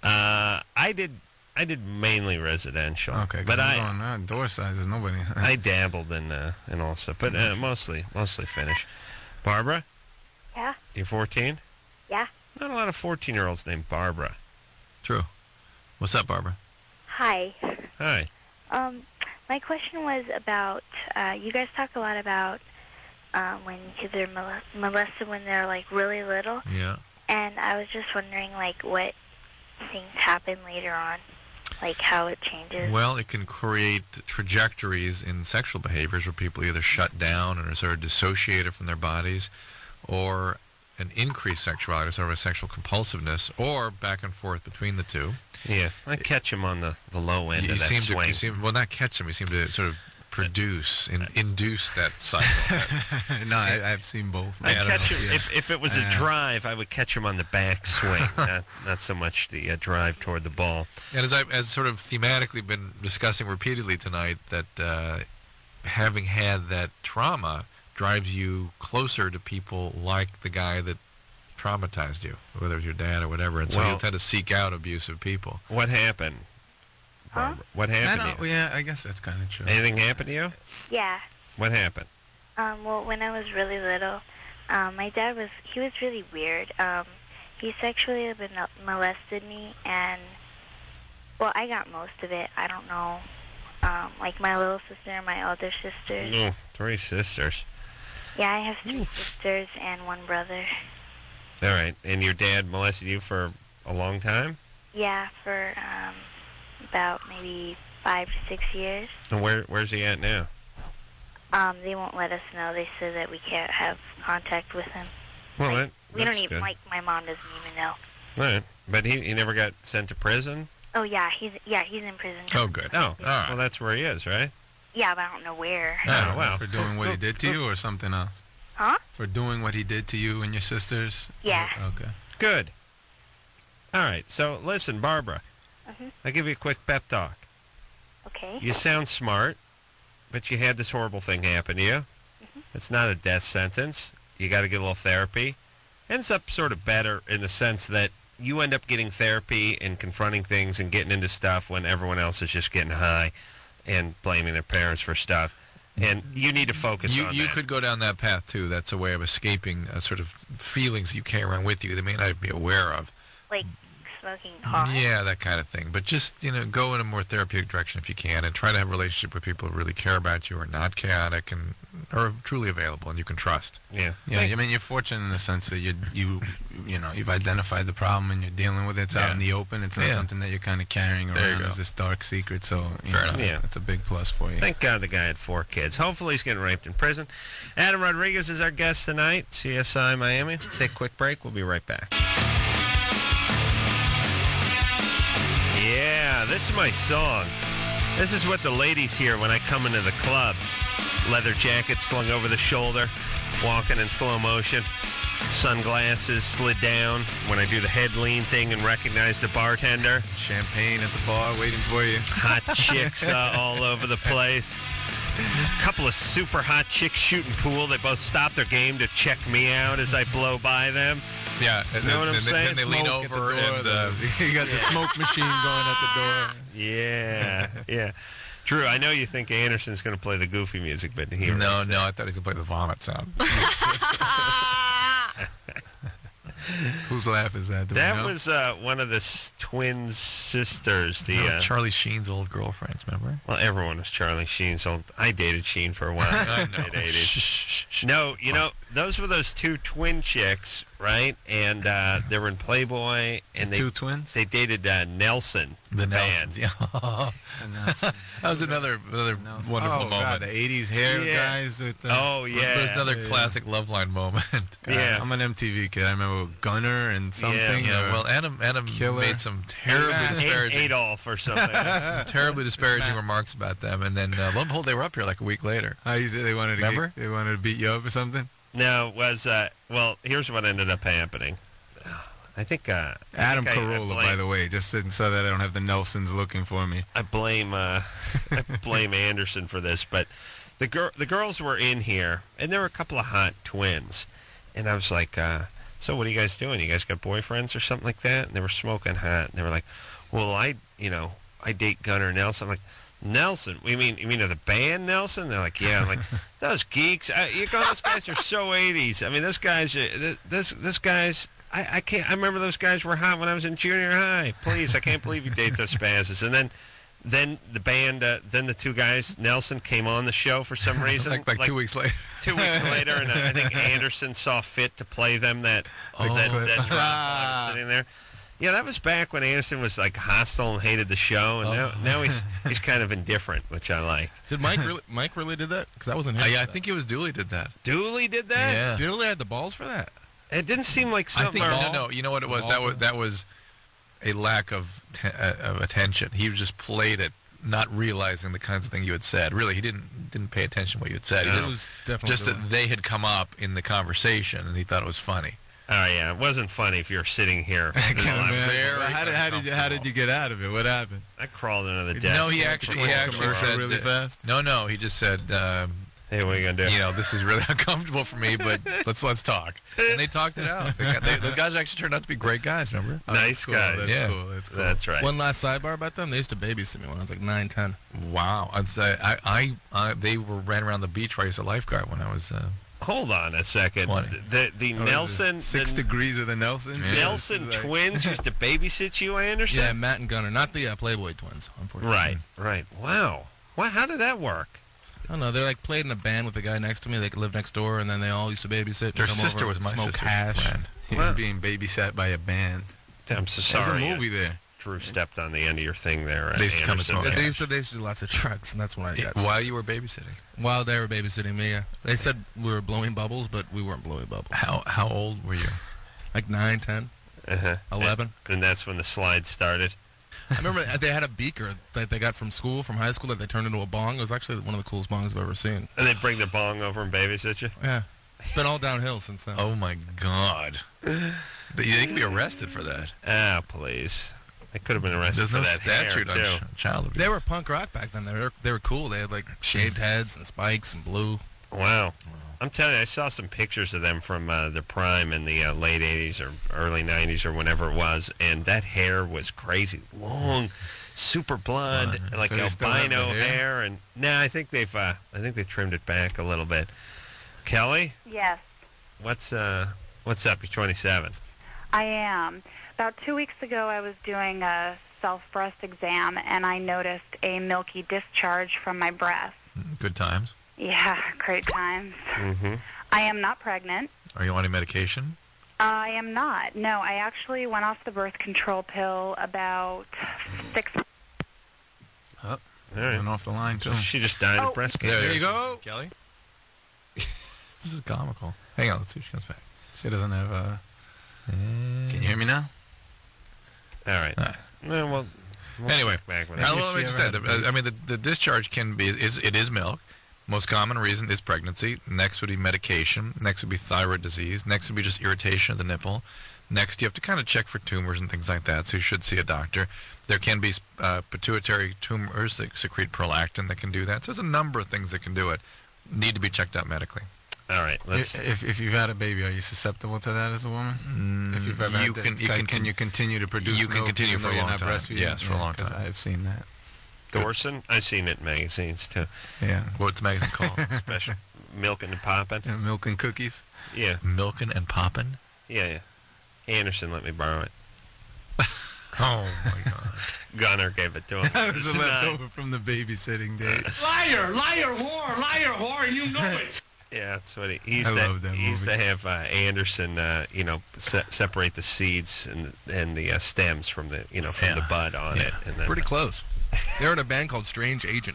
Speaker 2: I did mainly residential.
Speaker 4: Okay,
Speaker 2: but
Speaker 4: door sizes. Nobody.
Speaker 2: I dabbled in all stuff, but mostly finished. Barbara,
Speaker 8: Yeah?
Speaker 2: you're 14.
Speaker 8: Yeah.
Speaker 2: Not a lot of 14-year-olds named Barbara.
Speaker 3: True. What's up, Barbara?
Speaker 8: Hi.
Speaker 2: Hi.
Speaker 8: My question was about, you guys talk a lot about when kids are molested when they're, like, really little.
Speaker 3: Yeah.
Speaker 8: And I was just wondering, like, what things happen later on, like how it changes.
Speaker 3: Well, it can create trajectories in sexual behaviors where people either shut down and are sort of dissociated from their bodies, or an increased sexuality, sort of a sexual compulsiveness, or back and forth between the two.
Speaker 2: Yeah, I catch him on the low end of that swing.
Speaker 3: Well, not catch them. You seem to sort of produce and induce that cycle.
Speaker 4: No, I've seen both.
Speaker 2: I'd
Speaker 3: Yeah,
Speaker 2: catch
Speaker 3: that's-
Speaker 2: him if it was a drive. I would catch him on the back swing, not so much the drive toward the ball.
Speaker 3: And as sort of thematically been discussing repeatedly tonight, that having had that trauma drives you closer to people like the guy that traumatized you, whether it's your dad or whatever, and so
Speaker 2: Well-
Speaker 3: you'll tend to seek out abusive people.
Speaker 2: What happened?
Speaker 8: Huh?
Speaker 2: What happened to you?
Speaker 4: Yeah, I guess that's kind of true.
Speaker 2: Anything happened to you?
Speaker 8: Yeah.
Speaker 2: What happened?
Speaker 8: Well, when I was really little, my dad was really weird.
Speaker 10: he sexually molested me, and, well, I got most of it. I don't know. Like my little sister and my other sisters.
Speaker 2: Oh, 3 sisters.
Speaker 10: Yeah, I have 3 sisters and 1 brother.
Speaker 2: All right. And your dad molested you for a long time?
Speaker 10: Yeah, for about maybe 5 to 6 years.
Speaker 2: And where's he at now?
Speaker 10: They won't let us know. They said that we can't have contact with him.
Speaker 2: Well,
Speaker 10: We don't
Speaker 2: that's
Speaker 10: even,
Speaker 2: good.
Speaker 10: like, my mom doesn't even know.
Speaker 2: All right. But he never got sent to prison?
Speaker 10: Oh, yeah, he's in prison.
Speaker 3: Oh, good.
Speaker 2: Oh, all right. Well, that's where he is, right?
Speaker 10: Yeah, but I don't know where.
Speaker 2: Oh, well.
Speaker 4: For doing what he did to you or something else?
Speaker 10: Huh?
Speaker 4: For doing what he did to you and your sisters?
Speaker 10: Yeah.
Speaker 4: Okay.
Speaker 2: Good. All right. So, listen, Barbara. I'll give you a quick pep talk.
Speaker 10: Okay.
Speaker 2: You sound smart, but you had this horrible thing happen to you. It's not a death sentence. You got to get a little therapy. Ends up sort of better in the sense that you end up getting therapy and confronting things and getting into stuff when everyone else is just getting high and blaming their parents for stuff. And you need to focus on
Speaker 3: You
Speaker 2: that.
Speaker 3: could go down that path, too. That's a way of escaping sort of feelings you carry around with you that may not be aware of.
Speaker 10: Like smoking pot.
Speaker 3: Yeah, that kind of thing. But just, go in a more therapeutic direction if you can, and try to have a relationship with people who really care about you, are not chaotic, and are truly available, and you can trust.
Speaker 2: Yeah.
Speaker 4: Yeah, I mean, you're fortunate in the sense that you've identified the problem and you're dealing with it. It's out in the open. It's not something that you're kind of carrying
Speaker 3: There you
Speaker 4: around
Speaker 3: go.
Speaker 4: as this dark secret. So,
Speaker 3: Fair enough.
Speaker 2: Yeah.
Speaker 4: that's a big plus for you.
Speaker 2: Thank God the guy had 4 kids. Hopefully he's getting raped in prison. Adam Rodriguez is our guest tonight, CSI Miami. Take a quick break. We'll be right back. Yeah, this is my song. This is what the ladies hear when I come into the club. Leather jacket slung over the shoulder, walking in slow motion, sunglasses slid down when I do the head lean thing and recognize the bartender.
Speaker 4: Champagne at the bar waiting for you.
Speaker 2: Hot chicks all over the place. A couple of super hot chicks shooting pool. They both stop their game to check me out as I blow by them.
Speaker 3: Yeah,
Speaker 2: You know what I'm saying?
Speaker 3: Then they lean
Speaker 4: Smoke at the
Speaker 3: over
Speaker 4: door,
Speaker 3: and...
Speaker 4: you got the smoke machine going at the door.
Speaker 2: Yeah, yeah. Drew, I know you think Anderson's going to play the goofy music, but he
Speaker 3: No, I thought he was going to play the vomit sound.
Speaker 4: Whose laugh is that? Do we
Speaker 2: That
Speaker 4: know?
Speaker 2: was one of the twin sisters.
Speaker 3: Charlie Sheen's old girlfriends, remember?
Speaker 2: Well, everyone was Charlie Sheen's old. I dated Sheen for a while.
Speaker 3: I know.
Speaker 2: Mid-80s. No, those were those 2 twin chicks, right? And they were in Playboy, and
Speaker 4: 2 twins.
Speaker 2: they dated Nelson, the band.
Speaker 3: Nelsons, yeah. That was another wonderful
Speaker 4: oh,
Speaker 3: moment.
Speaker 4: God, the 80s hair
Speaker 2: Yeah.
Speaker 4: guys. With the,
Speaker 2: Oh yeah,
Speaker 3: There's another classic Love Line moment.
Speaker 2: Yeah.
Speaker 4: I'm an MTV kid. I remember Gunner and something.
Speaker 3: Yeah, well, Adam
Speaker 4: Killer.
Speaker 3: made some terribly disparaging,
Speaker 2: Adolf or something.
Speaker 3: terribly disparaging remarks about them, and then lo and behold, they were up here like a week later.
Speaker 4: You said they wanted to
Speaker 3: Remember?
Speaker 4: they wanted to beat you up or something.
Speaker 2: No, it was well. Here's what ended up happening. I think
Speaker 4: Adam
Speaker 2: I
Speaker 4: Carolla, by the way, just so that I don't have the Nelsons looking for me.
Speaker 2: I blame Anderson for this, but the girls were in here, and there were a couple of hot twins, and I was like, so what are you guys doing? You guys got boyfriends or something like that? And they were smoking hot, and they were like, well, I date Gunnar Nelson. I'm like, Nelson? You mean of the band Nelson? They're like, yeah. I'm like, those geeks. Those guys are so 80s. I mean, those guys. This guys. I can't. I remember those guys were hot when I was in junior high. Please, I can't believe you date those spazzes. And then the band, then the 2 guys, Nelson came on the show for some reason.
Speaker 3: like 2 weeks later.
Speaker 2: 2 weeks later, and I think Anderson saw fit to play them that drop while I was sitting there. Yeah, that was back when Anderson was like hostile and hated the show, and now he's kind of indifferent, which I like.
Speaker 11: Did Mike really did that? Because I wasn't here.
Speaker 3: Yeah, I think it was Dooley did that.
Speaker 2: Dooley did that?
Speaker 3: Yeah.
Speaker 11: Dooley had the balls for that.
Speaker 2: It didn't seem like something.
Speaker 3: I think no. You know what it was? That was a lack of attention. He just played it, not realizing the kinds of thing you had said. Really, he didn't pay attention to what you had said.
Speaker 11: No.
Speaker 3: He
Speaker 11: It was definitely
Speaker 3: just that they had come up in the conversation, and he thought it was funny.
Speaker 2: Oh yeah, it wasn't funny if you're sitting here.
Speaker 4: How did you get out of it? What happened?
Speaker 2: I crawled under the desk.
Speaker 3: No, he actually said
Speaker 4: really fast.
Speaker 3: No, he just said,
Speaker 2: hey, what are you gonna do?
Speaker 3: This is really uncomfortable for me, but let's talk. And they talked it out. The guys actually turned out to be great guys. Remember?
Speaker 2: Nice guys.
Speaker 4: That's
Speaker 3: Yeah.
Speaker 4: cool. That's cool.
Speaker 2: That's right.
Speaker 11: One last sidebar about them. They used to babysit me when I was like 9, 10.
Speaker 3: Wow. They ran around the beach where I was a lifeguard when I was
Speaker 2: Hold on a second.
Speaker 3: 20.
Speaker 2: The Nelson...
Speaker 4: 6 degrees of the Nelsons?
Speaker 2: The Nelson twins used to babysit you, Anderson?
Speaker 11: Yeah, Matt and Gunnar. Not the Playboy twins, unfortunately.
Speaker 2: Right. Wow. How did that work?
Speaker 11: I don't know. They like played in a band with the guy next to me. They lived next door, and then they all used to babysit.
Speaker 3: Their
Speaker 11: come
Speaker 3: sister
Speaker 11: over,
Speaker 3: was my
Speaker 11: smoke
Speaker 3: sister's
Speaker 11: hash.
Speaker 3: friend.
Speaker 4: He was being babysat by a band.
Speaker 2: I'm so sorry.
Speaker 4: There's a movie there.
Speaker 2: Drew stepped on the end of your thing there.
Speaker 3: They used to come and smoke.
Speaker 11: Yeah, they used to do lots of drugs, and that's when I got sick.
Speaker 3: While you were babysitting?
Speaker 11: While they were babysitting me, yeah. They said we were blowing bubbles, but we weren't blowing bubbles.
Speaker 3: How old were you?
Speaker 11: Like 9, 10, 11.
Speaker 2: And that's when the slide started.
Speaker 11: I remember they had a beaker that they got from high school, that they turned into a bong. It was actually one of the coolest bongs I've ever seen.
Speaker 2: And they bring their bong over and babysit you?
Speaker 11: Yeah. It's been all downhill since then.
Speaker 3: Oh, my God. They could be arrested for that.
Speaker 2: Ah, please. They could have been arrested for that
Speaker 3: statute
Speaker 2: hair,
Speaker 3: on
Speaker 2: too.
Speaker 3: child abuse.
Speaker 11: They were punk rock back then. They were cool. They had like shaved heads and spikes and blue.
Speaker 2: Wow. I'm telling you, I saw some pictures of them from their prime in the late 80s or early 90s or whenever it was, and that hair was crazy. Long, super blonde, like
Speaker 4: So they still have
Speaker 2: albino
Speaker 4: the hair?
Speaker 2: hair. And no, I think they've trimmed it back a little bit. Kelly,
Speaker 12: Yes,
Speaker 2: what's up? You're 27.
Speaker 12: I am. About 2 weeks ago, I was doing a self-breast exam, and I noticed a milky discharge from my breast.
Speaker 3: Good times.
Speaker 12: Yeah, great times.
Speaker 2: Mm-hmm.
Speaker 12: I am not pregnant.
Speaker 3: Are you on any medication?
Speaker 12: I am not. No, I actually went off the birth control pill about 6 months.
Speaker 4: Oh,
Speaker 2: All right.
Speaker 4: went off the line, too.
Speaker 2: She just died of breast cancer.
Speaker 4: There you go.
Speaker 3: Kelly? This is comical. Hang on, let's see if she comes back.
Speaker 4: She doesn't have a... Can you hear me now?
Speaker 2: All right. Well, we'll
Speaker 3: Anyway,
Speaker 2: check back with
Speaker 3: let
Speaker 2: that.
Speaker 3: me just say, the discharge can be, it is milk. Most common reason is pregnancy. Next would be medication. Next would be thyroid disease. Next would be just irritation of the nipple. Next, you have to kind of check for tumors and things like that, so you should see a doctor. There can be pituitary tumors that secrete prolactin that can do that. So there's a number of things that can do it. Need to be checked out medically.
Speaker 2: All right.
Speaker 4: If you've had a baby, are you susceptible to that as a woman? If you've ever had that, can you continue to produce
Speaker 3: You can
Speaker 4: milk
Speaker 3: continue
Speaker 4: even
Speaker 3: for
Speaker 4: though
Speaker 3: a
Speaker 4: you're
Speaker 3: long
Speaker 4: not
Speaker 3: time.
Speaker 4: breastfeeding?
Speaker 3: Yes, for a long
Speaker 4: 'cause
Speaker 3: time.
Speaker 4: I've seen that.
Speaker 2: Thorson? I've seen it in magazines, too.
Speaker 4: Yeah.
Speaker 3: What's the magazine called?
Speaker 2: Special. Milking and Poppin'.
Speaker 4: Yeah, milk and cookies.
Speaker 2: Yeah.
Speaker 3: Milking and Poppin'?
Speaker 2: Yeah. Anderson let me borrow it.
Speaker 3: Oh, my God.
Speaker 2: Gunnar gave it to him.
Speaker 4: That was a
Speaker 2: Tonight.
Speaker 4: leftover from the babysitting day.
Speaker 7: Liar, whore, and you know it.
Speaker 2: Yeah, that's what he used
Speaker 4: I
Speaker 2: to.
Speaker 4: love that
Speaker 2: He used to
Speaker 4: movie.
Speaker 2: have Anderson, separate the seeds and the stems from the, from the bud on it. And then,
Speaker 11: Pretty close. They were in a band called Strange Agent.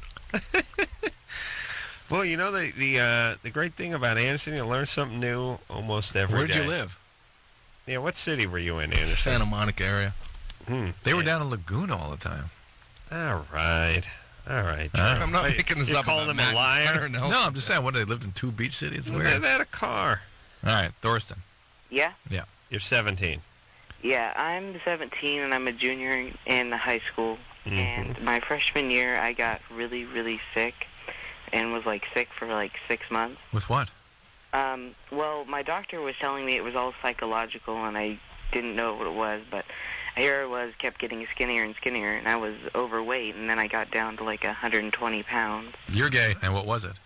Speaker 2: well, the great thing about Anderson, you learn something new almost every
Speaker 3: Where'd
Speaker 2: day.
Speaker 3: you live?
Speaker 2: Yeah, what city were you in, Anderson?
Speaker 11: Santa Monica area.
Speaker 3: They were down in Laguna all the time.
Speaker 2: All right.
Speaker 11: I'm not making this
Speaker 2: You're
Speaker 11: up
Speaker 2: calling
Speaker 11: about
Speaker 2: him
Speaker 11: Matt
Speaker 2: a liar?
Speaker 11: Gunnar Nelson.
Speaker 3: No, I'm just saying, what, they lived in 2 beach cities?
Speaker 2: Well,
Speaker 3: Weird.
Speaker 2: they had a car.
Speaker 3: All right, Thorsten.
Speaker 13: Yeah?
Speaker 3: Yeah.
Speaker 2: You're 17.
Speaker 13: Yeah, I'm 17 and I'm a junior in high school. And my freshman year, I got really, really sick and was sick for 6 months.
Speaker 3: With what?
Speaker 13: Well, my doctor was telling me it was all psychological and I didn't know what it was, but here I was, kept getting skinnier and skinnier, and I was overweight, and then I got down to 120 pounds.
Speaker 3: You're gay, and what was it?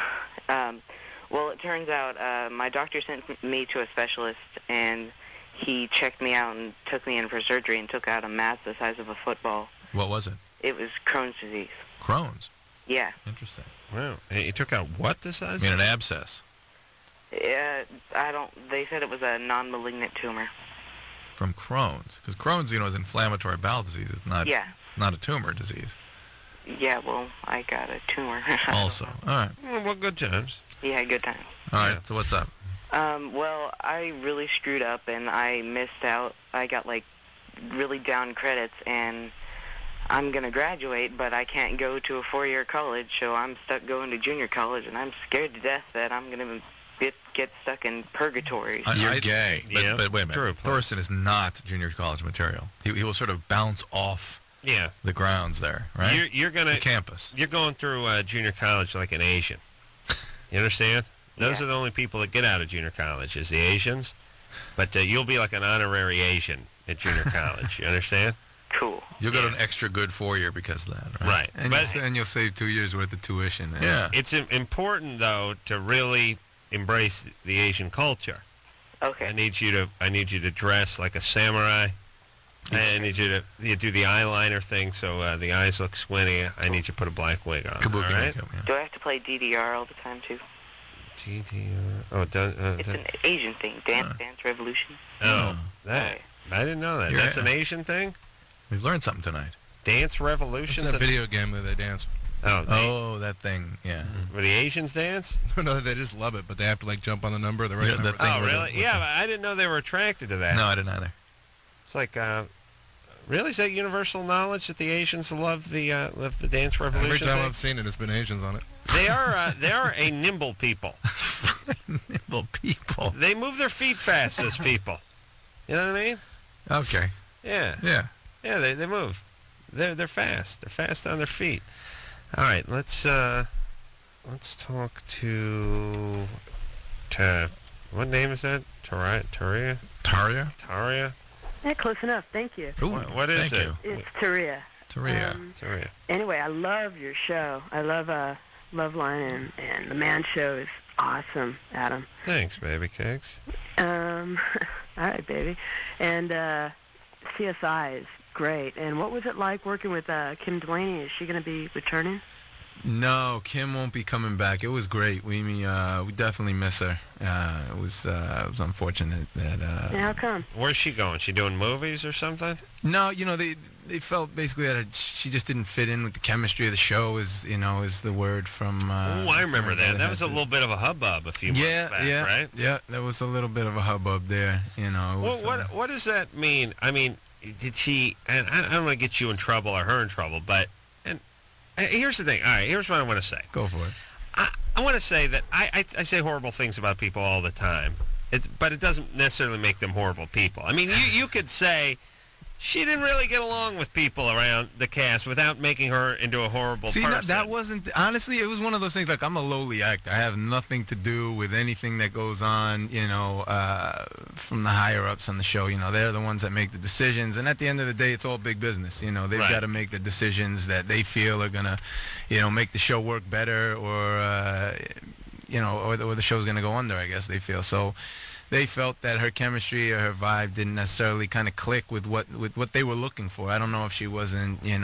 Speaker 13: Well, it turns out my doctor sent me to a specialist, and he checked me out and took me in for surgery and took out a mass the size of a football.
Speaker 3: What was it?
Speaker 13: It was Crohn's disease.
Speaker 3: Crohn's?
Speaker 13: Yeah.
Speaker 3: Interesting.
Speaker 2: Wow. And you took out what the size?
Speaker 3: I mean, an abscess.
Speaker 13: They said it was a non-malignant tumor.
Speaker 3: From Crohn's. Because Crohn's, is inflammatory bowel disease. It's not, not a tumor disease.
Speaker 13: Yeah, well, I got a tumor.
Speaker 3: Also. All right.
Speaker 2: Well, good times.
Speaker 13: Yeah, good times.
Speaker 3: All right, so what's up?
Speaker 13: Well, I really screwed up, and I missed out. I got, really down credits, and I'm going to graduate, but I can't go to a 4-year college, so I'm stuck going to junior college, and I'm scared to death that I'm going to get stuck in purgatory.
Speaker 3: You're gay.
Speaker 2: Yeah,
Speaker 3: But wait a minute.
Speaker 2: true.
Speaker 3: Thorsten is not junior college material. He will sort of bounce off the grounds there, right?
Speaker 2: You're gonna
Speaker 3: the campus.
Speaker 2: You're going through junior college like an Asian. You understand? Those are the only people that get out of junior college is the Asians. But you'll be like an honorary Asian at junior college. You understand?
Speaker 13: Cool.
Speaker 3: You'll go to an extra good 4-year because of that, right?
Speaker 2: Right.
Speaker 4: And you'll save 2 years worth of tuition.
Speaker 3: Yeah.
Speaker 2: It's important, though, to really embrace the Asian culture.
Speaker 13: Okay.
Speaker 2: I need you to dress like a samurai. I need you to do the eyeliner thing so the eyes look squinty. I need you to put a black wig on.
Speaker 3: Kabuki
Speaker 2: all right?
Speaker 3: makeup, yeah.
Speaker 13: Do I have to play DDR all the time too?
Speaker 2: GDR. Oh,
Speaker 13: It's an Asian thing. Dance Revolution.
Speaker 2: that. I didn't know that.
Speaker 3: You're
Speaker 2: That's
Speaker 3: right.
Speaker 2: an Asian thing?
Speaker 3: We've learned something tonight.
Speaker 2: Dance Revolution?
Speaker 11: It's a video game where they dance.
Speaker 2: Oh,
Speaker 3: that thing, yeah.
Speaker 2: Where the Asians dance?
Speaker 11: No, they just love it, but they have to like jump on the number, the right number.
Speaker 2: Oh, really? Yeah, but I didn't know they were attracted to that.
Speaker 3: No, I didn't either.
Speaker 2: It's like, really? Is that universal knowledge that the Asians love the Dance Revolution
Speaker 11: Every time
Speaker 2: thing?
Speaker 11: I've seen it, it's been Asians on it.
Speaker 2: They are a nimble people.
Speaker 3: Nimble people.
Speaker 2: They move their feet fast, those people. You know what I mean?
Speaker 3: Okay.
Speaker 2: Yeah.
Speaker 3: Yeah.
Speaker 2: Yeah, they move. They're fast. They're fast on their feet. All right, let's talk to what name is that? Taria?
Speaker 3: Taria?
Speaker 14: Yeah, close enough. Thank you.
Speaker 3: Ooh,
Speaker 2: what is
Speaker 3: thank
Speaker 2: it?
Speaker 3: you.
Speaker 14: It's Taria.
Speaker 3: Taria.
Speaker 2: Taria.
Speaker 14: Anyway, I love your show. I love Loveline, and the Man Show is awesome, Adam.
Speaker 2: Thanks, baby cakes.
Speaker 14: All right, baby. And CSI is great. And what was it like working with Kim Delaney? Is she going to be returning?
Speaker 4: No, Kim won't be coming back. It was great. We definitely miss her. It was unfortunate that.
Speaker 14: How come?
Speaker 2: Where's she going? She doing movies or something?
Speaker 4: No, they felt basically that she just didn't fit in with the chemistry of the show. Is the word from.
Speaker 2: Oh, I remember that. That was a little bit of a hubbub a few months back, right?
Speaker 4: Yeah, there was a little bit of a hubbub there. It was,
Speaker 2: what does that mean? I mean, did she? And I don't want to get you in trouble or her in trouble, but here's the thing. All right, here's what I want to say.
Speaker 4: Go for it.
Speaker 2: I want to say that I say horrible things about people all the time, but it doesn't necessarily make them horrible people. I mean, you could say she didn't really get along with people around the cast without making her into a horrible person.
Speaker 4: See, that wasn't... Honestly, it was one of those things, like, I'm a lowly actor. I have nothing to do with anything that goes on, from the higher-ups on the show. They're the ones that make the decisions. And at the end of the day, it's all big business. They've got to make the decisions that they feel are going to, make the show work better or the show's going to go under, I guess they feel. So... They felt that her chemistry or her vibe didn't necessarily kind of click with what they were looking for. I don't know if she wasn't,
Speaker 2: you don't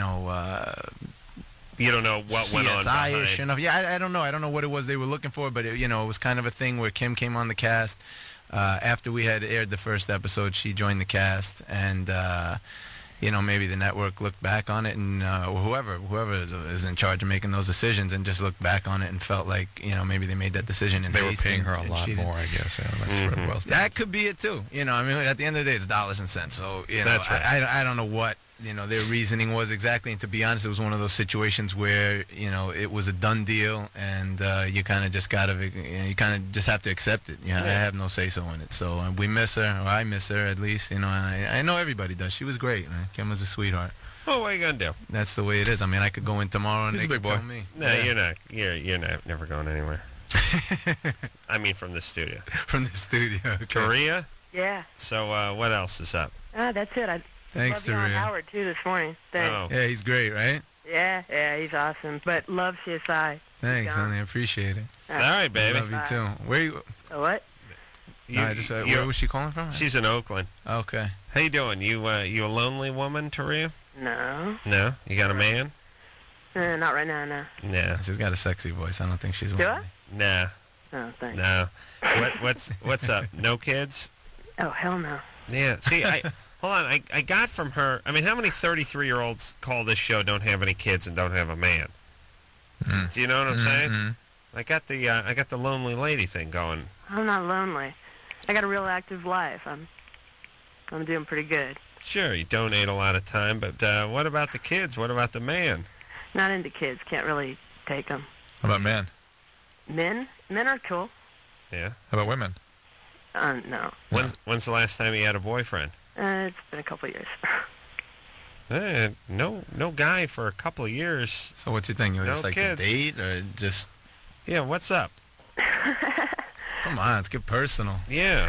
Speaker 2: know what went on
Speaker 4: CSI-ish
Speaker 2: behind.
Speaker 4: enough. Yeah, I don't know. I don't know what it was they were looking for, but it was kind of a thing where Kim came on the cast after we had aired the first episode. She joined the cast, and maybe the network looked back on it, and whoever is in charge of making those decisions, and just looked back on it and felt like maybe they made that decision in
Speaker 3: They were
Speaker 4: haste
Speaker 3: paying
Speaker 4: and-
Speaker 3: her a
Speaker 4: and
Speaker 3: lot
Speaker 4: she
Speaker 3: more,
Speaker 4: didn't-
Speaker 3: I guess. Yeah, that's well.
Speaker 4: That could be it too. At the end of the day, it's dollars and cents. So
Speaker 2: That's right.
Speaker 4: I don't know what their reasoning was exactly. And to be honest, it was one of those situations where it was a done deal, and you kind of just just have to accept it. I have no say so in it. So we miss her, or I miss her at least. I know everybody does. She was great. Kim was a sweetheart.
Speaker 2: Well, what are you gonna do?
Speaker 4: That's the way it is. I mean, I could go in tomorrow and
Speaker 3: He's
Speaker 4: they
Speaker 3: a big
Speaker 4: could
Speaker 3: boy.
Speaker 4: tell me.
Speaker 2: No,
Speaker 4: Yeah.
Speaker 2: you're not. You're not never going anywhere. I mean, from the studio.
Speaker 4: From the studio. Okay.
Speaker 2: Korea.
Speaker 14: Yeah.
Speaker 2: So, what else is up?
Speaker 14: That's it. I
Speaker 4: Thanks,
Speaker 14: love you on
Speaker 4: Taria.
Speaker 14: Howard, too, this morning. Thanks.
Speaker 2: Oh.
Speaker 4: Yeah, he's great, right?
Speaker 14: Yeah, he's awesome. But love CSI.
Speaker 4: Thanks,
Speaker 14: Yeah.
Speaker 4: honey. I appreciate it.
Speaker 2: All right, baby.
Speaker 4: Love you too. Where you?
Speaker 14: What?
Speaker 4: Where was she calling from?
Speaker 2: She's in Oakland.
Speaker 4: Okay.
Speaker 2: How you doing? You a lonely woman, Taria?
Speaker 14: No.
Speaker 2: No. You got a man?
Speaker 14: Not right now, no.
Speaker 2: Yeah.
Speaker 4: She's got a sexy voice. I don't think she's
Speaker 14: Do I?
Speaker 4: lonely.
Speaker 2: Nah.
Speaker 14: Oh, thanks.
Speaker 2: No. What's up? No kids?
Speaker 14: Oh, hell no.
Speaker 2: Yeah. See, hold on. I got from her. I mean, how many 33-year-olds call this show don't have any kids and don't have a man? Do you know what I'm saying? I got the lonely lady thing going.
Speaker 14: I'm not lonely. I got a real active life. I'm doing pretty good.
Speaker 2: Sure, you donate a lot of time, but what about the kids? What about the man?
Speaker 14: Not into kids. Can't really take them.
Speaker 3: How about men?
Speaker 14: Men are cool.
Speaker 2: Yeah.
Speaker 3: How about women?
Speaker 14: No.
Speaker 2: When's the last time you had a boyfriend?
Speaker 14: It's been a couple of years.
Speaker 2: No guy for a couple of years.
Speaker 4: So what you think? You
Speaker 2: No
Speaker 4: just like
Speaker 2: kids.
Speaker 4: to date or just?
Speaker 2: Yeah. What's up?
Speaker 4: Come on, let's get personal.
Speaker 2: Yeah.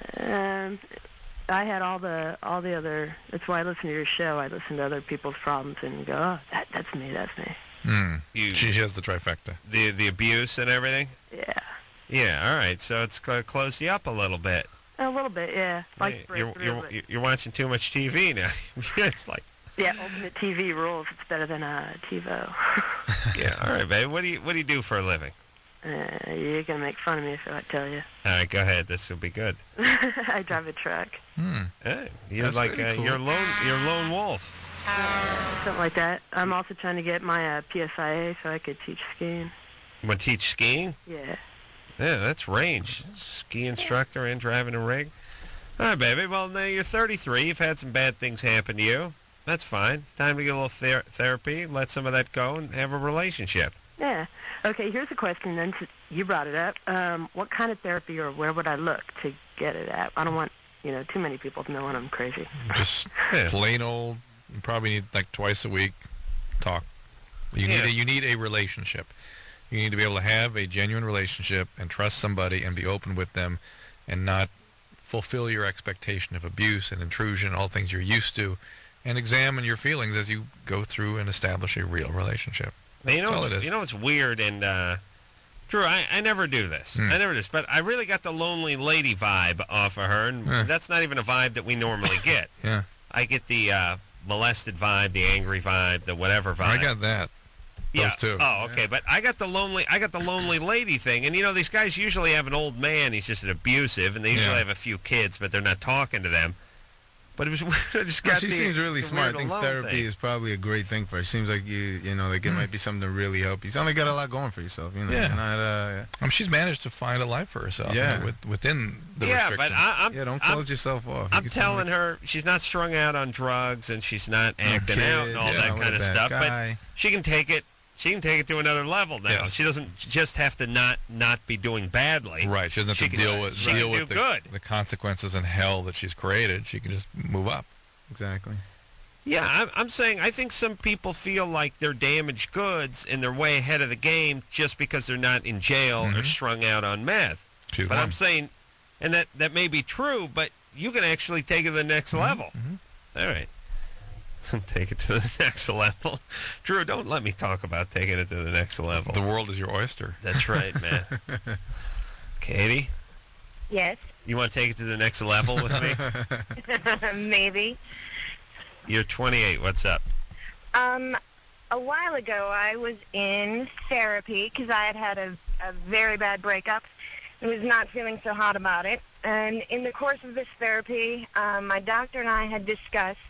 Speaker 14: I had all the other. That's why I listen to your show. I listen to other people's problems and go, oh, that's me.
Speaker 3: She has the trifecta.
Speaker 2: The abuse and everything.
Speaker 14: Yeah.
Speaker 2: Yeah, all right. So it's going to close you up a little bit.
Speaker 14: A little bit, yeah. Like
Speaker 2: Hey,
Speaker 14: break through, but-
Speaker 2: you're watching too much TV now. It's like,
Speaker 14: yeah, ultimate TV rules. It's better than TiVo.
Speaker 2: yeah, all right, babe. What do you do for a living?
Speaker 14: You're gonna make fun of me if I tell you.
Speaker 2: All right, go ahead. This will be good.
Speaker 14: I drive a truck.
Speaker 2: Hey, you're
Speaker 3: That's
Speaker 2: like
Speaker 3: pretty cool.
Speaker 2: you're lone wolf.
Speaker 14: Something like that. I'm also trying to get my PSIA so I could teach skiing.
Speaker 2: Want to teach skiing?
Speaker 14: Yeah.
Speaker 2: Yeah, that's range. Ski instructor and driving a rig. All right, baby. Well, now you're 33. You've had some bad things happen to you. That's fine. Time to get a little therapy, let some of that go, and have a relationship.
Speaker 14: Yeah. Okay, here's a question then. You brought it up. What kind of therapy or where would I look to get it at? I don't want, too many people knowing I'm crazy.
Speaker 3: Just plain old. You probably need like twice a week talk. You need a relationship. You need to be able to have a genuine relationship and trust somebody and be open with them, and not fulfill your expectation of abuse and intrusion, all things you're used to, and examine your feelings as you go through and establish a real relationship.
Speaker 2: Man,
Speaker 3: That's all it is.
Speaker 2: you know what's weird, and Drew, I never do this. I never do this, but I really got the lonely lady vibe off of her, and that's not even a vibe that we normally get.
Speaker 3: Yeah.
Speaker 2: I get the molested vibe, the angry vibe, the whatever vibe.
Speaker 3: I got that.
Speaker 2: Yeah.
Speaker 3: Those two.
Speaker 2: Oh, okay. But I got the lonely lady thing, and these guys usually have an old man. He's just an abusive, and they usually have a few kids, but they're not talking to them. But it was I just got.
Speaker 4: She seems really
Speaker 2: the
Speaker 4: smart. I
Speaker 2: weird
Speaker 4: think
Speaker 2: alone
Speaker 4: therapy
Speaker 2: thing.
Speaker 4: is probably a great thing for her. Seems like like it might be something to really help you. Sound like you got a lot going for yourself.
Speaker 3: Yeah.
Speaker 4: You're not,
Speaker 3: She's managed to find a life for herself.
Speaker 4: Yeah.
Speaker 3: Within the
Speaker 2: Yeah,
Speaker 3: restrictions.
Speaker 2: but
Speaker 4: don't close yourself off.
Speaker 2: I'm telling her she's not strung out on drugs and she's not acting out and all
Speaker 4: kids,
Speaker 2: that
Speaker 4: what
Speaker 2: kind
Speaker 4: a
Speaker 2: of
Speaker 4: bad
Speaker 2: stuff.
Speaker 4: guy.
Speaker 2: But she can take it. She can take it to another level now.
Speaker 3: Yes.
Speaker 2: She doesn't just have to not be doing badly.
Speaker 3: Right. She doesn't have to deal with
Speaker 2: do good.
Speaker 3: the consequences and hell that she's created. She can just move up.
Speaker 4: Exactly.
Speaker 2: Yeah, I'm saying I think some people feel like they're damaged goods and they're way ahead of the game just because they're not in jail or strung out on meth.
Speaker 3: Choose
Speaker 2: but
Speaker 3: one.
Speaker 2: I'm saying, and that may be true, but you can actually take it to the next level. All right. Take it to the next level. Drew, don't let me talk about taking it to the next level.
Speaker 3: The world is your oyster.
Speaker 2: That's right, man. Katie?
Speaker 5: Yes.
Speaker 2: You want to take it to the next level with me?
Speaker 5: Maybe.
Speaker 2: You're 28. What's up?
Speaker 5: A while ago, I was in therapy because I had a very bad breakup and was not feeling so hot about it. And in the course of this therapy, my doctor and I had discussed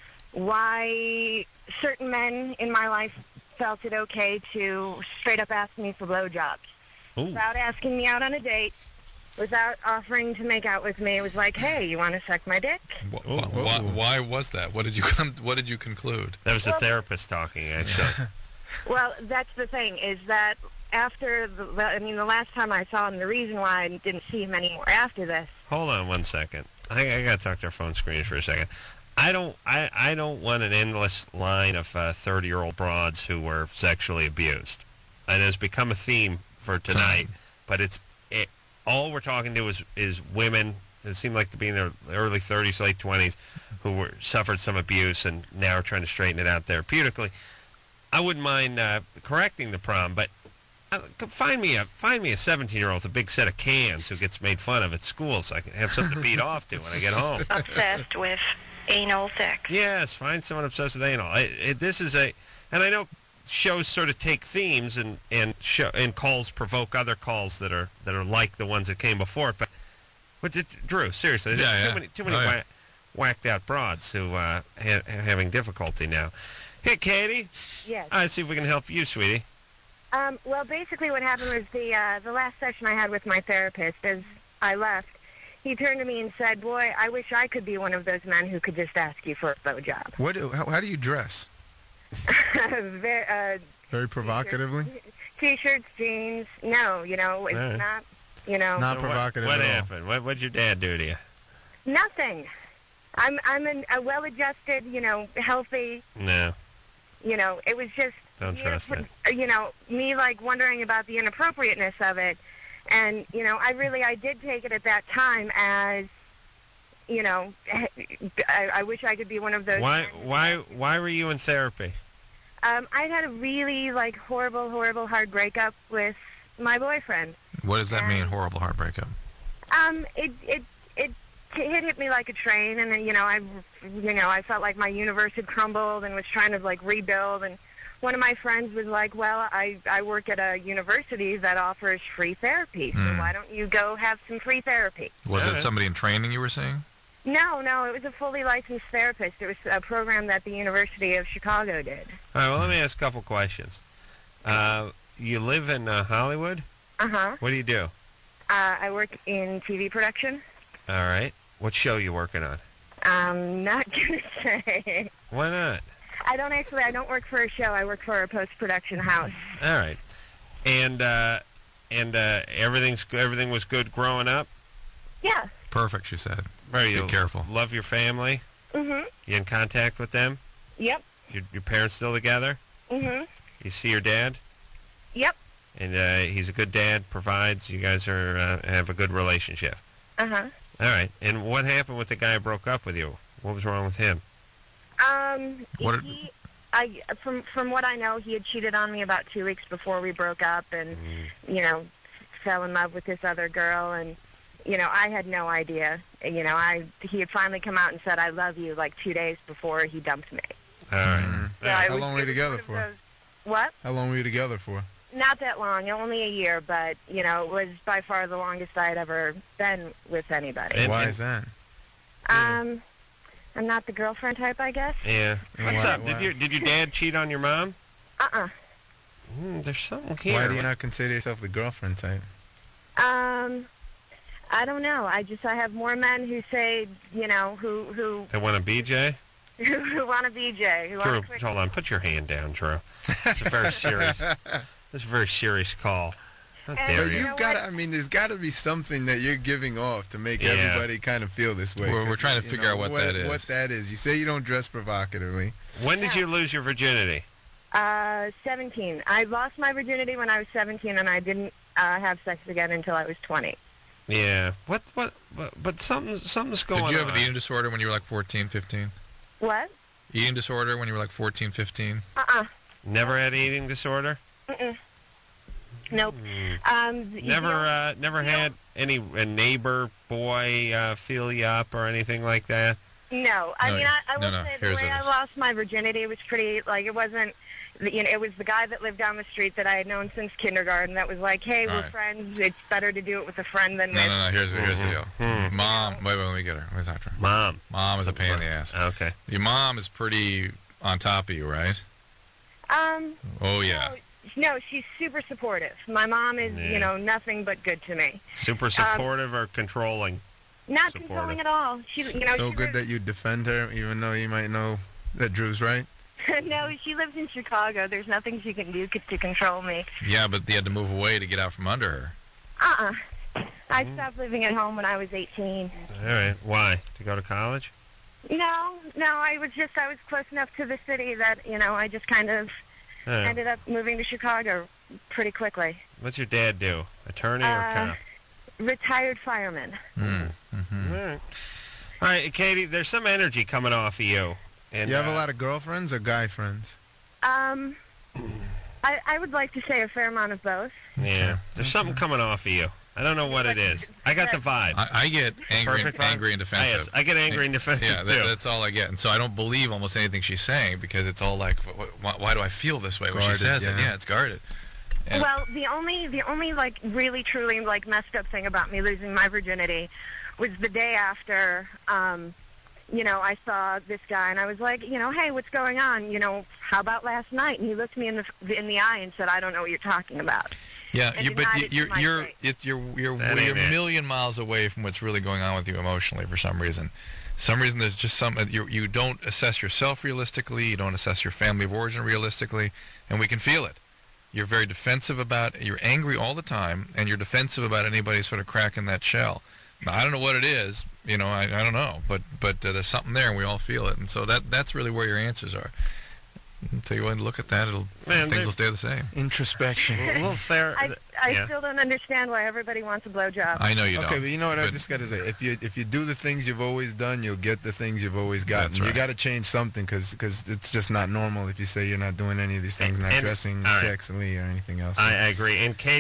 Speaker 5: why certain men in my life felt it okay to straight up ask me for blowjobs. Without asking me out on a date, without offering to make out with me. It was like, hey, you want to suck my dick?
Speaker 3: Why was that? What did you conclude?
Speaker 2: That was the therapist talking, actually.
Speaker 5: Well, that's the thing, is that after, the last time I saw him, the reason why I didn't see him anymore after this.
Speaker 2: Hold on 1 second. I got to talk to our phone screen for a second. I don't want an endless line of 30-year-old broads who were sexually abused. And it's become a theme for tonight, but all we're talking to is women who seem like to be in their early 30s, late 20s, who suffered some abuse and now are trying to straighten it out therapeutically. I wouldn't mind correcting the problem, but find me a 17-year-old with a big set of cans who gets made fun of at school, so I can have something to beat off to when I get home.
Speaker 8: Obsessed with anal sex.
Speaker 2: Yes, find someone obsessed with anal. This is and I know shows sort of take themes and calls provoke other calls that are like the ones that came before it. But Drew, seriously, too many whacked out broads who having difficulty now. Hey, Katie.
Speaker 5: Yes.
Speaker 2: Let's see if we can help you, sweetie.
Speaker 5: Well, basically what happened was the last session I had with my therapist, as I left, he turned to me and said, boy, I wish I could be one of those men who could just ask you for a blowjob.
Speaker 4: How do you dress? Very provocatively?
Speaker 5: T-shirts, jeans. No, it's
Speaker 2: right.
Speaker 5: not,
Speaker 4: Not provocative
Speaker 2: What
Speaker 4: at all.
Speaker 2: happened? What'd your dad do to you?
Speaker 5: Nothing. I'm a well-adjusted, healthy,
Speaker 2: No.
Speaker 5: it was just...
Speaker 2: Don't trust that.
Speaker 5: Me, wondering about the inappropriateness of it. And, I did take it at that time as, I wish I could be one of those.
Speaker 2: Why were you in therapy?
Speaker 5: I had a really, horrible hard breakup with my boyfriend.
Speaker 3: What does that mean? Horrible heart breakup.
Speaker 15: It hit me like a train, and then I felt like my universe had crumbled and was trying to like rebuild. And one of my friends was like, "Well, I work at a university that offers free therapy, so why don't you go have some free therapy?"
Speaker 3: Was it somebody in training you were seeing?
Speaker 15: No, it was a fully licensed therapist. It was a program that the University of Chicago did.
Speaker 2: All right, well, let me ask a couple questions. You live in Hollywood?
Speaker 15: Uh-huh.
Speaker 2: What do you do?
Speaker 15: I work in TV production.
Speaker 2: All right. What show you working on?
Speaker 15: I'm not going to say.
Speaker 2: Why not?
Speaker 15: I don't work for a show. I work for a post-production house.
Speaker 2: All right. And everything was good growing up?
Speaker 15: Yeah.
Speaker 3: Perfect, she said.
Speaker 2: Very
Speaker 3: Be careful.
Speaker 2: Love your family?
Speaker 15: Mm-hmm.
Speaker 2: You in contact with them?
Speaker 15: Yep.
Speaker 2: Your parents still together?
Speaker 15: Mm-hmm.
Speaker 2: You see your dad?
Speaker 15: Yep.
Speaker 2: And he's a good dad, provides. You guys have a good relationship.
Speaker 15: Uh-huh.
Speaker 2: All right. And what happened with the guy who broke up with you? What was wrong with him?
Speaker 15: From what I know, he had cheated on me about 2 weeks before we broke up, and fell in love with this other girl, and I had no idea. He had finally come out and said I love you like 2 days before he dumped me.
Speaker 2: All right.
Speaker 4: How long were you together for?
Speaker 15: What?
Speaker 4: How long were you together for?
Speaker 15: Not that long, only a year, but it was by far the longest I had ever been with anybody.
Speaker 4: Why is that?
Speaker 15: I'm not the girlfriend type, I guess.
Speaker 2: Yeah. What's up? Did your dad cheat on your mom?
Speaker 15: Uh-uh.
Speaker 2: There's something here.
Speaker 4: Why do you not consider yourself the girlfriend type?
Speaker 15: I don't know. I have more men who say, who
Speaker 2: They want a BJ?
Speaker 15: who want a BJ.
Speaker 2: Drew, hold on. Put your hand down, Drew. It's a very serious. This is a very serious call. How dare
Speaker 4: But
Speaker 2: you?
Speaker 4: you've got to, there's got to be something that you're giving off to make everybody kind of feel this way.
Speaker 3: We're trying to figure out what that is.
Speaker 4: What that is. You say you don't dress provocatively.
Speaker 2: When did you lose your virginity?
Speaker 15: 17. I lost my virginity when I was 17, and I didn't have sex again until I was 20.
Speaker 2: Yeah. But something's going on.
Speaker 3: Did you have an eating disorder when you were like 14, 15?
Speaker 15: What?
Speaker 3: Eating disorder when you were like 14, 15?
Speaker 15: Uh-uh.
Speaker 2: Never had an eating disorder?
Speaker 15: Mm-mm. Nope.
Speaker 2: Never had a neighbor boy feel you up or anything like that?
Speaker 15: No. I will say the way I lost my virginity was pretty, it wasn't, it was the guy that lived down the street that I had known since kindergarten that was like, hey, we're friends. It's better to do it with a friend than with...
Speaker 3: No. Here's the deal. Mom, wait, let me get her. Let me talk to her.
Speaker 2: Mom
Speaker 3: is a pain in the ass.
Speaker 2: Okay.
Speaker 3: Your mom is pretty on top of you, right? Oh, yeah.
Speaker 15: No, she's super supportive. My mom is, nothing but good to me.
Speaker 2: Super supportive or controlling?
Speaker 15: Not controlling at all.
Speaker 4: So good that you defend her, even though you might know that Drew's right?
Speaker 15: No, she lives in Chicago. There's nothing she can do to control me.
Speaker 3: Yeah, but you had to move away to get out from under her.
Speaker 15: I stopped living at home when I was 18.
Speaker 2: All right. Why? To go to college?
Speaker 15: No. I was close enough to the city that, I just kind of ended up moving to Chicago pretty quickly.
Speaker 2: What's your dad do? Attorney or cop?
Speaker 15: Retired fireman.
Speaker 2: Mm-hmm. All right, Katie, there's some energy coming off of you. And,
Speaker 4: you have a lot of girlfriends or guy friends?
Speaker 15: I would like to say a fair amount of both.
Speaker 2: Yeah. There's something coming off of you. I don't know what it is. I got the vibe.
Speaker 3: I get angry and defensive.
Speaker 2: Yes, I get angry and defensive,
Speaker 3: too. That's all I get. And so I don't believe almost anything she's saying because it's all like, why do I feel this way when she says it? Yeah, it's guarded. And
Speaker 15: well, the only really truly messed up thing about me losing my virginity was the day after I saw this guy and I was like, hey, what's going on? How about last night? And he looked me in the eye and said, I don't know what you're talking about.
Speaker 3: Yeah, you're a million miles away from what's really going on with you emotionally for some reason. There's just you don't assess yourself realistically, you don't assess your family of origin realistically, and we can feel it. You're very defensive you're angry all the time, and you're defensive about anybody sort of cracking that shell. Now, I don't know what it is, I don't know, but there's something there, and we all feel it, and so that's really where your answers are. Until you want to look at that, things will stay the same.
Speaker 4: Introspection.
Speaker 15: I still don't understand why everybody wants a blowjob.
Speaker 3: I know you don't.
Speaker 4: Okay, but you know what I just got to say? If you do the things you've always done, you'll get the things you've always gotten. Right. You got to change something because it's just not normal if you say you're not doing any of these things, not dressing sexily or anything else.
Speaker 2: I agree. And Katie,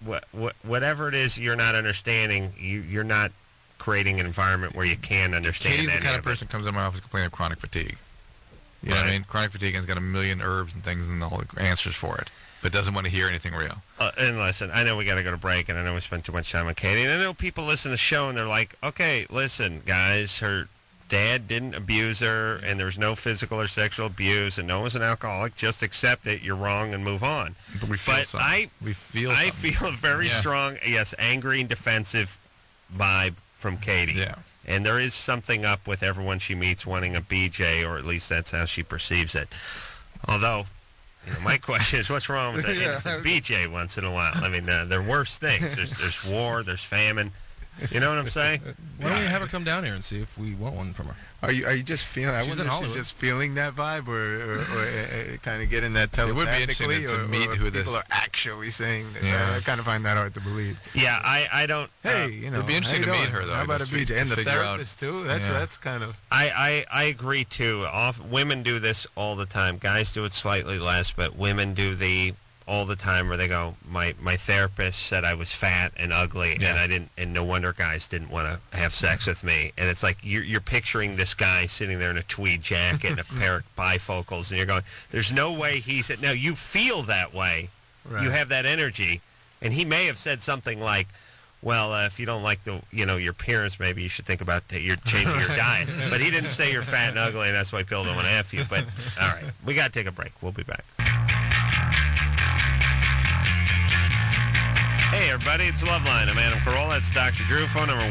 Speaker 2: whatever it is you're not understanding, you're not creating an environment where you can understand.
Speaker 3: Katie's the
Speaker 2: any
Speaker 3: kind of
Speaker 2: of it.
Speaker 3: person who comes in my office complaining of chronic fatigue. You know what I mean? Chronic fatigue has got a million herbs and things and the whole answers for it, but doesn't want to hear anything real.
Speaker 2: And listen, I know we got to go to break, and I know we spent too much time on Katie, and I know people listen to the show and they're like, okay, listen, guys, her dad didn't abuse her, and there was no physical or sexual abuse, and no one was an alcoholic. Just accept it. You're wrong and move on.
Speaker 3: But we feel something. I
Speaker 2: feel a very strong, angry and defensive vibe from Katie.
Speaker 3: Yeah.
Speaker 2: And there is something up with everyone she meets wanting a BJ, or at least that's how she perceives it. Although, my question is, what's wrong with a BJ once in a while? I mean, there are worse things. There's war, there's famine. You know what I'm saying?
Speaker 11: Why don't we have her come down here and see if we want one from her?
Speaker 4: Are you just feeling? I
Speaker 11: She's
Speaker 4: wonder
Speaker 11: in
Speaker 4: if she's
Speaker 11: Hollywood.
Speaker 4: just feeling that vibe, or kind of getting that
Speaker 3: It
Speaker 4: telepathically.
Speaker 3: would be interesting to meet
Speaker 4: or
Speaker 3: who
Speaker 4: people
Speaker 3: this-
Speaker 4: are actually saying this.
Speaker 3: Yeah.
Speaker 4: I kind of find that hard to believe.
Speaker 2: Yeah, I don't.
Speaker 4: Hey,
Speaker 3: it'd be interesting
Speaker 4: how
Speaker 3: to
Speaker 4: you
Speaker 3: meet
Speaker 4: doing?
Speaker 3: her, though.
Speaker 4: How about a
Speaker 3: just to
Speaker 4: BJ and the
Speaker 3: figure out-
Speaker 4: therapist too? That's kind of.
Speaker 2: I agree too. Women do this all the time. Guys do it slightly less, but women do the all the time where they go, my therapist said I was fat and ugly, and I didn't, and no wonder guys didn't want to have sex with me. And it's like you're picturing this guy sitting there in a tweed jacket and a pair of bifocals, and you're going, there's no way he said. Now you feel that way,
Speaker 4: Right.
Speaker 2: you have that energy, and he may have said something like, well, if you don't like your appearance, maybe you should think about changing your diet. But he didn't say you're fat and ugly, and that's why people don't want to F you. But, all right, we got to take a break. We'll be back. Hey, everybody, it's Loveline. I'm Adam Carolla. That's Dr. Drew. Phone number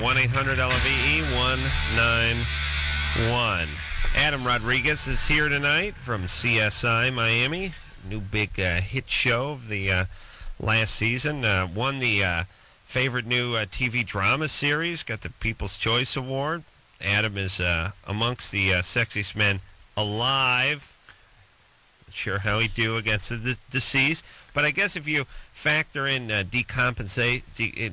Speaker 2: 1-800-LOVE-191. Adam Rodriguez is here tonight from CSI Miami. New big hit show of the last season. Won the favorite new TV drama series. Got the People's Choice Award. Adam is amongst the sexiest men alive. Not sure how he'd do against the deceased. But I guess if you factor in decomposition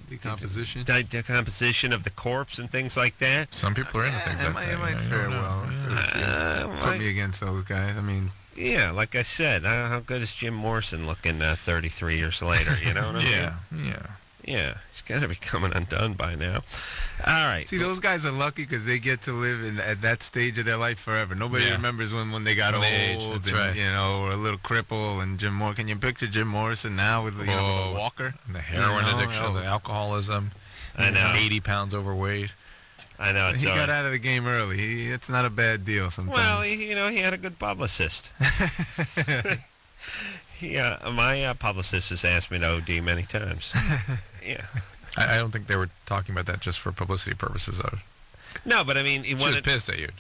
Speaker 2: of the corpse and things like that.
Speaker 3: Some people are into things like that.
Speaker 4: It might fare well. Put me against those guys. I mean,
Speaker 2: yeah, like I said, how good is Jim Morrison looking 33 years later? You know what I mean? Yeah, he's got to be coming undone by now. All right.
Speaker 4: See, those guys are lucky because they get to live at that stage of their life forever. Nobody remembers when they got
Speaker 3: When they
Speaker 4: old
Speaker 3: aged, that's
Speaker 4: and,
Speaker 3: right.
Speaker 4: or a little cripple. And Jim Morrison, can you picture Jim Morrison now with, with a walker?
Speaker 3: And the heroin addiction, the alcoholism.
Speaker 2: I know.
Speaker 3: 80 pounds overweight.
Speaker 2: I know.
Speaker 4: He got out of the game early. It's not a bad deal sometimes.
Speaker 2: Well, he had a good publicist. My publicist has asked me to OD many times. Yeah.
Speaker 3: I don't think they were talking about that just for publicity purposes, though.
Speaker 2: No, but I mean, he
Speaker 3: She was pissed at you.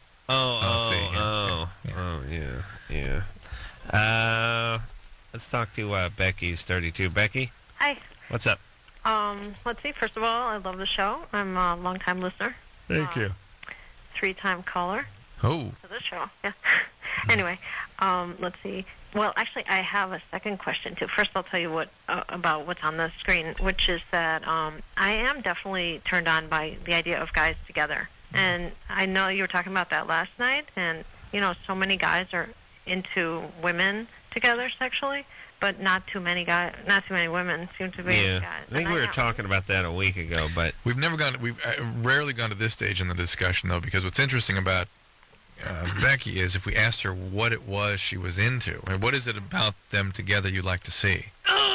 Speaker 2: Yeah. Let's talk to Becky's 32. Becky,
Speaker 16: Hi.
Speaker 2: what's up?
Speaker 16: Let's see. First of all, I love the show. I'm a long-time listener.
Speaker 2: Thank you.
Speaker 16: 3-time caller.
Speaker 3: Oh.
Speaker 16: To the show. Yeah. Anyway, let's see. Well, actually, I have a second question too. First, I'll tell you what about what's on the screen, which is that I am definitely turned on by the idea of guys together. And I know you were talking about that last night, and so many guys are into women together sexually, but not too many women seem to be into guys.
Speaker 2: I think we were talking about that a week ago, but
Speaker 3: We've rarely gone to this stage in the discussion, though, because what's interesting about Becky is if we asked her what it was she was into, and what is it about them together you'd like to see?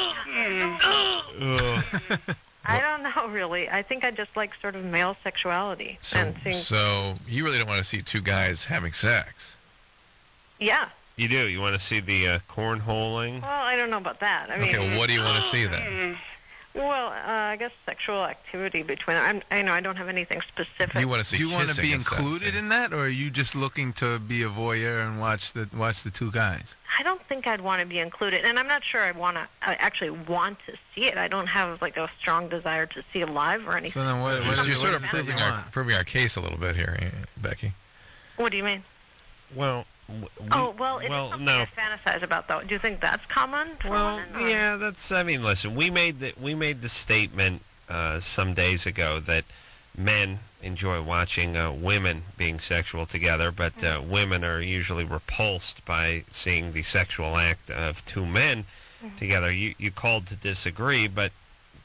Speaker 16: I don't know, really. I think I just like sort of male sexuality.
Speaker 3: So you really don't want to see two guys having sex?
Speaker 16: Yeah.
Speaker 2: you do. You want to see the cornholing?
Speaker 16: Well, I don't know about that. I mean,
Speaker 3: Okay, well, what do you want to see then?
Speaker 16: Well, I guess sexual activity between. I don't have anything specific.
Speaker 3: You want to see
Speaker 4: Do you want to
Speaker 3: kissing
Speaker 4: be
Speaker 3: and stuff,
Speaker 4: included in that, or are you just looking to be a voyeur and watch the two guys?
Speaker 16: I don't think I'd want to be included, and I'm not sure I actually want to see it. I don't have like a strong desire to see it live or anything.
Speaker 4: So then what
Speaker 3: You're sort of
Speaker 4: is it you
Speaker 3: proving our case a little bit here, Becky.
Speaker 16: What do you mean?
Speaker 2: Well,
Speaker 16: it's something I fantasize about, though. Do you think that's common?
Speaker 2: Well, yeah, that's. I mean, listen, we made the statement some days ago that men enjoy watching women being sexual together, but women are usually repulsed by seeing the sexual act of two men together. You called to disagree, but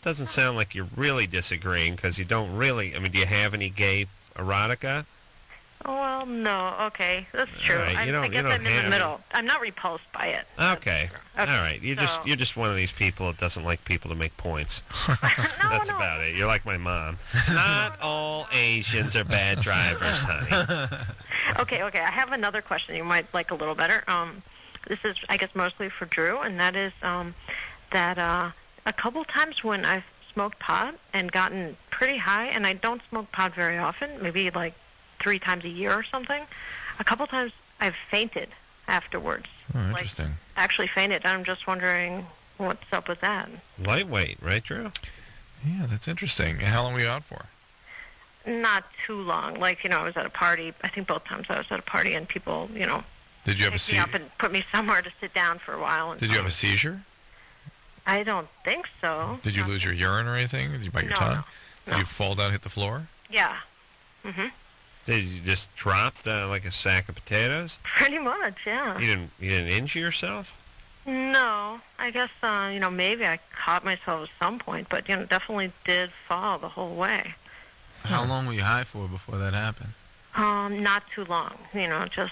Speaker 2: doesn't sound like you're really disagreeing because you don't really. I mean, do you have any gay erotica?
Speaker 16: Oh, well, no. Okay, that's true.
Speaker 2: right,
Speaker 16: I guess I'm in the middle. I'm not repulsed by it.
Speaker 2: Okay. All right. You're just one of these people that doesn't like people to make points. That's about it. You're like my mom. Not all Asians are bad drivers, honey.
Speaker 16: Okay. I have another question you might like a little better. This is, I guess, mostly for Drew, and that is that a couple times when I've smoked pot and gotten pretty high, and I don't smoke pot very often, maybe like 3 times a year or something, a couple times I've fainted afterwards.
Speaker 3: Oh, interesting.
Speaker 16: Actually fainted. I'm just wondering what's up with that.
Speaker 2: Lightweight, right, Drew?
Speaker 3: Yeah, that's interesting. How long were you out for?
Speaker 16: Not too long. Like, I was at a party. I think both times I was at a party, and people,
Speaker 3: Did you have a
Speaker 16: picked me up and put me somewhere to sit down for a while. And
Speaker 3: Did you have a seizure?
Speaker 16: I don't think so.
Speaker 3: Did you lose your urine or anything? Did you bite your
Speaker 16: No,
Speaker 3: tongue?
Speaker 16: no.
Speaker 3: Did you fall down and hit the floor?
Speaker 16: Yeah. Mm-hmm.
Speaker 2: Did you just drop like a sack of potatoes?
Speaker 16: Pretty much, yeah.
Speaker 2: You didn't injure yourself?
Speaker 16: No. I guess, maybe I caught myself at some point, but, definitely did fall the whole way.
Speaker 4: How long were you high for before that happened?
Speaker 16: Not too long. Just,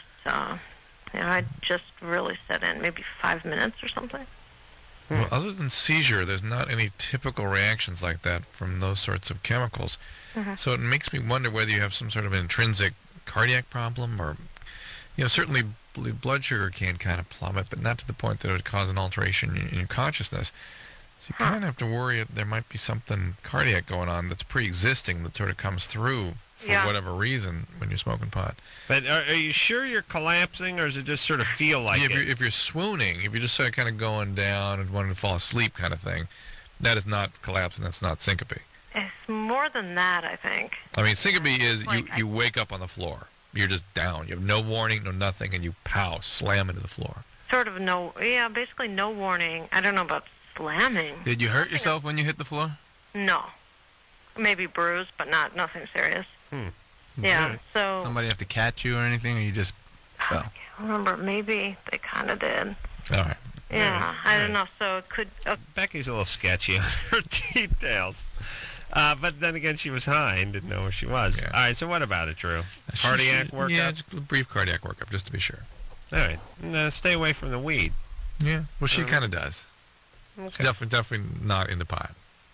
Speaker 16: I just really set in maybe 5 minutes or something.
Speaker 3: Well, other than seizure, there's not any typical reactions like that from those sorts of chemicals.
Speaker 16: Mhm.
Speaker 3: So it makes me wonder whether you have some sort of intrinsic cardiac problem or, certainly blood sugar can kind of plummet, but not to the point that it would cause an alteration in your consciousness. So you kind of have to worry that there might be something cardiac going on that's pre-existing that sort of comes through for whatever reason when you're smoking pot.
Speaker 2: But are you sure you're collapsing, or does it just sort of feel like it?
Speaker 3: If you're swooning, if you're just sort of kind of going down and wanting to fall asleep kind of thing, that is not collapsing, that's not syncope.
Speaker 16: It's more than that, I think.
Speaker 3: I mean, syncope is you wake up on the floor. You're just down. You have no warning, no nothing, and you slam into the floor.
Speaker 16: Sort of basically no warning. I don't know about slamming.
Speaker 4: Did you hurt yourself when you hit the floor?
Speaker 16: No. Maybe bruised, but nothing serious. Yeah, so...
Speaker 4: Somebody have to catch you or anything, or you just fell?
Speaker 16: I can't remember. Maybe they kind of did.
Speaker 3: All right.
Speaker 16: Yeah, I don't know. So it could...
Speaker 2: Becky's a little sketchy on her details. But then again, she was high and didn't know where she was.
Speaker 3: Yeah.
Speaker 2: All right, so what about it, Drew? Cardiac workup?
Speaker 3: Yeah, just a brief cardiac workup, just to be sure.
Speaker 2: All right. Stay away from the weed.
Speaker 3: Yeah, well, she kind of does.
Speaker 2: Okay.
Speaker 3: She's definitely not into pot.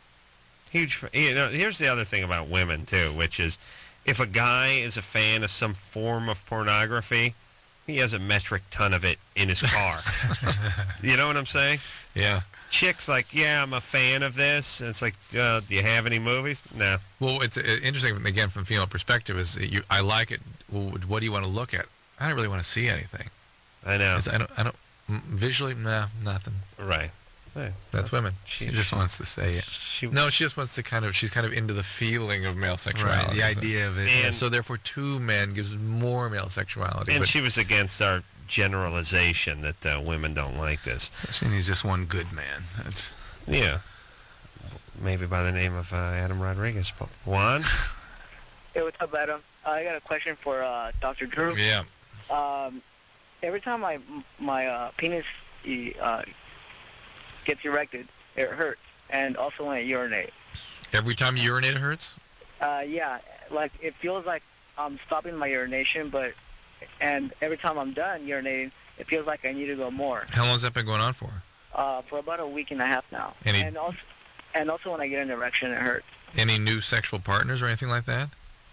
Speaker 2: Huge. Here's the other thing about women, too, which is if a guy is a fan of some form of pornography, he has a metric ton of it in his car. You know what I'm saying?
Speaker 3: Yeah.
Speaker 2: Chicks like, yeah, I'm a fan of this. And it's like, do you have any movies? No.
Speaker 3: Well, it's interesting, again, from female perspective, is I like it. Well, what do you want to look at? I don't really want to see anything.
Speaker 2: I know.
Speaker 3: I don't visually, nothing.
Speaker 2: Right. Hey,
Speaker 3: That's women.
Speaker 4: She just wants to say it.
Speaker 3: No, she just wants to she's kind of into the feeling of male sexuality.
Speaker 4: Right, the idea of it.
Speaker 3: And so therefore, 2 men gives more male sexuality.
Speaker 2: And she was against our generalization that women don't like this.
Speaker 4: And he's just one good man.
Speaker 2: Yeah. Maybe by the name of Adam Rodriguez. Juan?
Speaker 17: Hey, what's up, Adam? I got a question for Dr. Drew.
Speaker 3: Yeah.
Speaker 17: Every time my penis gets erected, it hurts, and also when I urinate.
Speaker 3: Every time you urinate, it hurts?
Speaker 17: Yeah, like it feels like I'm stopping my urination, and every time I'm done urinating, it feels like I need to go more.
Speaker 3: How long has that been going on for?
Speaker 17: For about a week and a half now.
Speaker 3: And
Speaker 17: also when I get an erection, it hurts.
Speaker 3: Any new sexual partners or anything like that?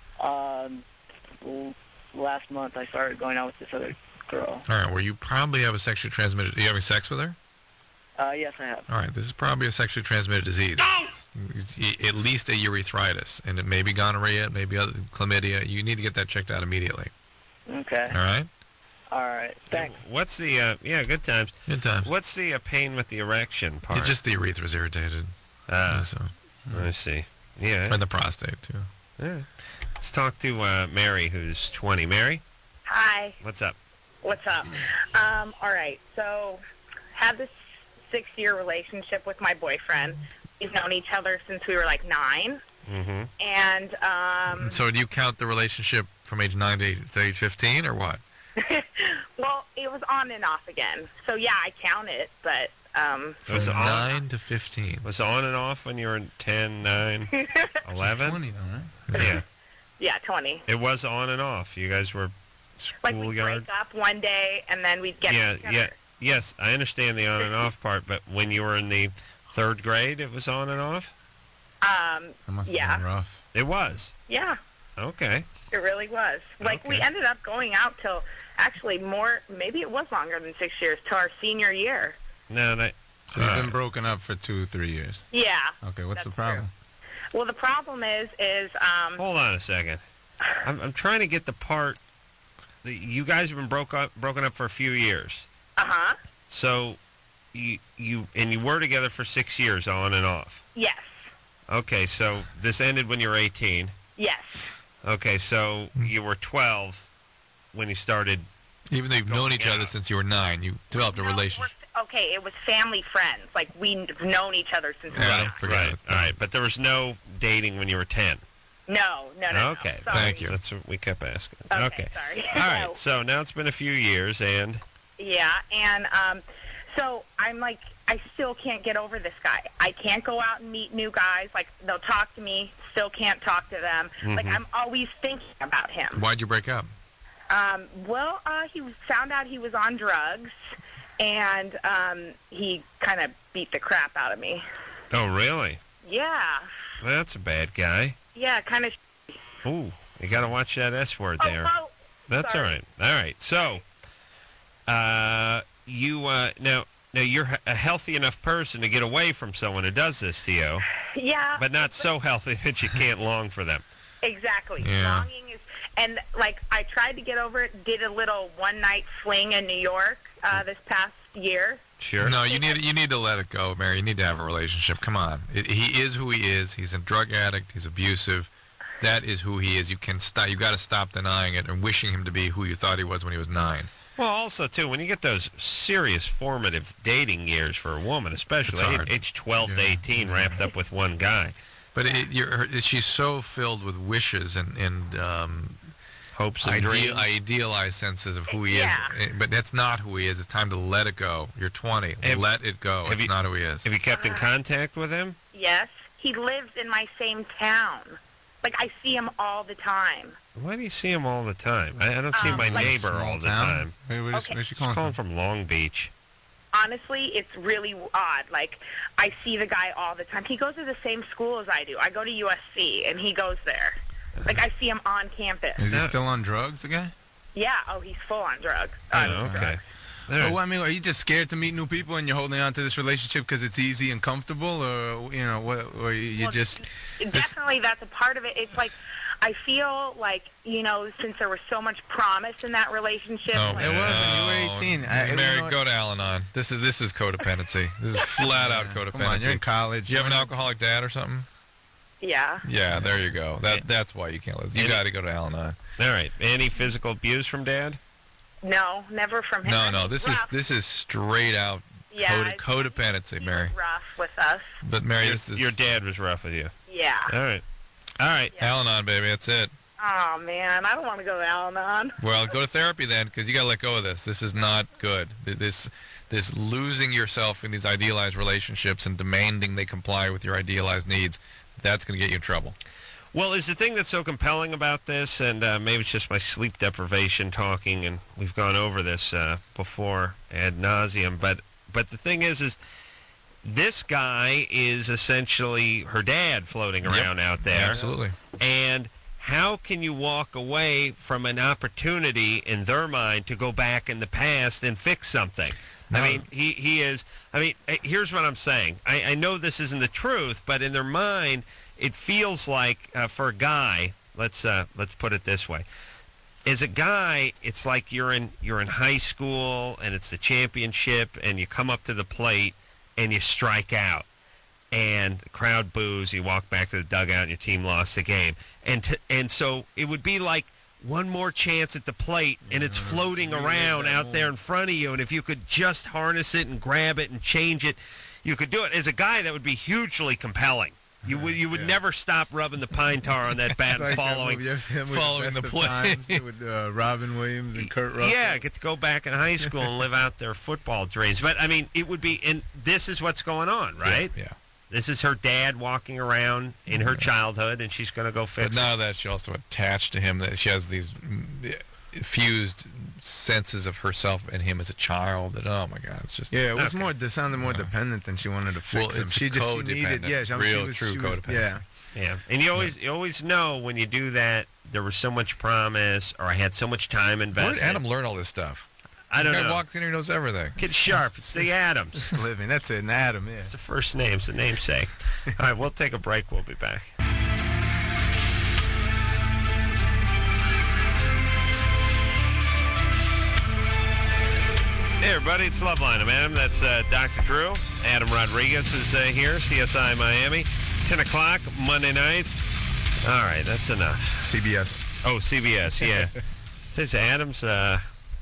Speaker 17: Last month I started going out with this other girl.
Speaker 3: All right, well, you probably have a sexually transmitted... Are you having sex with her?
Speaker 17: Yes, I have.
Speaker 3: All right, this is probably a sexually transmitted disease. At least a urethritis, and it may be gonorrhea, it may be other chlamydia. You need to get that checked out immediately.
Speaker 17: Okay.
Speaker 3: All right?
Speaker 17: All right, thanks.
Speaker 2: What's the, good times.
Speaker 3: Good times.
Speaker 2: What's the pain with the erection part?
Speaker 3: It's just the urethra's irritated. So.
Speaker 2: I see. Yeah.
Speaker 3: And the prostate, too.
Speaker 2: Yeah. Let's talk to Mary, who's 20. Mary?
Speaker 18: Hi.
Speaker 2: What's up?
Speaker 18: What's up? All right, so had this 6-year relationship with my boyfriend. We've known each other since we were like 9.
Speaker 2: Mm-hmm.
Speaker 18: And
Speaker 3: so do you count the relationship from age 9 to age 15, or what?
Speaker 18: well, it was on and off again. So yeah, I count it, but
Speaker 2: It was
Speaker 3: From
Speaker 2: on,
Speaker 3: 9 to 15.
Speaker 2: was on and off when you were 10, 9, 11?
Speaker 4: 20 though, right?
Speaker 2: Yeah.
Speaker 18: Yeah, 20.
Speaker 2: It was on and off. You guys were
Speaker 18: Like we'd
Speaker 2: schoolyard.
Speaker 18: break up one day and then we'd get together.
Speaker 2: Yes, I understand the on and off part, but when you were in the 3rd grade, it was on and off?
Speaker 4: That must have
Speaker 18: Yeah.
Speaker 4: been rough.
Speaker 2: It was.
Speaker 18: Yeah,
Speaker 2: Okay.
Speaker 18: it really was. Like we
Speaker 2: Okay.
Speaker 18: ended up going out till actually maybe it was longer than 6 years, till our senior year.
Speaker 2: No,
Speaker 4: So you've been broken up for 2-3 years.
Speaker 18: Yeah.
Speaker 4: Okay, what's the
Speaker 18: That's
Speaker 4: problem?
Speaker 18: Well, the problem is
Speaker 2: hold on a second. I'm trying to get the part. You guys have been broken up for a few years.
Speaker 18: uh-huh.
Speaker 2: So you were together for 6 years, on and off.
Speaker 18: Yes.
Speaker 2: Okay, so this ended when you were 18.
Speaker 18: Yes.
Speaker 2: Okay, so you were 12 when you started.
Speaker 3: Even though you've known each other since you were 9, you developed a relationship.
Speaker 18: Okay, it was family friends. Like we've known each other since we
Speaker 2: Right,
Speaker 18: were
Speaker 2: right, all right. But there was no dating when you were 10.
Speaker 18: No.
Speaker 2: Okay,
Speaker 18: Sorry.
Speaker 2: thank you. That's what we kept asking.
Speaker 18: Okay, sorry.
Speaker 2: All right, so now it's been a few years, and
Speaker 18: Yeah, and so I'm like, I still can't get over this guy. I can't go out and meet new guys. Like, they'll talk to me, still can't talk to them. Like,
Speaker 3: Mhm.
Speaker 18: I'm always thinking about him.
Speaker 3: Why'd you break up?
Speaker 18: Well, he found out he was on drugs, and he kind of beat the crap out of me.
Speaker 2: oh, really?
Speaker 18: Yeah,
Speaker 2: That's a bad guy.
Speaker 18: yeah, kind of.
Speaker 2: Ooh, you got to watch that S word there.
Speaker 18: Oh,
Speaker 2: That's
Speaker 18: sorry.
Speaker 2: all right. All right. So, you now you're a healthy enough person to get away from someone who does this to you,
Speaker 18: Yeah.
Speaker 2: but not so healthy that you can't long for them.
Speaker 18: Exactly.
Speaker 2: Yeah.
Speaker 18: Longing is, and like I tried to get over it. Did a little one-night fling in New York this past year.
Speaker 2: Sure.
Speaker 3: No, you need to let it go, Mary. You need to have a relationship. Come on. He is who he is. He's a drug addict. He's abusive. That is who he is. You can stop. You got to stop denying it and wishing him to be who you thought he was when he was 9.
Speaker 2: Well, also too, when you get those serious formative dating years for a woman, especially
Speaker 3: It's hard.
Speaker 2: age 12 to 18, wrapped up with one guy.
Speaker 3: But she's so filled with wishes and
Speaker 2: hopes and dreams.
Speaker 3: idealized senses of who he is. But that's not who he is. It's time to let it go. You're 20. Let it go. It's not who he is.
Speaker 2: Have you kept in contact with him?
Speaker 18: Yes, he lives in my same town. Like I see him all the time.
Speaker 2: Why do you see him all the time? I don't see my
Speaker 18: like-
Speaker 2: neighbor all the
Speaker 4: Small town?
Speaker 2: time.
Speaker 4: Where's she
Speaker 2: She's
Speaker 4: calling
Speaker 2: calling from Long Beach.
Speaker 18: Honestly, it's really odd. Like I see the guy all the time. He goes to the same school as I do. I go to USC, and he goes there. Like I see him on campus.
Speaker 4: Is he still on drugs, the guy?
Speaker 18: Yeah. Oh, he's full on drugs.
Speaker 2: Okay.
Speaker 4: Well, I mean, are you just scared to meet new people and you're holding on to this relationship because it's easy and comfortable, or what? Or you just
Speaker 18: Definitely, that's a part of it. It's like I feel like since there was so much promise in that relationship.
Speaker 3: No,
Speaker 18: like,
Speaker 4: it wasn't. You were 18.
Speaker 3: Mary, go to Al-Anon. This is codependency. This is flat out codependency.
Speaker 4: Come on, you're in college.
Speaker 3: You have an alcoholic dad or something?
Speaker 18: Yeah.
Speaker 3: Yeah, there you go. That's why you can't live. You got to go to Al-Anon.
Speaker 2: All right. Any physical abuse from Dad?
Speaker 18: No, never from him.
Speaker 3: No. This is straight out
Speaker 18: Yeah,
Speaker 3: codependency, Mary.
Speaker 18: rough with us.
Speaker 3: But Mary,
Speaker 2: your dad was rough with you.
Speaker 18: Yeah.
Speaker 2: All right. All right.
Speaker 3: Al-Anon, baby. That's it.
Speaker 18: Oh man, I don't want to go to Al-Anon.
Speaker 3: Well, go to therapy then, because you got to let go of this. This is not good. This losing yourself in these idealized relationships and demanding they comply with your idealized needs, that's going to get you in trouble.
Speaker 2: Well, is the thing that's so compelling about this, and maybe it's just my sleep deprivation talking, and we've gone over this before ad nauseum, but the thing is this guy is essentially her dad floating around out there.
Speaker 3: Absolutely.
Speaker 2: And how can you walk away from an opportunity in their mind to go back in the past and fix something?
Speaker 3: No.
Speaker 2: I mean, he is. I mean, here's what I'm saying. I know this isn't the truth, but in their mind, it feels like for a guy. Let's put it this way. As a guy, it's like you're in high school and it's the championship, and you come up to the plate and you strike out, and the crowd boos. You walk back to the dugout, and your team lost the game, and so it would be like one more chance at the plate, and it's floating around out there in front of you, and if you could just harness it and grab it and change it, you could do it. As a guy, that would be hugely compelling. You would never stop rubbing the pine tar on that bat and following
Speaker 4: the play with Robin Williams and Kurt Russell.
Speaker 2: Yeah, get to go back in high school and live out their football dreams. But I mean, it would be, and this is what's going on, right?
Speaker 3: Yeah.
Speaker 2: This is her dad walking around in her childhood, and she's going to go fix
Speaker 3: it. But now that she also attached to him, that she has these fused senses of herself and him as a child. That, oh my God, it's just
Speaker 4: it was more. It sounded more dependent than she wanted to fix him. She needed,
Speaker 3: real true codependent.
Speaker 2: Yeah, and you always know when you do that. There was so much promise, or I had so much time invested.
Speaker 3: Where did Adam learn all this stuff?
Speaker 2: I don't know.
Speaker 3: Guy walks in here, knows everything.
Speaker 2: Kid Sharp. It's the Adams.
Speaker 4: Just living. That's it, an Adam. Yeah.
Speaker 2: It's the first name. It's the namesake. All right, we'll take a break. We'll be back. Hey, everybody, it's Loveline. I'm Adam. That's Dr. Drew. Adam Rodriguez is here, CSI Miami. 10 o'clock, Monday nights. All right, that's enough.
Speaker 4: CBS.
Speaker 2: Oh, CBS, yeah. This Adam's got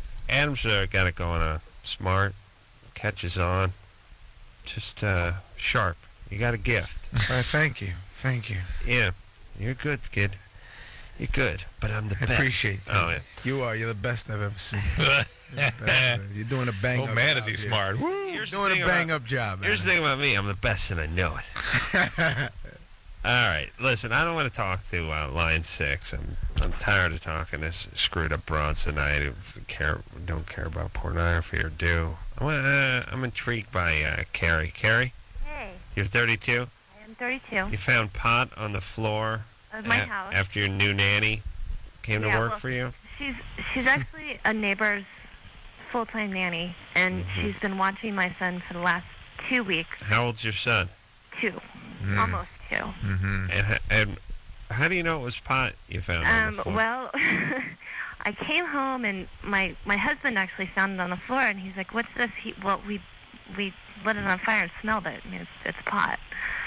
Speaker 2: it going on. Smart, catches on. Just sharp. You got a gift.
Speaker 4: All right, thank you.
Speaker 2: Yeah, you're good, kid. You're good, but I'm the best.
Speaker 4: I appreciate that.
Speaker 2: Oh, yeah.
Speaker 4: You are. You're the best I've ever seen. You're doing a bang-up job.
Speaker 3: Oh, man, is he smart.
Speaker 4: You're doing a bang-up job.
Speaker 2: Here's the thing about me. I'm the best, and I know it. All right. Listen, I don't want to talk to Line 6. I'm tired of talking to screwed-up broads tonight who don't care about pornography or do. I'm intrigued by Carrie. Carrie?
Speaker 19: Hey.
Speaker 2: You're 32?
Speaker 19: I am 32.
Speaker 2: You found pot on the floor
Speaker 19: of my house
Speaker 2: after your new nanny came to work for you?
Speaker 19: She's actually a neighbor's full-time nanny, and she's been watching my son for the last 2 weeks.
Speaker 2: How old's your son?
Speaker 19: 2. Almost 2.
Speaker 2: Mm-hmm. And how do you know it was pot you found on the floor?
Speaker 19: Well, I came home, and my husband actually found it on the floor, and he's like, "What's this?" We lit it on fire and smelled it. I mean, it's pot.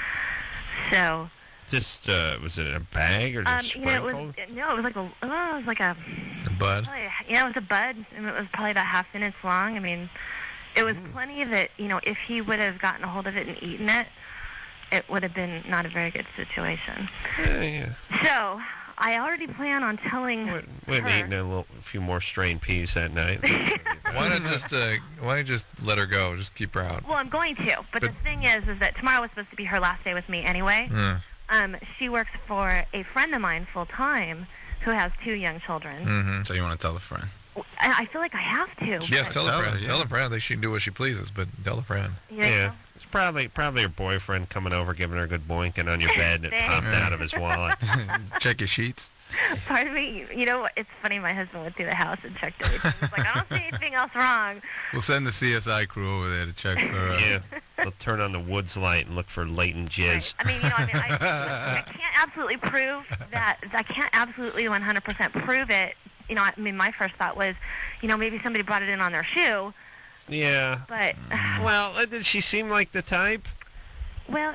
Speaker 19: So...
Speaker 2: Just was it in a bag or just sprinkled?
Speaker 19: It was like a
Speaker 3: bud.
Speaker 19: It was a bud, and it was probably about half inch long. I mean, it was plenty that if he would have gotten a hold of it and eaten it, it would have been not a very good situation.
Speaker 2: Yeah.
Speaker 19: So I already plan on telling her.
Speaker 2: Eating a few more strained peas that night.
Speaker 3: Why not just let her go? Just keep her out.
Speaker 19: Well, I'm going to, but the thing is that tomorrow was supposed to be her last day with me anyway. She works for a friend of mine full time who has 2 young children.
Speaker 4: Mm-hmm. So you want to tell a friend?
Speaker 19: I feel like I have to.
Speaker 3: Yes, tell a friend. Tell a friend. They should do what she pleases, but tell a friend.
Speaker 2: Yeah. It's probably your boyfriend coming over, giving her a good boinking on your bed, and it popped out of his wallet.
Speaker 4: Check your sheets.
Speaker 19: Pardon me. It's funny. My husband went through the house and checked everything. He's like, I don't see anything else wrong.
Speaker 4: We'll send the CSI crew over there to check for.
Speaker 2: Yeah, they'll turn on the woods light and look for latent jizz.
Speaker 19: Right. I can't absolutely prove that. I can't absolutely 100% prove it. My first thought was, maybe somebody brought it in on their shoe.
Speaker 2: Yeah.
Speaker 19: But
Speaker 2: well, did she seem like the type?
Speaker 19: Well,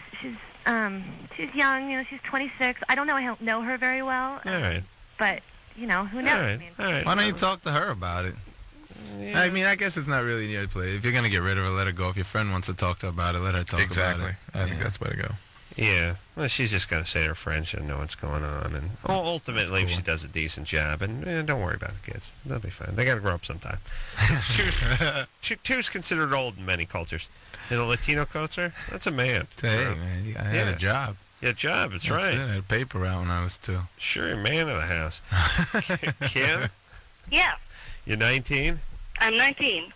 Speaker 19: she's young. She's 26. I don't know. I don't know her very well.
Speaker 2: All right.
Speaker 19: But who knows?
Speaker 2: All right.
Speaker 4: Why don't you talk to her about it? Yeah. I mean, I guess it's not really in your play. If you're gonna get rid of her, let her go. If your friend wants to talk to her about it, let her talk about it.
Speaker 3: Exactly. I think that's the way to go.
Speaker 2: Yeah. Well, she's just gonna say to her friend she'll know what's going on, and ultimately, if she does a decent job, and don't worry about the kids, they'll be fine. They gotta grow up sometime. Two's considered old in many cultures. In a Latino culture, that's a man.
Speaker 4: Hey, man, I had a job.
Speaker 2: Yeah, job. That's right.
Speaker 4: I had a paper out when I was 2.
Speaker 2: Sure, you're man of the house. Kim?
Speaker 5: Yeah.
Speaker 2: You're 19?
Speaker 5: I'm 19.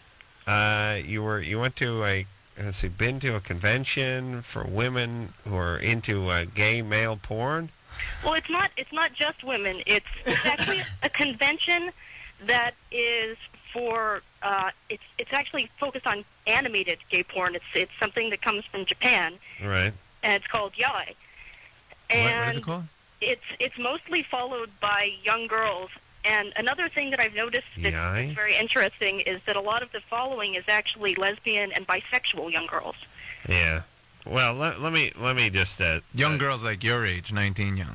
Speaker 2: You went to been to a convention for women who are into gay male porn?
Speaker 5: Well, it's not just women. It's actually a convention that is for it's actually focused on animated gay porn. It's something that comes from Japan.
Speaker 2: Right.
Speaker 5: And it's called yaoi. And
Speaker 4: what is it called?
Speaker 5: It's mostly followed by young girls. And another thing that I've noticed that's very interesting is that a lot of the following is actually lesbian and bisexual young girls.
Speaker 2: Yeah. Well, let me just
Speaker 4: young girls like your age, 19 young.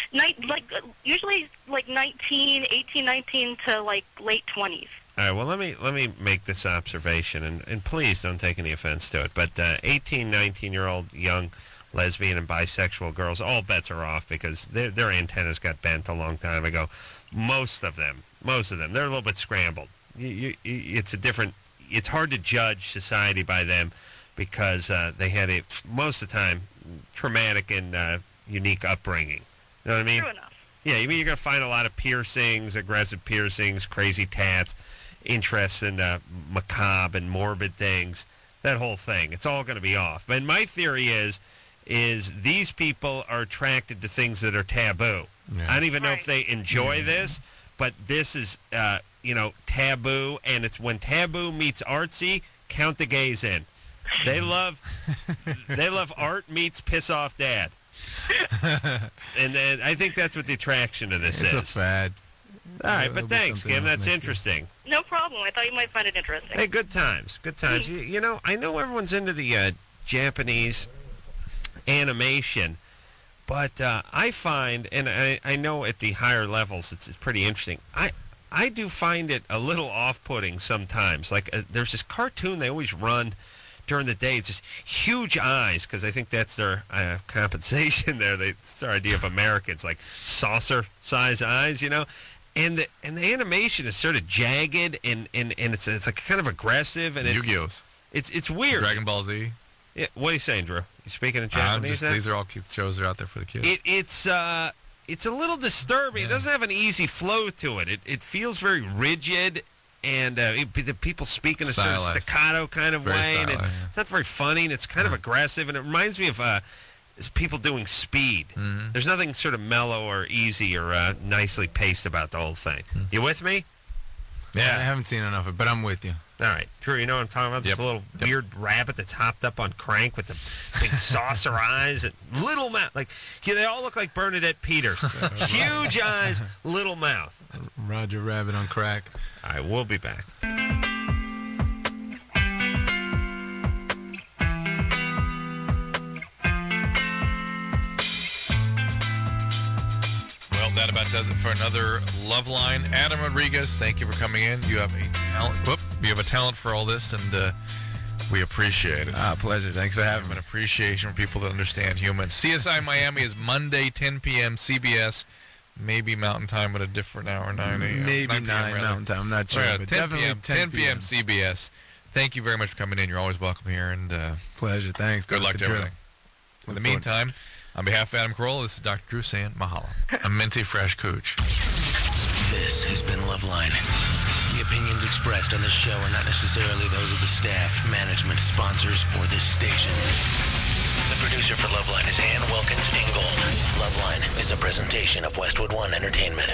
Speaker 5: Usually like 19, 18, 19 to like late 20s.
Speaker 2: All right, well, let me make this observation, and please don't take any offense to it, but 18, 19-year-old young lesbian and bisexual girls, all bets are off because their antennas got bent a long time ago. Most of them, they're a little bit scrambled. It's hard to judge society by them because they had most of the time, traumatic and unique upbringing. You know what I mean?
Speaker 5: True enough.
Speaker 2: Yeah, you're going to find a lot of piercings, aggressive piercings, crazy tats, interests in macabre and morbid things, that whole thing. It's all going to be off. But my theory is these people are attracted to things that are taboo.
Speaker 4: Yeah.
Speaker 2: I don't even know if they enjoy this, but this is, taboo, and it's when taboo meets artsy, count the gays in. They love art meets piss off dad. And then I think that's what the attraction of this is.
Speaker 4: It's a fad.
Speaker 2: All right, but thanks, Kim. That's interesting.
Speaker 5: No problem. I thought you might find it interesting.
Speaker 2: Hey, good times. Good times. You know, I know everyone's into the Japanese animation, but I find, and I know at the higher levels it's pretty interesting, I do find it a little off-putting sometimes. Like, there's this cartoon they always run during the day. It's just huge eyes, because I think that's their compensation there. It's their idea of Americans, like saucer-size eyes, you know? And the animation is sort of jagged, and it's like kind of aggressive. And
Speaker 3: Yu-Gi-Oh's.
Speaker 2: It's weird.
Speaker 3: Dragon Ball Z.
Speaker 2: Yeah, what are you saying, Drew? You speaking in Japanese now?
Speaker 3: These are all shows that are out there for the kids.
Speaker 2: It's a little disturbing. Yeah. It doesn't have an easy flow to it. It feels very rigid, and the people speak in a certain staccato kind of way. And it's not very funny, and it's kind of aggressive, and it reminds me of people doing Speed. Mm-hmm. There's nothing sort of mellow or easy or nicely paced about the whole thing. Mm-hmm. You with me?
Speaker 4: Yeah, I haven't seen enough of it, but I'm with you.
Speaker 2: All right, Drew, you know what I'm talking about? This little weird rabbit that's hopped up on crank with the big saucer eyes and little mouth. Like, they all look like Bernadette Peters. Huge eyes, little mouth.
Speaker 4: Roger Rabbit on crack.
Speaker 2: All right, we'll be back.
Speaker 3: That about does it for another Love Line. Adam Rodriguez, thank you for coming in. You have a talent. You have a talent for all this, and we appreciate it.
Speaker 4: Pleasure. Thanks for having me.
Speaker 3: An appreciation for people that understand humans. CSI Miami is Monday, 10 p.m. CBS. Maybe Mountain Time at a different hour, 9 a.m.
Speaker 4: Maybe 9 Mountain Time. I'm not sure.
Speaker 3: Right,
Speaker 4: but
Speaker 3: 10
Speaker 4: definitely
Speaker 3: p.m. 10 p.m. CBS. Thank you very much for coming in. You're always welcome here. And
Speaker 4: pleasure. Thanks.
Speaker 3: Good luck to everything. In the meantime, on behalf of Adam Carolla, this is Dr. Drew saying mahalo. A minty fresh cooch.
Speaker 1: This has been Loveline. The opinions expressed on this show are not necessarily those of the staff, management, sponsors, or this station. The producer for Loveline is Ann Wilkins Ingold. Loveline is a presentation of Westwood One Entertainment.